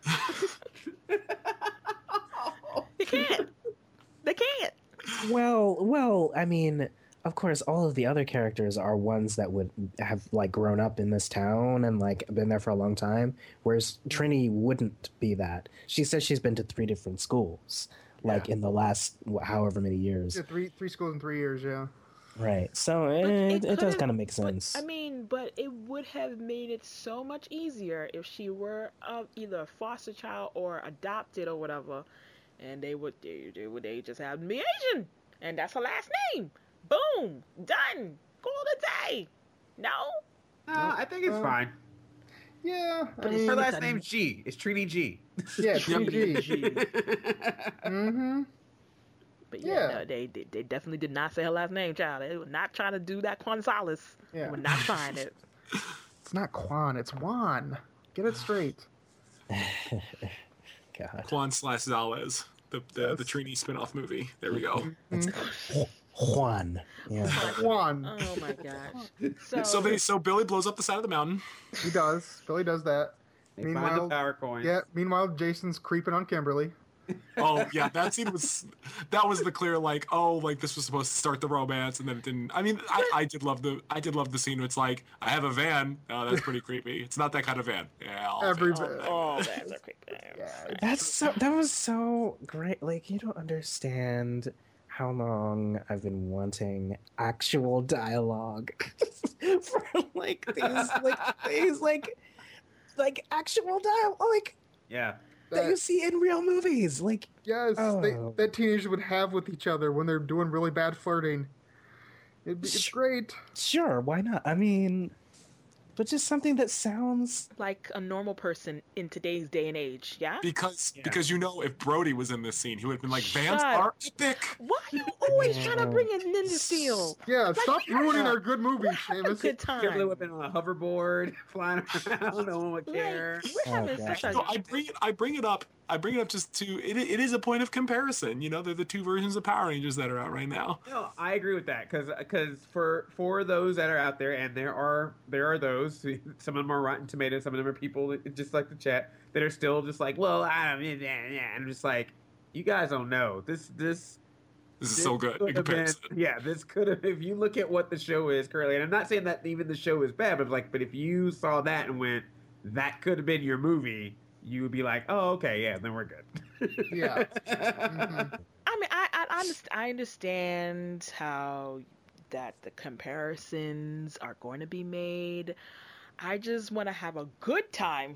They can't. They can't. Well, well, I mean, of course, all of the other characters are ones that would have like grown up in this town and like been there for a long time, whereas Trini wouldn't be that. She says she's been to three different schools, like Yeah. in the last wh- however many years. Yeah, three three schools in three years. Yeah. Right. So But it, it does could've- kind of make but, sense. I mean, but it would have made it so much easier if she were uh, either a foster child or adopted or whatever, and they would they, they would they just have me Asian, and that's her last name. Boom, done. Call it a day. No, Uh, I think it's Uh, fine. Yeah. I But it's mean, Her Her last last name's G. It's Trini G. yeah, Yep. T G. Mm-hmm. but yeah, Yeah. no, they, they they definitely did not say her last name, child. They were not trying to do that Quanzalis. They Yeah. were not trying it. It's not Quan, it's Juan. Get it straight. God. Juan slash Zales, the the, Yes. the Trini spin-off movie. There we go. Juan. Yeah. Juan. Oh my gosh. So, So they so Billy blows up the side of the mountain. He does. Billy does that. They find Meanwhile- the power coin. Yeah. Meanwhile, Jason's creeping on Kimberly. Oh yeah, that scene was that was the clear like oh like this was supposed to start the romance and then it didn't. I mean I, I did love the I did love the scene where it's like I have a van. Oh, that's pretty creepy. It's not that kind of van. Yeah, I'll have Every it. van. oh, that's a quick Yeah. That's so. That was so great. Like you don't understand how long I've been wanting actual dialogue for like these like these like like actual dialogue like Yeah. that you That, see in real movies. Like yes, Oh. they, that teenagers would have with each other when they're doing really bad flirting. It'd be, it's Sh- great. sure, why not? I mean, but just something that sounds like a normal person in today's day and age, yeah? Because Yeah. because you know if Brody was in this scene, he would have been like vans Shut are epic. Why are you always trying to Yeah. bring in Ninja Steel? Yeah, stop ruining yeah. our good movies, Have a Seamus. good Kimberly time. would have been on a hoverboard, flying around. No one would care. Like, we're Oh, having gosh. such a So I bring it I bring it up I bring it up just to it, it is a point of comparison. You know, they're the two versions of Power Rangers that are out right now. No, I agree with that because for for those that are out there, and there are there are those. Some of them are Rotten Tomatoes, some of them are people just like the chat that are still just like, well, I don't, yeah, yeah. I'm just like, you guys don't know this this. This is so good could in have been- comparison. yeah, this could have. If you look at what the show is currently, and I'm not saying that even the show is bad, but like, but if you saw that and went, that could have been your movie, you would be like, oh, okay, yeah, then we're good. Yeah. Mhm. I mean, I I, I, underst- I understand how that the comparisons are going to be made. I just want to have a good time.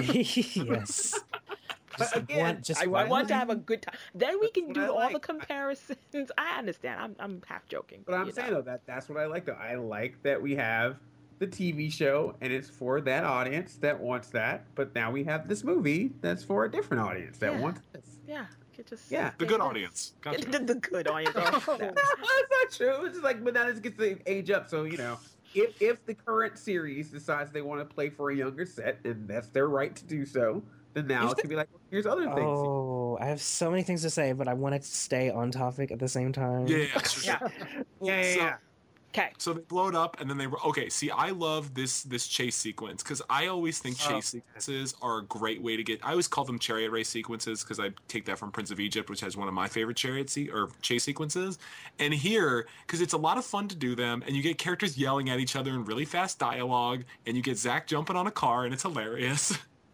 yes. Just again, one, just I I one- want to have a good time. Then we can what do I all like. the comparisons. I understand. I'm I'm half joking. But I'm you saying know. though that that's what I like though. I like that we have the T V show and it's for that audience that wants that. But now we have this movie that's for a different audience that Yeah. wants this. Yeah, it just Yeah. The stay good this. audience. Gotcha. the, the good audience. Oh, No, snap. that's not true. It's just like, but now this gets to age up. So you know, if if the current series decides they want to play for a younger set, and that's their right to do so, then now Is it could be like, here's other things. Oh, I have so many things to say, but I want to stay on topic at the same time. Yeah, yeah, sure, Yeah. sure. Yeah, yeah, So- yeah. Okay. So they blow it up, and then they were okay. See, I love this this chase sequence because I always think Oh. chase sequences are a great way to get. I always call them chariot race sequences because I take that from Prince of Egypt, which has one of my favorite chariot se- or chase sequences. And here, because it's a lot of fun to do them, and you get characters yelling at each other in really fast dialogue, and you get Zach jumping on a car, and it's hilarious.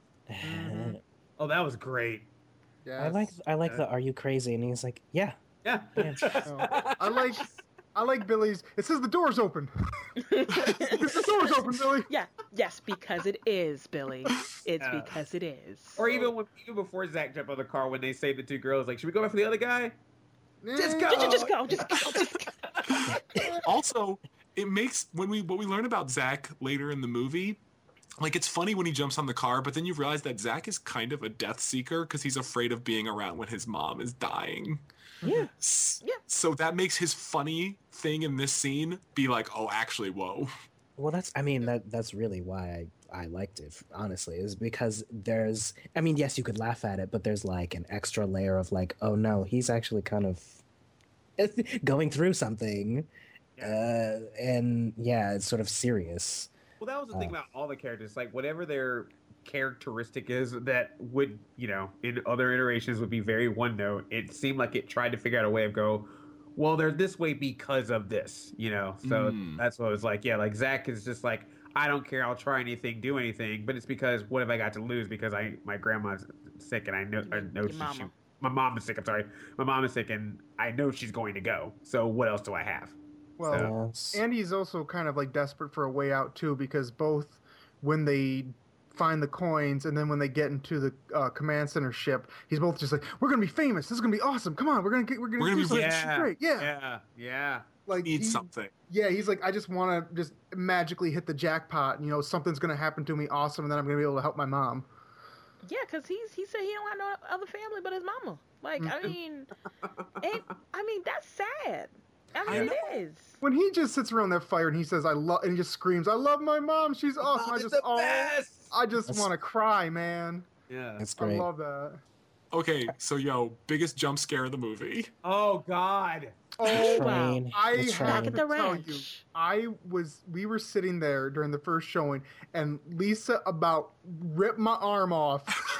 Mhm. Oh, that was great. Yes. I like I like Yeah. the "Are you crazy?" and he's like, "Yeah." Yeah. Oh, I like I like Billy's. It says the door's open. the door's open, Billy. Yeah, yes, because it is, Billy. It's Yeah. because it is. Or even when even before Zach jumped on the car, when they say the two girls, like, should we go after the other guy? Just go. Just, just go, just go, just go. Also, it makes when we what we learn about Zach later in the movie. Like, it's funny when he jumps on the car, but then you realize that Zach is kind of a death seeker because he's afraid of being around when his mom is dying. Yeah. S- Yeah. So that makes his funny thing in this scene be like, oh, actually, whoa. Well, that's I mean that that's really why I I liked it. Honestly, is because there's I mean yes, you could laugh at it, but there's like an extra layer of like, oh no, he's actually kind of going through something, uh, and yeah, it's sort of serious. Well, that was the thing Uh. about all the characters. Like, whatever their characteristic is that would, you know, in other iterations would be very one note, it seemed like it tried to figure out a way of go, well, they're this way because of this, you know? So Mm. that's what it was like. Yeah, like, Zach is just like, I don't care, I'll try anything, do anything, but it's because what have I got to lose because I my grandma's sick and I know, I know Your she, mama. she, my mom is sick, I'm sorry. My mom is sick and I know she's going to go. So what else do I have? Well, Yes. Andy's also kind of like desperate for a way out too, because both when they find the coins and then when they get into the uh, command center ship, he's both just like, "We're gonna be famous. This is gonna be awesome. Come on, we're gonna get, we're gonna, We're gonna do be something Yeah, great. Yeah, yeah, yeah. like Need he- something. Yeah, he's like, I just want to just magically hit the jackpot. And, you know, something's gonna happen to me, awesome, and then I'm gonna be able to help my mom. Yeah, because he's he said he don't have no other family but his mama. Like, I Mhm. mean, it, I mean, that's sad. I mean, I it is. When he just sits around that fire and he says, "I love," and he just screams, "I love my mom. She's awesome." I Mom is just, the oh, best! I just That's- want to cry, man. Yeah. It's I great. love that. Okay, so yo, biggest jump scare of the movie. Oh God. Oh, Train. I The have train. Back to at the tell you, ranch. I was. We were sitting there during the first showing, and Lisa about ripped my arm off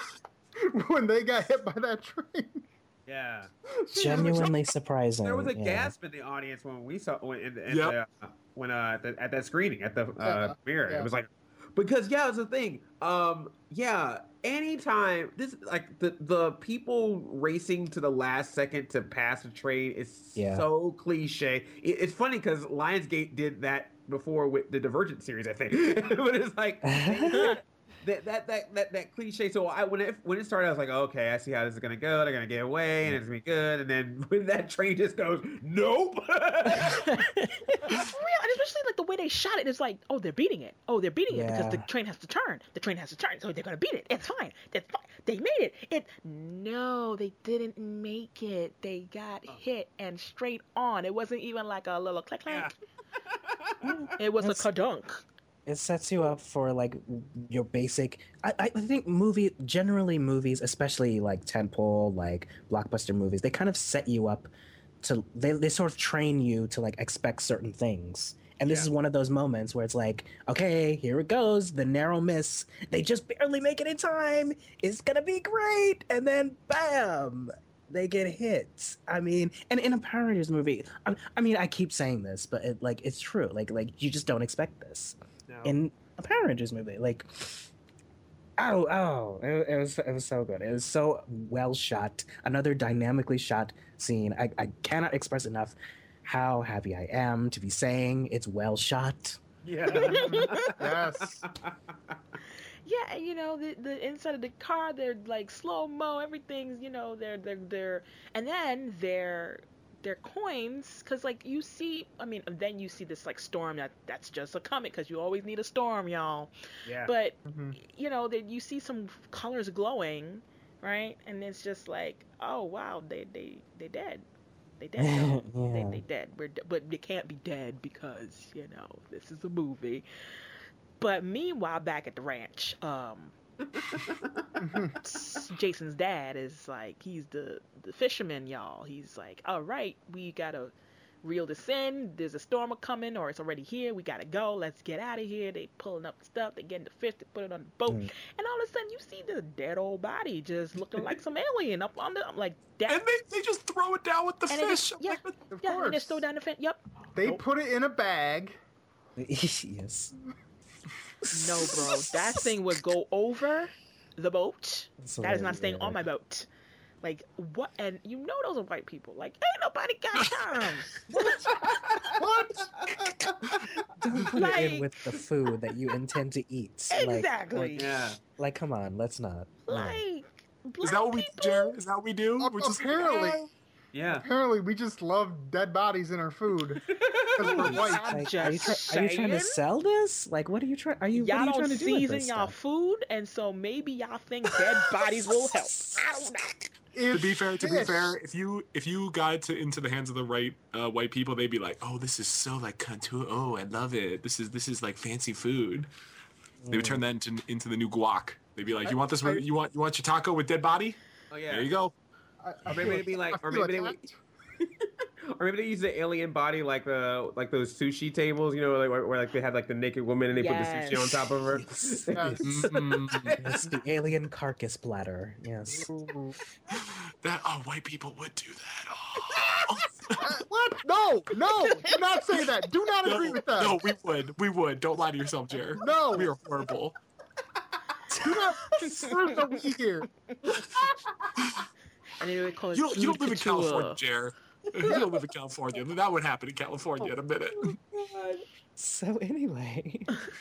when they got hit by that train. Yeah. She was like, Genuinely surprising. There was a yeah. gasp in the audience when we saw when in, in Yep. the, uh, when uh at, the, at that screening at the uh, Yeah, mirror. yeah. It was like because yeah, it's the thing. Um, yeah. Anytime this like the the people racing to the last second to pass a train is Yeah. so cliche. It, it's funny because Lionsgate did that before with the Divergent series, I think. But it's like that that that that, that cliche. So I when it when it started, I was like, okay, I see how this is gonna go. They're gonna get away, and it's gonna be good. And then when that train just goes, nope. For real, and especially like the way they shot it, it's like, oh, they're beating it. Oh, they're beating it because the Yeah. train has to turn. The train has to turn, so they're gonna beat it. It's fine. That's fine. They made it. It no, they didn't make it. They got hit and straight on. It wasn't even like a little click Yeah. clank. It was That's- a kadunk. It sets you up for like your basic. I, I think movie generally movies, especially like tentpole like blockbuster movies, they kind of set you up to they they sort of train you to like expect certain things. And this Yeah. is one of those moments where it's like, okay, here it goes, the narrow miss. They just barely make it in time. It's gonna be great, and then bam, they get hit. I mean, and in a Power Rangers movie, I, I mean, I keep saying this, but it like it's true. Like like you just don't expect this No. in a Power Rangers movie. Like, oh, oh, it, it was it was so good. It was so well shot. Another dynamically shot scene. I, I cannot express enough how happy I am to be saying it's well shot. Yeah. Yes. Yeah, and, you know, the the inside of the car, they're like slow mo. Everything's, you know, they're they're they're, and then their their coins, because like you see, I mean, then you see this like storm that that's just a comet, because you always need a storm, y'all. Yeah. But Mhm. you know, that you see some colors glowing, right? And it's just like, oh wow, they they they dead, they dead, y'all. They Yeah. they dead. We're de- but they can't be dead because you know this is a movie. But meanwhile, back at the ranch, um, Jason's dad is like, he's the the fisherman, y'all. He's like, all right, we gotta reel this in. There's a storm a coming, or it's already here. We gotta go. Let's get out of here. They pulling up the stuff. They getting the fish. They put it on the boat, Mm. and all of a sudden you see the dead old body just looking like some alien up on the. I'm like, that. And they, they just throw it down with the And it fish. just- I'm yeah. like, what- Of yeah, course. and just throw down the fence. Yep. They Nope. put it in a bag. Yes. No, bro. That thing would go over the boat. That's That is not hilarious. staying on my boat. Like, what? And you know those are white people. Like, ain't nobody got time. What? Don't put it Like- in with the food that you intend to eat. Like- Exactly. Like, Yeah. like, come on, let's not. No. Like, black Is that what we do, people? Jared? Is that what we do? Ap- We're just apparently. "Ah." Yeah. Apparently, we just love dead bodies in our food because we're white. I'm Like, just are you, try- are you trying to saying. sell this? Like, what are you trying? Are you? Y'all what are you don't trying to do with season this y'all stuff? food, and so maybe y'all think dead bodies will help. I don't know. To It's be fair, to be fish. fair, if you if you got to into the hands of the right uh, white people, they'd be like, "Oh, this is so like contour. Oh, I love it. This is this is like fancy food." They would turn that into into the new guac. They'd be like, "You want this? I- you want you want your taco with dead body? Oh yeah. There you go." I, I Or feel maybe it'd be like- I or feel maybe they would- attacked. Or maybe they use the alien body like the like those sushi tables, you know, like where, where like they have like the naked woman and they put the sushi on top of her. Yes. Yes. Mm, It's the alien carcass platter. Yes. that oh, white people would do that. Oh. Uh, what? No, no, do not say that. Do not agree no, with that. no, we would, we would. Don't lie to yourself, Jared. No. We are horrible. Do not confirm the we here. And they would call it You don't, you don't food live in couture. California, Jared. You don't live in California. That would happen in California in a minute. So anyway,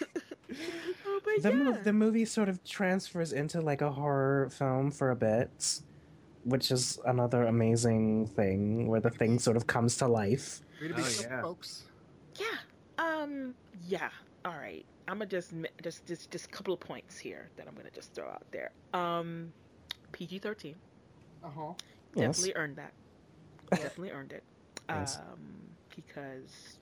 Oh, but the yeah. mo- the movie sort of transfers into like a horror film for a bit, which is another amazing thing where the thing sort of comes to life. Way to be Oh, so, yeah. folks. Yeah. Um. Yeah. All right. I'm gonna just mi- just just just a couple of points here that I'm gonna just throw out there. Um, P G thirteen Uh huh. Yes. definitely earned that. Definitely earned it. Yes. Um, because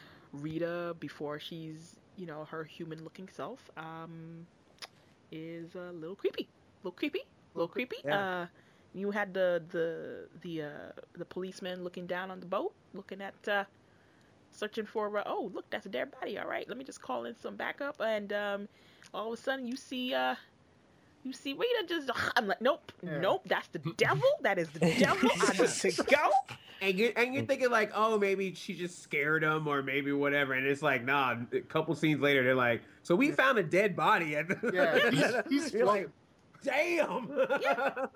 Rita, before she's you know her human-looking self, um, is a little creepy. Little creepy. Little creepy. Yeah. Uh, you had the the the uh the policeman looking down on the boat, looking at uh searching for uh, oh look, that's a dead body. All right, let me just call in some backup, and um all of a sudden you see uh you see Rita just I'm like nope, Yeah. nope, that's the devil. That is the devil. I need to go. And you're, and you're thinking like, oh, maybe she just scared him, or maybe whatever. And it's like, nah. A couple scenes later, they're like, so we found a dead body at the. Yeah, he's, he's You're like, floating. damn.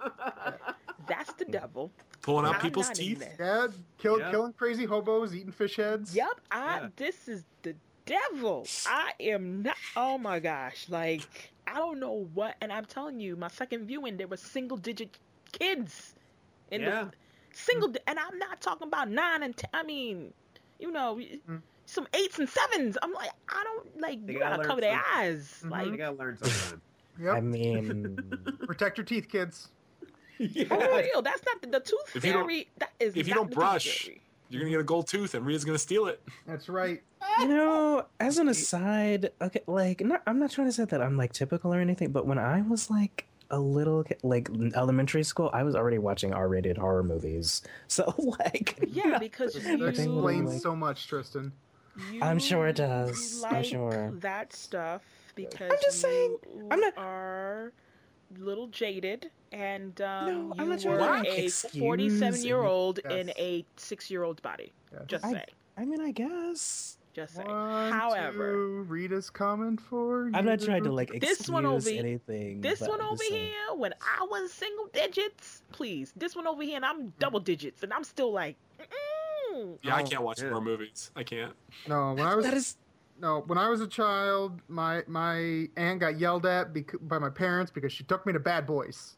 That's the devil. Pulling out I'm people's not in teeth. this. Yeah, kill, Yeah. killing crazy hobos, eating fish heads. Yep, I Yeah. this is the devil. I am not. Oh my gosh, like I don't know what. And I'm telling you, my second viewing, there were single digit kids in Yeah. the single, di- and I'm not talking about nine and ten. I mean, you know, Mm. some eights and sevens. I'm like, I don't like. They You gotta gotta learn cover their something. eyes, Mhm. You like. gotta learn sometime. Yep. I mean, Protect your teeth, kids. For real, that's not the, the tooth If you don't- fairy. That is if you not don't the tooth brush, fairy. You're gonna get a gold tooth, and Rita's gonna steal it. That's right. you know, as an aside, okay, like, not, I'm not trying to say that I'm like typical or anything, but when I was like a little ki- like in elementary school, I was already watching R-rated horror movies. So like, Yeah, because That you. explains like- so much, Tristan. I'm sure it You does. I'm like sure. that stuff because I'm just saying, you I'm not- are little jaded, and um, No, I'm you not trying were to, like, a excuse forty-seven-year-old in Yes. a six-year-old's body. Yes. Just I- saying. I mean, I guess Just saying. One, However, two, Rita's coming for you. I'm not trying to like excuse This one over- anything. this but one I'm over just saying. here, when I was single digits, please. This one over here, and I'm double digits, and I'm still like, mm-mm. Yeah, I Oh, can't watch yeah. horror movies. I can't. No, when I was That is no, when I was a child, my my aunt got yelled at bec- by my parents because she took me to Bad Boys.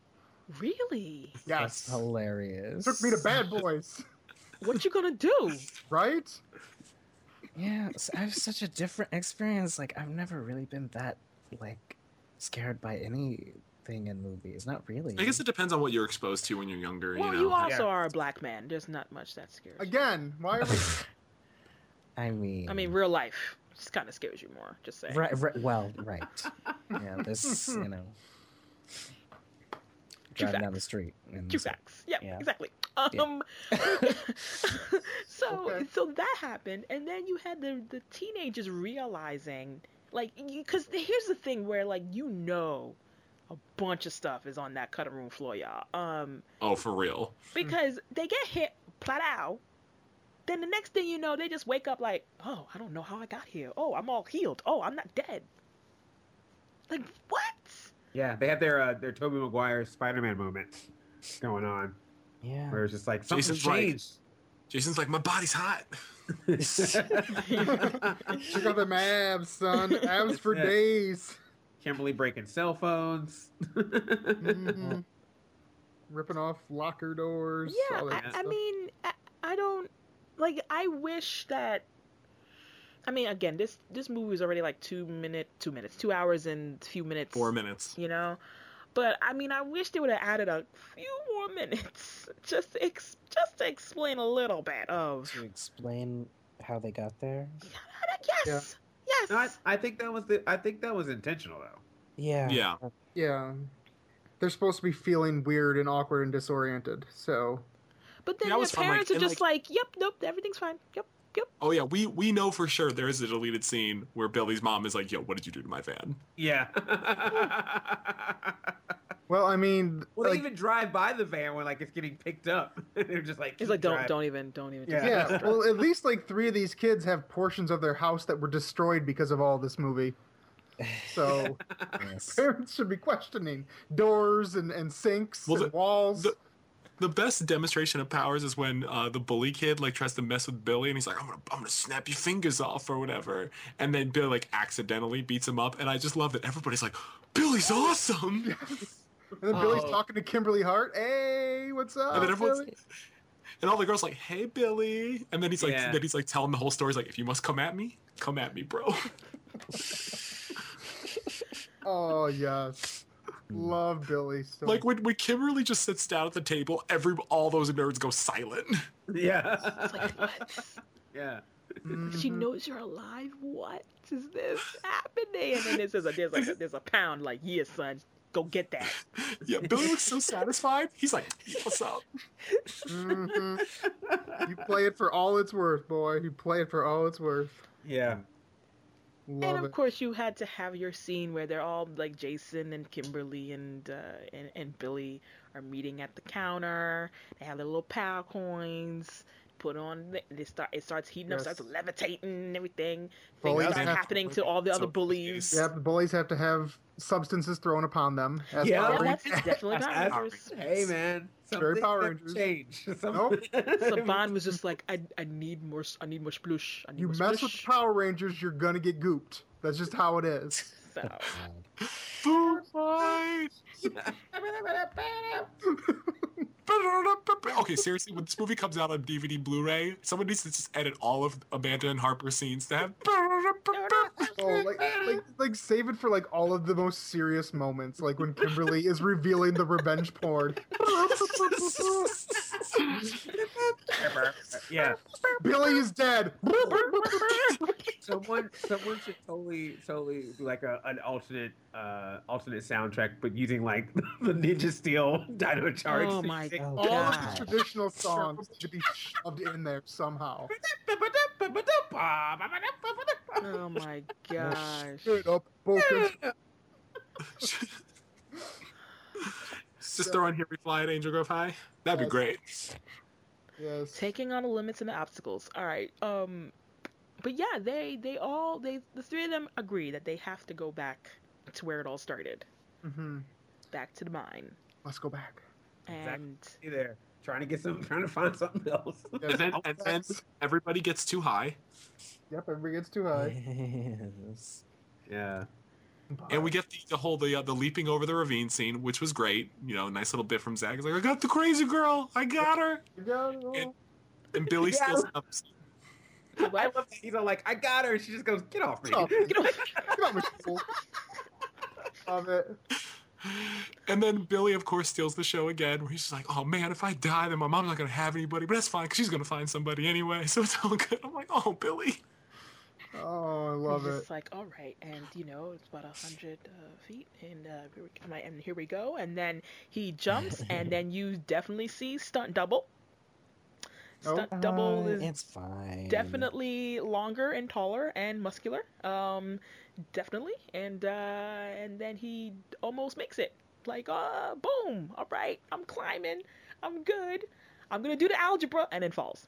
Really? that's Yes, hilarious. took me to Bad Boys, What you gonna do? right? Yeah, s- I have such a different experience. Like, I've never really been that like scared by anything in movies. Not really. I guess it depends on what you're exposed to when you're younger. Well, you know. you also Yeah. are a black man. There's not much that scares you. Again, why are we? I mean, I mean, real life just kind of scares you more. Just saying. right, right, well, right. Yeah, this, you know. driving facts. down the street. And True so- facts. Yeah, yeah. exactly. Um, so Okay. so that happened, and then you had the the teenagers realizing, like, because here's the thing where like you know, a bunch of stuff is on that cutting room floor, y'all. Um, Oh, for real. because they get hit, plow. Then the next thing you know, they just wake up like, oh, I don't know how I got here. Oh, I'm all healed. Oh, I'm not dead. Like what? Yeah, they have their uh, their Tobey Maguire Spider-Man moments going on, Yeah. where it's just like something's Jason's right. changed. Jason's like, my body's hot. Check out them abs, son. Abs for Yeah. days. Kimberly breaking cell phones. Mhm. Ripping off locker doors. Yeah, all that I, good I stuff. mean, I, I don't like. I wish that. I mean, again, this this movie is already like two minute, two minutes, two hours and a few minutes. Four minutes. You know, but I mean, I wish they would have added a few more minutes just to ex- just to explain a little bit of. To explain how they got there. Yes, yes. No, I, I think that was the. I think that was intentional though. Yeah. Yeah. Yeah. They're supposed to be feeling weird and awkward and disoriented. So, But then Yeah, I their was fine, like- parents are and, just like, "Yep, nope, everything's fine. Yep, yep." Oh yeah, we we know for sure there is a deleted scene where Billy's mom is like, "Yo, what did you do to my van?" Yeah. well, I mean, well, they like, even drive by the van when like it's getting picked up. They're just like, It's keep like, don't, driving. don't even, don't even. do Yeah. that. yeah, well, at least like three of these kids have portions of their house that were destroyed because of all this movie. So Yes. parents should be questioning doors and, and sinks Well, and the- walls. the- The best demonstration of powers is when uh, the bully kid like tries to mess with Billy, and he's like, "I'm gonna, I'm gonna snap your fingers off" or whatever, and then Billy like accidentally beats him up, and I just love that everybody's like, "Billy's awesome," and then Billy's Oh. talking to Kimberly Hart. Hey, what's up? and then everyone's, Billy?" and all the girls like, "Hey, Billy," and then he's like, Yeah. then he's like telling the whole story. He's like, "If you must come at me, come at me, bro." Oh yes, love Billy. So Like when, when Kimberly just sits down at the table, every all those nerds go silent. Yeah. It's like, what? Yeah. She Mhm. knows you're alive. What is this happening? And then there's a, there's like a, there's a pound. Like, yeah, son, go get that. Yeah, Billy looks so satisfied. He's like, "What's up?" Mhm. You play it for all it's worth, boy. You play it for all it's worth. Yeah. Love And of it. course, you had to have your scene where they're all like Jason and Kimberly and uh, and and Billy are meeting at the counter. They have their little power coins. Put on. the- They start. It starts heating up. Yes. Starts levitating and everything. Bullies Things start have- happening to all the So other bullies. Yeah, the bullies have to have substances thrown upon them. As Yeah, Power Yeah, Rangers. that's definitely That's- Power that's- Rangers. Hey man, some Very things Power never Rangers. change. Some- Nope. Saban was just like, I, I need more, I need more sploosh. I need You more mess with the sploosh. Power Rangers, you're gonna get gooped. That's just how it is. So, Food fight. Okay, seriously, when this movie comes out on D V D Blu-ray, someone needs to just edit all of Amanda and Harper's scenes to have. Oh, like, like, like save it for like all of the most serious moments, like when Kimberly is revealing the revenge porn. Yeah. Billy is dead. Someone, someone should totally, totally do like a an alternate, uh, alternate soundtrack, but using like the Ninja Steel Dino Charge. Oh my thing. Oh, All of God. the traditional songs to be shoved in there somehow. oh my gosh. Straight up, focus. Just throw on Here We Fly at Angel Grove High. That'd be Yes. great. Yes. Taking on the limits and the obstacles. All right. Um, but yeah, they they all they the three of them agree that they have to go back to where it all started, hmm back to the mine, Let's go back. and Exactly. There, trying to get some, trying to find something else. And then, and then everybody gets too high, Yep, everybody gets too high. Yes. Yeah. and we get the, the whole the uh, the leaping over the ravine scene, which was great. You know, nice little bit from Zach. He's like, "I got the crazy girl. I got her." And, and Billy Yeah. steals another scene. I love that he's all like, "I got her." She just goes, "Get off me." Get off me. you know, Get off me, fool. Love it. And then Billy, of course, steals the show again, where he's just like, "Oh man, if I die, then my mom's not gonna have anybody, but that's fine, because she's gonna find somebody anyway, so it's all good." I'm like, "Oh, Billy." Oh, I love He's it. just like, all right, and you know, it's about a hundred uh, feet, and uh, here we, I'm like, and here we go, and then he jumps, and then you definitely see stunt double. Oh. Stunt double Uh, is it's fine. definitely longer and taller and muscular. Um, definitely, and uh, and then he almost makes it. Like, uh, boom! All right, I'm climbing. I'm good. I'm gonna do the algebra, and then falls.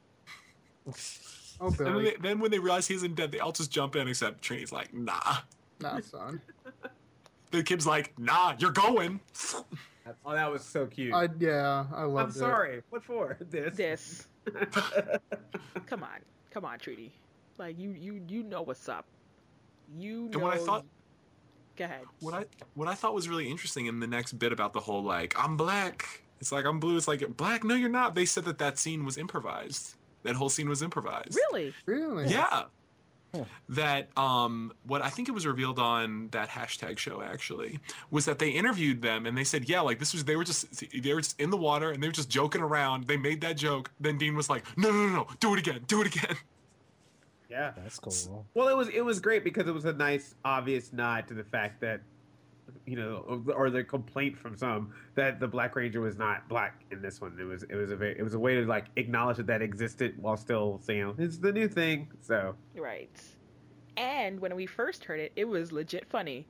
Oh, And then, Billy. they, then when they realize he's in dead, they all just jump in, except Trini's like, nah. Nah, son. The kid's like, nah, you're going. Oh, that was so cute. I yeah, I I'm loved it. sorry. What for? This. This. Come on, come on, Trudy. Like you, you, you know what's up. You know. And what I thought, Go ahead. what I what I thought was really interesting in the next bit about the whole like I'm black, it's like I'm blue, it's like black. No, you're not. They said that that scene was improvised. That whole scene was improvised. Really? Really? Yeah. Huh. That um what I think it was revealed on that hashtag show actually was that they interviewed them and they said, yeah, like this was they were just they were just in the water and they were just joking around. They made that joke. Then Dean was like, no, no, no, no, do it again, do it again. Yeah. That's cool. Well, it was it was great because it was a nice, obvious nod to the fact that, you know, or the complaint from some that the Black Ranger was not black in this one. It was it was a very, it was a way to like acknowledge that that existed while still saying it's the new thing. So Right. And when we first heard it, it was legit funny.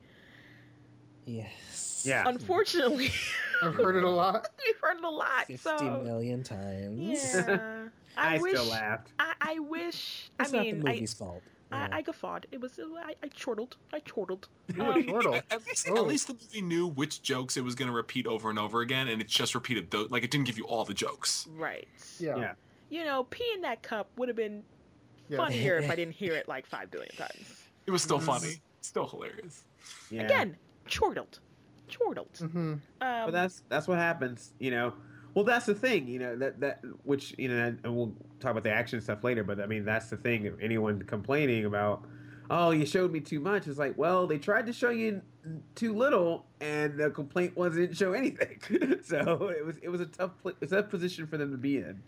Yes. Yeah. Unfortunately, I've heard it a lot. we've heard it a lot. Fifty So million times. yeah, I, I, wish. still laughed. I, I wish. It's I not mean, the I, movie's fault. I, Yeah. I guffawed. It was. I, I chortled. I chortled. You Um, Chortle. At, at least, Oh. at least the movie knew which jokes it was going to repeat over and over again, and it just repeated those. Like it didn't give you all the jokes. right. Yeah. Yeah. You know, pee in that cup would have been Yeah. funnier if I didn't hear it like five billion times. It was still Mhm. funny, still hilarious. Yeah. Again, chortled. Chortled. Mm-hmm. Um, But that's that's what happens, you know. Well, that's the thing, you know, that that which you know, and we'll talk about the action stuff later. But I mean, that's the thing. If anyone complaining about, oh, you showed me too much, it's like, well, they tried to show you too little, and the complaint was it didn't show anything. So it was it was a tough pl- it's a tough position for them to be in.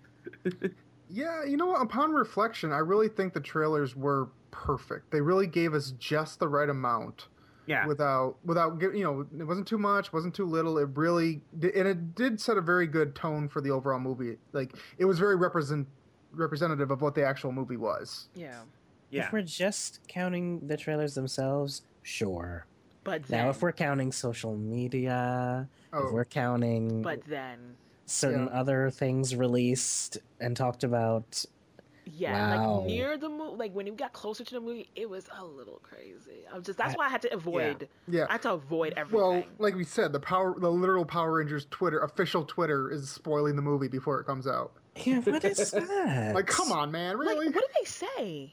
Yeah, you know what? Upon reflection, I really think the trailers were perfect. They really gave us just the right amount. Yeah. Without, without, gi- you know, it wasn't too much, wasn't too little. It really, di- and it did set a very good tone for the overall movie. Like, it was very represent representative of what the actual movie was. yeah. Yeah. If we're just counting the trailers themselves, sure. But then. Now, if we're counting social media, Oh, if we're counting But then. certain Yeah. other things released and talked about, Yeah, Wow. like near the movie, like when we got closer to the movie, it was a little crazy. I was just that's why I had to avoid. yeah. I had to avoid everything. Well, like we said, the power, the literal Power Rangers Twitter, official Twitter, is spoiling the movie before it comes out. yeah, what is that? Like, come on, man, really? Like, what did they say?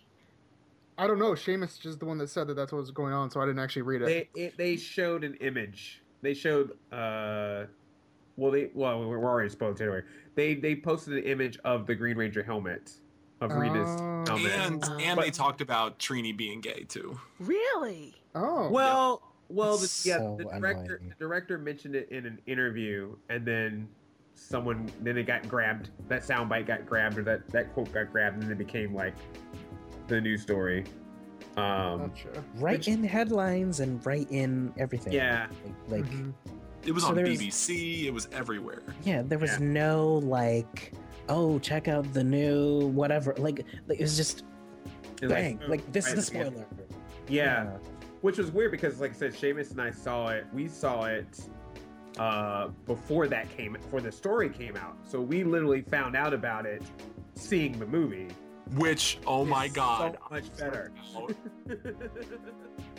I don't know. Seamus is the one that said that that's what was going on, so I didn't actually read it. They it, they showed an image. They showed uh, well they well we're already spoiled anyway. They they posted an image of the Green Ranger helmet, of Rita's Oh. helmet. And Um, and But- they talked about Trini being gay too. Really? Oh, Well, well, the, That's yeah, so the director annoying. the director mentioned it in an interview, and then someone then it got grabbed. That soundbite got grabbed, or that that quote got grabbed, and it became like the news story. Um, gotcha. Right which- in headlines and right in everything. yeah, Like, like Mhm. It was So on there's- B B C. It was everywhere. yeah, there was Yeah. no like, oh, check out the new whatever. Like, like it was just It was bang. Like, this is the right, yeah. spoiler. Yeah. Which was weird because, like I said, Seamus and I saw it. We saw it uh, before that came, before the story came out. So we literally found out about it seeing the movie. Which, oh my It's god, so much better. I